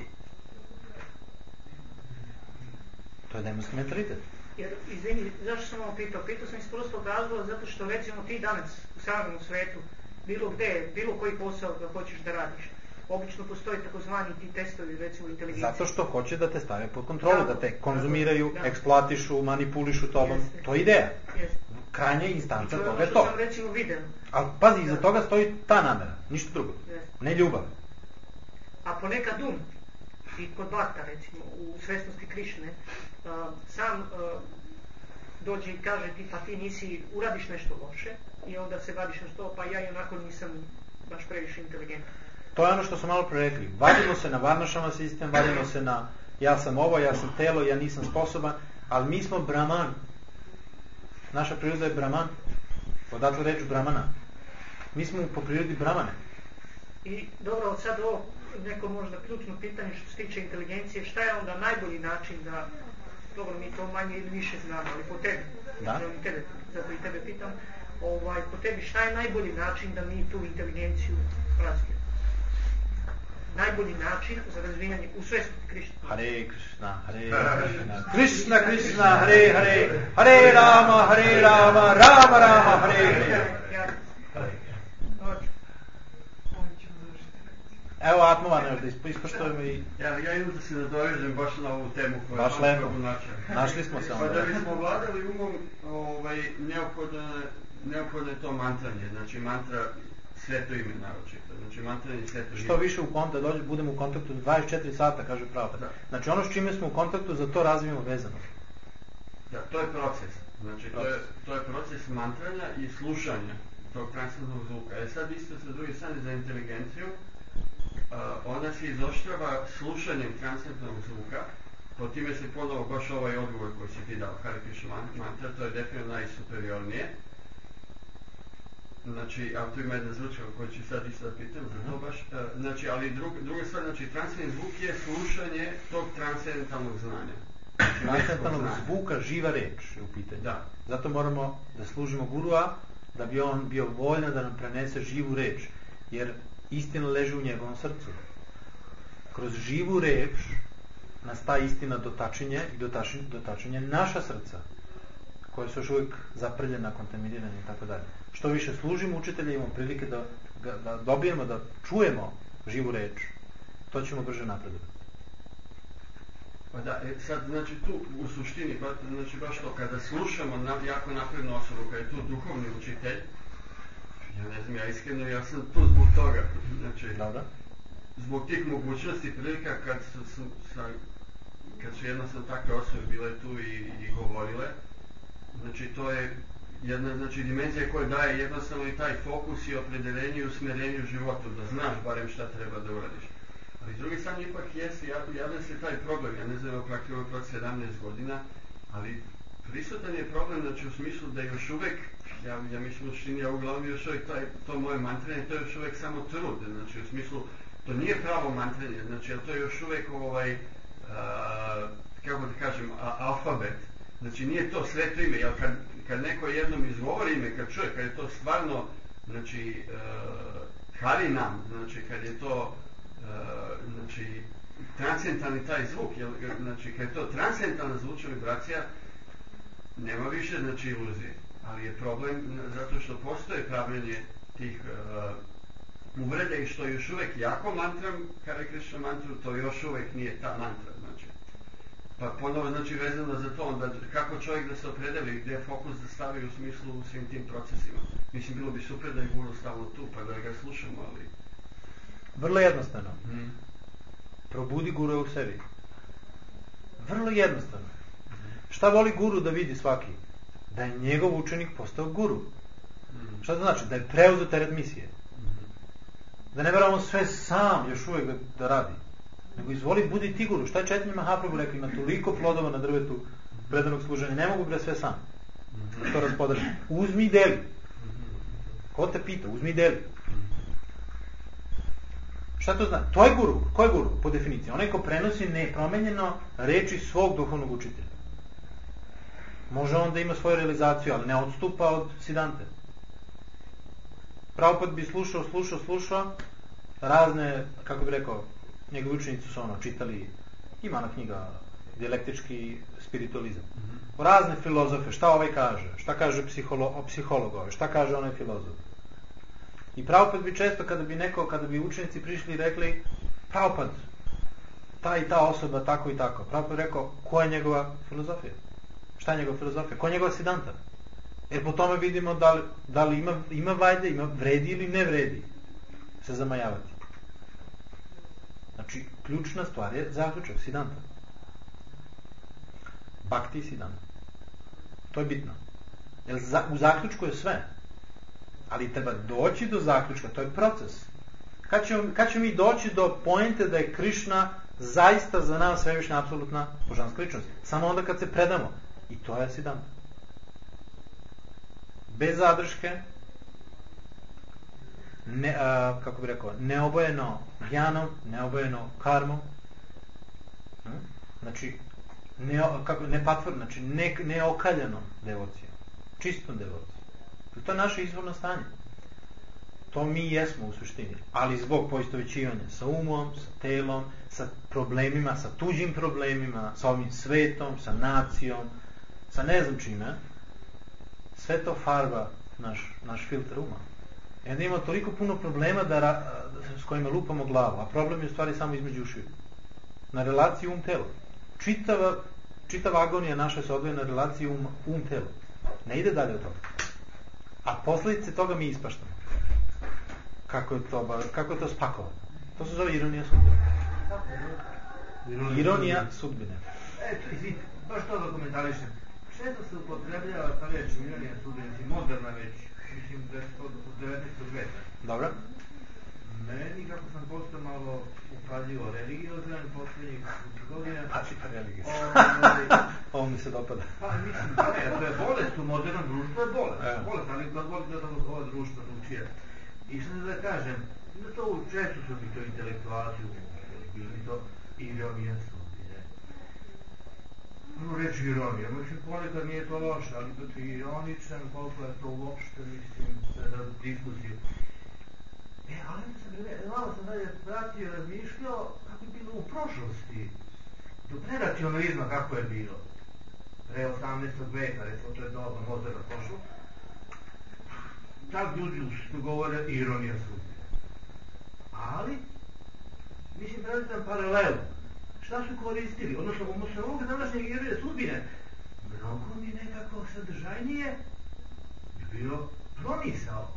To je demonski mentalitet. Jer, izvini, zašto sam ovo pitao? Pitao sam iz prostog razloga zato što recimo ti danas u savremenom svetu, bilo gde, bilo koji posao da hoćeš da radiš, obično postoji takozvani ti testovi, recimo inteligencije. Zato što hoće da te stave pod kontrolu, da, da te konzumiraju, da. eksploatišu, manipulišu tobom. Jeste. To je ideja. Jeste. Krajnja instanca toga je to. to. Sam recimo video. Ali pazi, iza toga stoji ta namera, ništa drugo. Jeste. Ne ljubav. A ponekad um, i kod Bhakta recimo, u svesnosti Krišne, uh, sam uh, dođe i kaže ti pa ti nisi, uradiš nešto loše i onda se vadiš na to, pa ja i onako nisam baš previše inteligentan. To je ono što smo malo pre rekli. Vadimo se na varnašama sistem, vadimo se na ja sam ovo, ja sam telo, ja nisam sposoban, ali mi smo Brahman. Naša priroda je Brahman. Odatle reč Brahmana. Mi smo po prirodi Brahmane. I dobro, od sad ovo neko možda ključno pitanje što se tiče inteligencije, šta je onda najbolji način da, dobro mi to manje ili više znamo, ali po tebi, da? I tebe, zato i tebe pitam, ovaj, po tebi šta je najbolji način da mi tu inteligenciju razvijemo? Najbolji način za razvijanje u svesnosti Krišna. Hare Krishna, Hare Krishna, Krishna Krishna, Hare Hare, Hare Rama, Hare Rama, Rama Rama, Hare Hare. Evo Atmovana još da ispoštujemo i... Ja, ja idem da se nadovežem baš na ovu temu koja baš je prvo način. Našli smo se onda. Pa da bismo vladali umom, ovaj, neophodno, neophodno je to mantranje, znači mantra sveto ime naročito, znači mantranje sveto ime. Što više u kontaktu, dođe, budemo u kontaktu dvadeset četiri sata, kaže pravo. Da. Znači ono s čime smo u kontaktu, za to razvijemo vezanost. Da, to je proces. Znači to je, to je proces mantranja i slušanja tog transcendentnog zvuka. E sad isto sa druge strane za inteligenciju, Uh, ona se izoštrava slušanjem transcendentnog zvuka, po time se ponovo baš ovaj odgovor koji si ti dao, Hare Krishna mantra, to je definitivno najsuperiornije. Znači, a tu ima jedna zvučka koju ću sad isto da pitam, za to baš, uh, znači, ali drug, druga stvar, znači, transcendentni zvuk je slušanje tog transcendentalnog znanja. Znači, transcendentalnog zvuka, živa reč je u pitanju. Da. Zato moramo da služimo gurua, da bi on bio voljan da nam prenese živu reč, jer istina leži u njegovom srcu. Kroz živu reč nas ta istina dotačinje i dotačinje, dotačinje naša srca, koje su još uvijek zaprljena, kontaminirana i tako dalje. Što više služimo učitelja, imamo prilike da, da dobijemo, da čujemo živu reč, to ćemo brže napredovati. Pa da, e, sad, znači tu u suštini, ba, znači baš to, kada slušamo na, jako naprednu osobu, kada je tu duhovni učitelj, ja ne znam, ja iskreno, ja sam tu zbog toga, znači, Dobra. zbog tih mogućnosti prilika kad su, su, sa, kad su jednostavno takve osobe bile tu i, i govorile, znači to je jedna znači, dimenzija koja daje jednostavno i taj fokus i opredeljenje i usmjerenje u životu, da znaš barem šta treba da uradiš. Ali s druge strane ipak jeste, javlja se taj problem, ja ne znam, evo praktično proti sedamnaest godina, ali prisutan je problem, znači u smislu da još uvek, ja, ja mislim u suštini, ja uglavnom još uvek taj, to moje mantranje, to je još uvek samo trud, znači u smislu, to nije pravo mantranje, znači to je još uvek ovaj, a, kako da kažem, a, alfabet, znači nije to sveto ime, jer kad, kad neko jednom izgovori ime, kad čuje, kad je to stvarno, znači, uh, harinam, znači kad je to, uh, znači, transcendentalni taj zvuk, jel, znači kad je to transcendentalna zvučna vibracija, nema više, znači, iluzije, ali je problem zato što postoje pravljenje tih uh, uvrede i što još uvijek jako mantram Hare Krishna mantru, to još uvijek nije ta mantra, znači. Pa ponovo, znači, vezano za to, onda kako čovjek da se opredeli, gdje fokus da stavi u smislu u svim tim procesima. Mislim, bilo bi super da je guru stalno tu, pa da ga slušamo, ali... Vrlo jednostavno. Hmm. Probudi guru u sebi. Vrlo jednostavno. Šta voli guru da vidi svaki? Da je njegov učenik postao guru. Mm. Šta to znači? Da je preuzeo teret misije. Mm. Da ne moramo sve sam još uvijek da, da radi. Nego izvoli, budi ti guru. Šta je Četanja Mahaprabhu rekao? Ima toliko plodova na drvetu predanog služenja. Ne mogu bre sve sam. Mm. To raspodaži. Uzmi i deli. Ko te pita? Uzmi i deli. Šta to znači? To je guru. Ko je guru? Po definiciji. Onaj ko prenosi nepromenjeno reči svog duhovnog učitelja. Može on da ima svoju realizaciju, ali ne odstupa od Sidante. Prabhupada bi slušao, slušao, slušao razne, kako bi rekao, njegovi učenici su ono čitali, ima ona knjiga dijalektički spiritualizam. Mm-hmm. Razne filozofe, šta ovaj kaže, šta kaže psiholo, psihologove, šta kaže onaj filozof. I Prabhupada bi često kada bi neko, kada bi učenici prišli i rekli Prabhupada, ta i ta osoba tako i tako. Prabhupada rekao, koja je njegova filozofija? Šta je njegova filozofija? Ko je njegova Sidanta? Jer po tome vidimo da li, da li ima, ima vajde, ima vredi ili ne vredi se zamajavati. Znači, ključna stvar je zaključak Sidanta. Bhakti Sidanta. To je bitno. Jer za, u zaključku je sve. Ali treba doći do zaključka, to je proces. Kad ćemo, kad ćemo mi doći do poente da je Krishna zaista za nas svevišnja apsolutna božanska ličnost? Samo onda kad se predamo. I to je Sidanta. Bez zadrške, ne, a, kako bih rekao, neobojeno gjanom, neobojeno karmom, hm? Znači, ne, kako, ne patvor, znači ne, neokaljeno devocijom, čistom devocijom. To je naše izvorno stanje. To mi jesmo u suštini, ali zbog poistovećivanja sa umom, sa telom, sa problemima, sa tuđim problemima, sa ovim svetom, sa nacijom, sa ne znam čime, sve to farba naš, naš filter uma. I onda imamo toliko puno problema da, da, s kojima lupamo glavu, a problem je u stvari samo između ušiju. Na relaciji um-telo. Čitava, čitava agonija naša se odvija na relaciji um, um-telo. Ne ide dalje od toga. A posljedice toga mi ispaštamo. Kako je to, kako je to spakovano? To se zove ironija sudbine. Ironija sudbine. Eto, izvite, baš to da komentarišem. Često se upotrebljava ta reč ironija sudbine, moderna već, mislim da je od devetnaestog veka. Dobro. Meni, kako sam postao malo upadljivo religiozan, posljednjih godina... Pa si pa religiozan. Ovo mi se dopada. Pa mislim, pa ne, to je bolest u modernom društvu, to je bolest. E. Bolest, ali kad bolest da ovo društvo drugčije. I što da kažem, da to često su mi to intelektualci, bilo mi to ironija sudbine. Ono reći ironija, mislim, ponekad nije to loše, ali to ti ironičan, koliko je to uopšte, mislim, za diskusiju. E, ali sam, malo sam dalje pratio, razmišljao kako je bilo u prošlosti, do preracionalizma kako je bilo. Pre osamnaestog veka, recimo, to je dobro, moderno prošlo. Tak ljudi što govore ironija sudbine. Ali, mislim, praviti tam paralelu. Šta su koristili? Odnosno, odnosno ovog današnjeg ironije sudbine, mnogo mi nekako sadržajnije bi bilo promisao.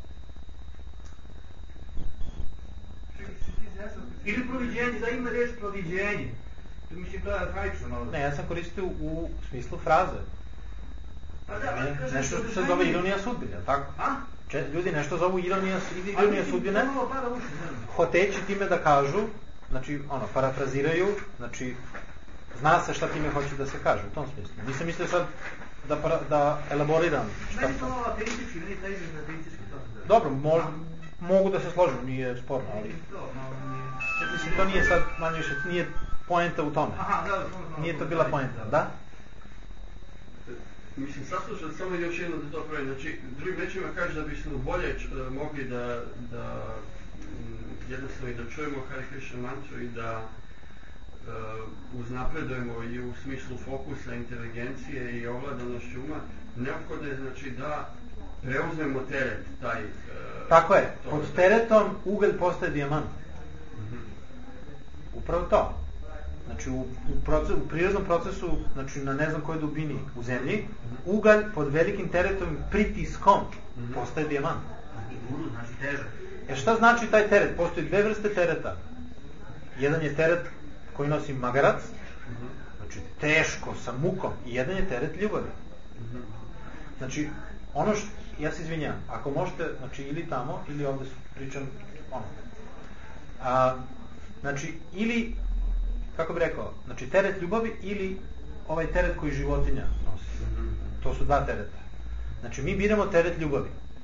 Ili proviđenje, da ima reč proviđenje. To mislim, to je arhaično malo. Ne, ja sam koristio u smislu fraze. Pa da, ne, kažem, nešto što se zove ironija sudbine, tako? A? Če, ljudi nešto zovu ironija, ironija sudbine, hoteći time da kažu, znači, ono, parafraziraju, znači, zna se šta time hoće da se kaže, u tom smislu. Nisam mislio sad da, para, da elaboriram šta... Meni to ateistički, meni to izgleda ateistički. Dobro, mož, mogu da se složim, nije sporno, ali... Mislim, to nije sad, manje više, nije poenta u tome. Nije to bila poenta, da? Mislim, saslušati samo još jedno da to pravi. Znači, drugim rečima kaže da bismo bolje uh, mogli da, da um, jednostavno i da čujemo Hare Krishna mantru i da uh, uznapredujemo i u smislu fokusa, inteligencije i ovladanošću uma. Neophodno je znači da preuzmemo teret, taj... Uh, Tako je, pod teretom ugalj postaje dijamant. Mm-hmm. Upravo to. Znači, u, u, proces, u prirodnom procesu, znači na ne znam kojoj dubini u zemlji, mm-hmm. ugalj pod velikim teretom pritiskom mm-hmm. postaje dijamant. Znači težak. E šta znači taj teret? Postoji dve vrste tereta. Jedan je teret koji nosi magarac, mm-hmm. znači teško, sa mukom, i jedan je teret ljubavi. Mm-hmm. Znači, ono što, ja se izvinjam, ako možete, znači ili tamo, ili ovdje pričam, ono. A, znači, ili, kako bih rekao, znači teret ljubavi ili ovaj teret koji životinja nosi. Mm-hmm. To su dva tereta. Znači, mi biramo teret ljubavi.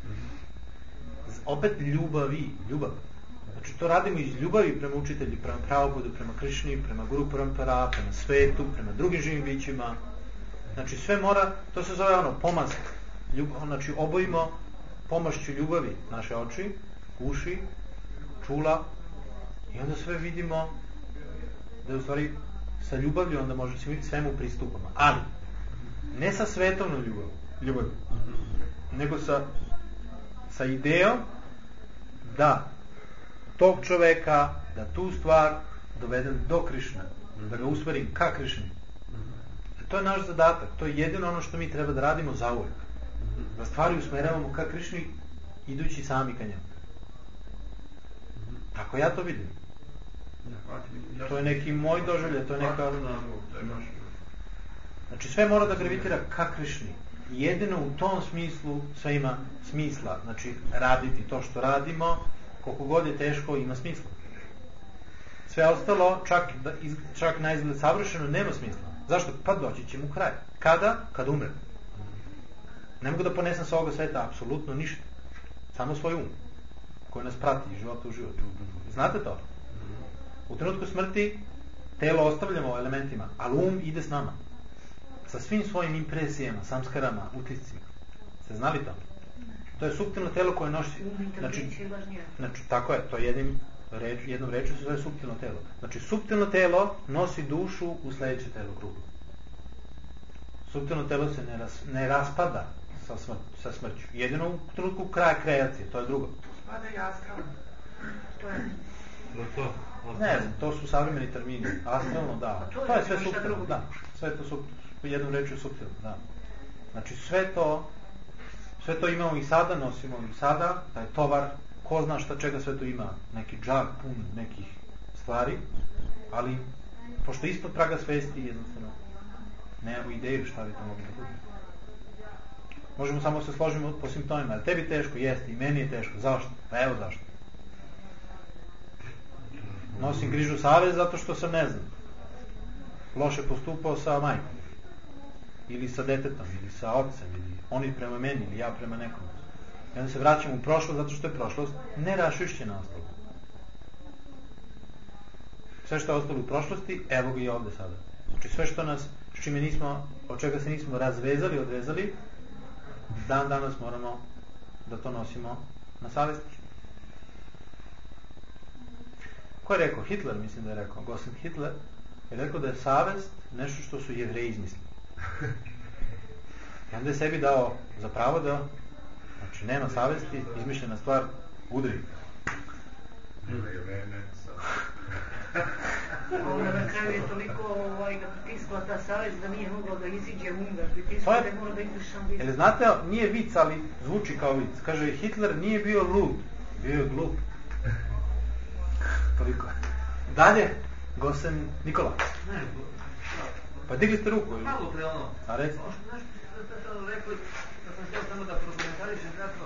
Opet ljubavi, ljubav. Znači to radimo iz ljubavi prema učitelju, prema Prabhupada, prema Krišni, prema Guru Parampara, prema svetu, prema drugim živim bićima. Znači sve mora, to se zove ono, pomaz. Ljubav, znači obojimo pomošću ljubavi naše oči, uši, čula, i onda sve vidimo da je u stvari sa ljubavlju onda može svemu pristupamo. Ali, ne sa svetovnom ljubav, ljubav, nego sa, sa idejom da tog čoveka, da tu stvar dovedem do Krišne, da ga usmerim ka Krišni. To je naš zadatak, to je jedino ono što mi treba da radimo zauvek. Da stvari usmeravamo ka Krišni idući sami ka njemu. Tako ja to vidim. To je neki moj doživljaj, to je neka... Znači sve mora da gravitira ka Krišni. Jedino u tom smislu sve ima smisla. Znači raditi to što radimo, koliko god je teško, ima smisla. Sve ostalo, čak, da, čak na izgled savršeno, nema smisla. Zašto? Pa doći ćemo u kraj. Kada? Kad umrem. Ne mogu da ponesem sa ovoga sveta apsolutno ništa. Samo svoj um, koji nas prati iz života u život. Znate to? U trenutku smrti telo ostavljamo elementima, ali um ide s nama. Sa svim svojim impresijama, samskarama, utiscima. Ste znali to? To je suptilno telo koje nosi. Znači, znači, tako je, to je jednim reč, jednom reču se zove suptilno telo. Znači, suptilno telo nosi dušu u sledeće telo krugu. Suptilno telo se ne, ras, ne raspada sa, smr, sa smrću. Jedino u trenutku kraja kreacije, to je drugo. Spada i astralno. To je... To, ne znam, to su savremeni termini. Astralno, da. To je, to je sve suptilno, da. Sve to suptilno. Jednom reču suptilno, da. Znači, sve to sve to imamo i sada, nosimo i sada, taj tovar, ko zna šta čega sve to ima, neki džak pun nekih stvari, ali pošto ispod praga svesti jednostavno nemamo ideju šta bi to mogli da bude. Možemo samo se složimo po simptomima, ali tebi teško, jeste, i meni je teško, zašto? Pa evo zašto. Nosim grižu savest zato što sam, ne znam, loše postupao sa majkom, ili sa detetom, ili sa ocem, ili oni prema meni, ili ja prema nekom. I onda se vraćamo u prošlost zato što je prošlost neraščišćena ostala. Sve što je ostalo u prošlosti, evo ga i ovde sada. Znači sve što nas, s čime nismo, od čega se nismo razvezali, odvezali, dan danas moramo da to nosimo na savesti. Ko je rekao? Hitler, mislim da je rekao. Gosen Hitler je rekao da je savest nešto što su Jevreji izmislili. I onda je sebi dao za pravo da, znači nema savesti, izmišljena stvar, udri. Onda na kraju je toliko ovaj, ga pritiskala ta savest da nije mogla da iziđe um, da pritiskala da je mora da izvršam vic. Jel znate, nije vic, ali zvuči kao vic. Kaže, Hitler nije bio lud, bio je glup. Toliko. Dalje, Gosen Nikola. Ne, pa digli ste ruku. Malo pre ono. A reci? Ono što nešto ste sada rekli, da sam htio samo da prokomentarišem kratko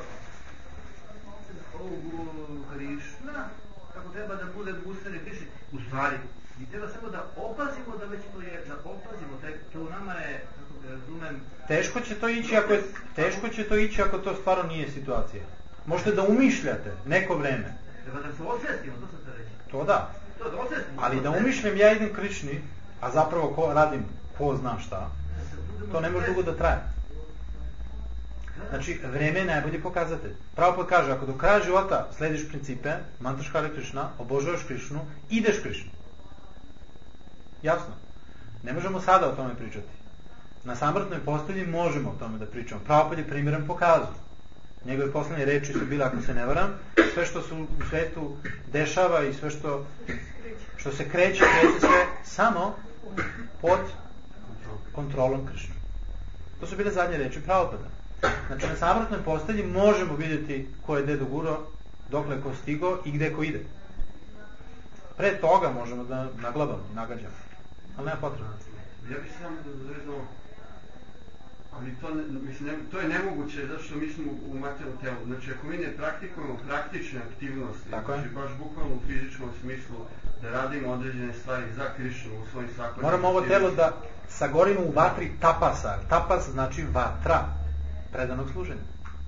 ovu Krišna, kako treba da bude booster i Krišni. U stvari, mi treba samo da opazimo da već to je, da opazimo, to nama je, kako ga razumem... Teško će to ići ako je, teško će to ići ako to stvarno nije situacija. Možete da umišljate neko vreme. Treba da se osvestimo, to sam te reći. To da. To da osvestimo. Ali da umišljam, ja idem Krišni, a zapravo ko radim ko zna šta, to ne može dugo da traje. Znači, vreme je najbolji pokazatelj. Prabhupada kaže, ako do kraja života slediš principe, mantraš Hare Krišna, obožavaš Krišnu, ideš Krišnu. Jasno. Ne možemo sada o tome pričati. Na samrtnoj postelji možemo o tome da pričamo. Prabhupada je primjeran pokazu. Njegove poslednje reči su bile, ako se ne varam, sve što se u svetu dešava i sve što, što se kreće, kreće se samo pod kontrolom Krišne. To su bile zadnje reči Prabhupada. Znači, na samrtnoj postelji možemo vidjeti ko je gde dogurao, dokle ko stigo i gde ko ide. Pre toga možemo da naglabamo, nagađamo. Ali nema potrebno. Ja bih samo da dodao, ali to, ne, mislim, ne, to je nemoguće zato što mi smo u materijalnom telu. Znači, ako mi ne praktikujemo praktične aktivnosti, tako znači je. baš bukvalno u fizičkom smislu, da radimo određene stvari za Krišnu u svojim svakodnevnim. Moramo ovo telo da sagorimo u vatri tapasa. Tapas znači vatra predanog služenja.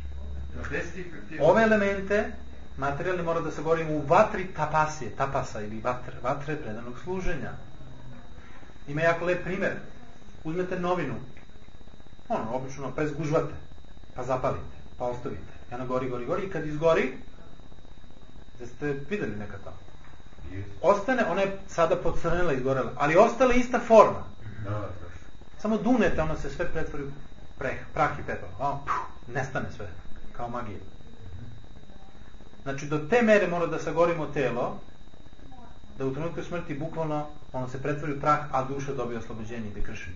Ove elemente materijalne mora da sagorimo u vatri tapasije, tapasa ili vatre, vatre predanog služenja. Ima jako lep primer. Uzmete novinu, ono, obično, pa izgužvate, pa zapalite, pa ostavite. I ona gori, gori, gori i kad izgori, da ste videli nekad to. Ostane, ona je sada pocrnela, izgorela, ali ostala ista forma. Samo dunete, ona se sve pretvori u preh, prah i pepel. Ono, puh, nestane sve, kao magija. Znači, do te mere mora da sagorimo telo, da u trenutku smrti bukvalno ono se pretvori u prah, a duša dobije oslobođenje i ide kršenje.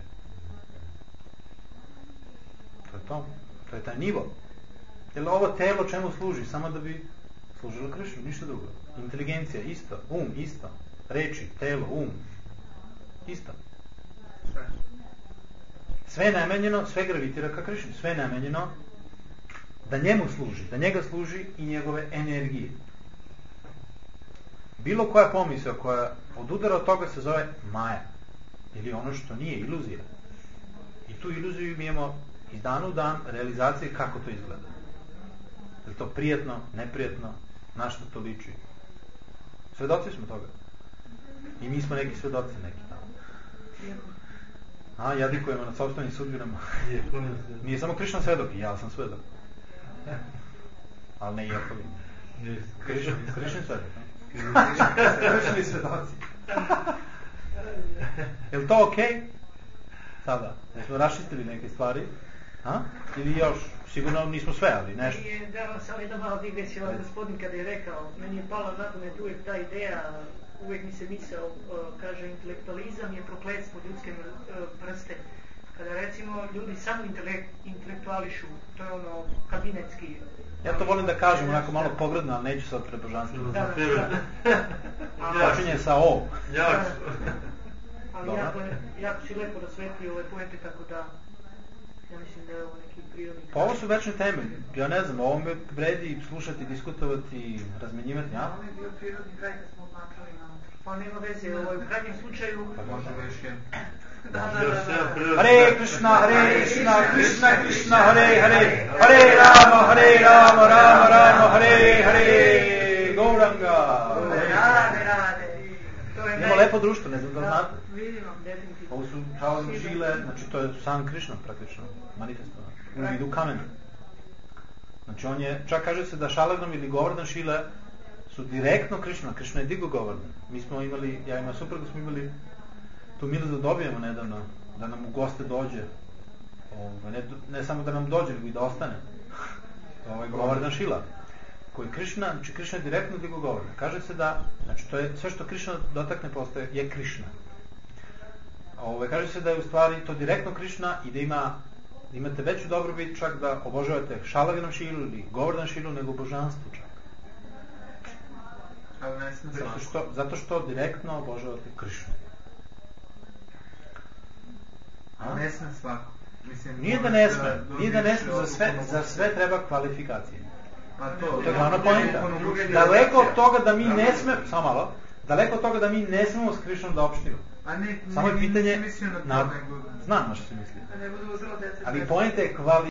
To je to. To je taj nivo. Jer ovo telo čemu služi? Samo da bi služilo Krišnu, ništa drugo. Inteligencija, isto. Um, isto. Reči, telo, um. Isto. Sve je namenjeno, sve gravitira ka Krišnu. Sve je namenjeno da njemu služi, da njega služi i njegove energije. Bilo koja pomisao koja odudara od toga se zove maja. Ili ono što nije iluzija. I tu iluziju mi imamo iz dana u dan realizacije kako to izgleda. Je li to prijatno, neprijatno, na što to liči? Svedoci smo toga. I mi smo neki svedoci, neki tamo. A, jadikujemo nad sopstvenim sudbinama. Nije samo Krišna svedok, i ja sam svedok. Ali ne i Jakovin. Krišna svedok. Krišni svedoci. Je li to okej? Okay? Sada. Smo raščistili neke stvari. A? Ili još? Sigurno nismo sve, ali nešto. Nije, da, samo jedna mala digresija, ovaj gospodin kada je rekao, meni je pala na pamet uvijek ta ideja, uvijek mi se misao, kaže, intelektualizam je prokletstvo ljudske vrste. Kada recimo ljudi samo intelekt, intelektuališu, to je ono kabinetski. Ja to volim da kažem, onako malo pogredno, ali neću sad pred božanstvima. Da, da. Počinje sa O. Ali jako, jako si lepo rasvetio ove poete, tako da ja mislim da je ovo neki prirodni... Pa ovo su večne teme. Ja ne znam, ovo me vredi slušati, diskutovati, razmenjivati, ja? Ovo je bio prirodni kraj kad smo odmakali na... Pa nema veze, ovo je u krajnjem slučaju... Pa možemo još jedan. Da, da, da. Hare Krishna, Hare Krishna, Krishna Krishna, Hare Hare, Hare Rama, Hare Rama, Rama Rama, Hare Hare, Gauranga. Rade, rade. Ima lepo društvo, ne znam da znate. Vidimo, definitivno. Ovo su čalazne žile, znači to je sam Krišna praktično, manifestovan, u vidu kamena. Znači on je, čak kaže se da Šalagram ili Govardhan Šile su direktno Krišna, Krišna je digo Govardhan. Mi smo imali, ja ima supruga smo imali tu milost da dobijemo nedavno, da nam u goste dođe, ovo, ne, ne samo da nam dođe, nego i da ostane. Ovo je Govardhan Šila, koji Krišna, znači Krišna je direktno digo Govardhan. Kaže se da, znači to je sve što Krišna dotakne postaje, je Krišna. Ove, kaže se da je u stvari to direktno Krišna i da ima, da imate veću dobrobit čak da obožavate Šalagram Šilu ili Govardhan Šilu nego božanstvo čak. Ali ne sam zato što, zato što direktno obožavate Krišnu. A ne smem svako. Mislim, nije da ne sme, nije da ne sme, za sve, za sve treba kvalifikacije. Pa to, to je glavna poenta. Daleko od toga da mi ne sme, samo malo, daleko od toga da mi ne smemo s Krišnom da opštimo. A ne, samo je pitanje, mislio na to, na, nego... znam na što se misli. Da ne budu uzelo deca. Ali poenta je kvali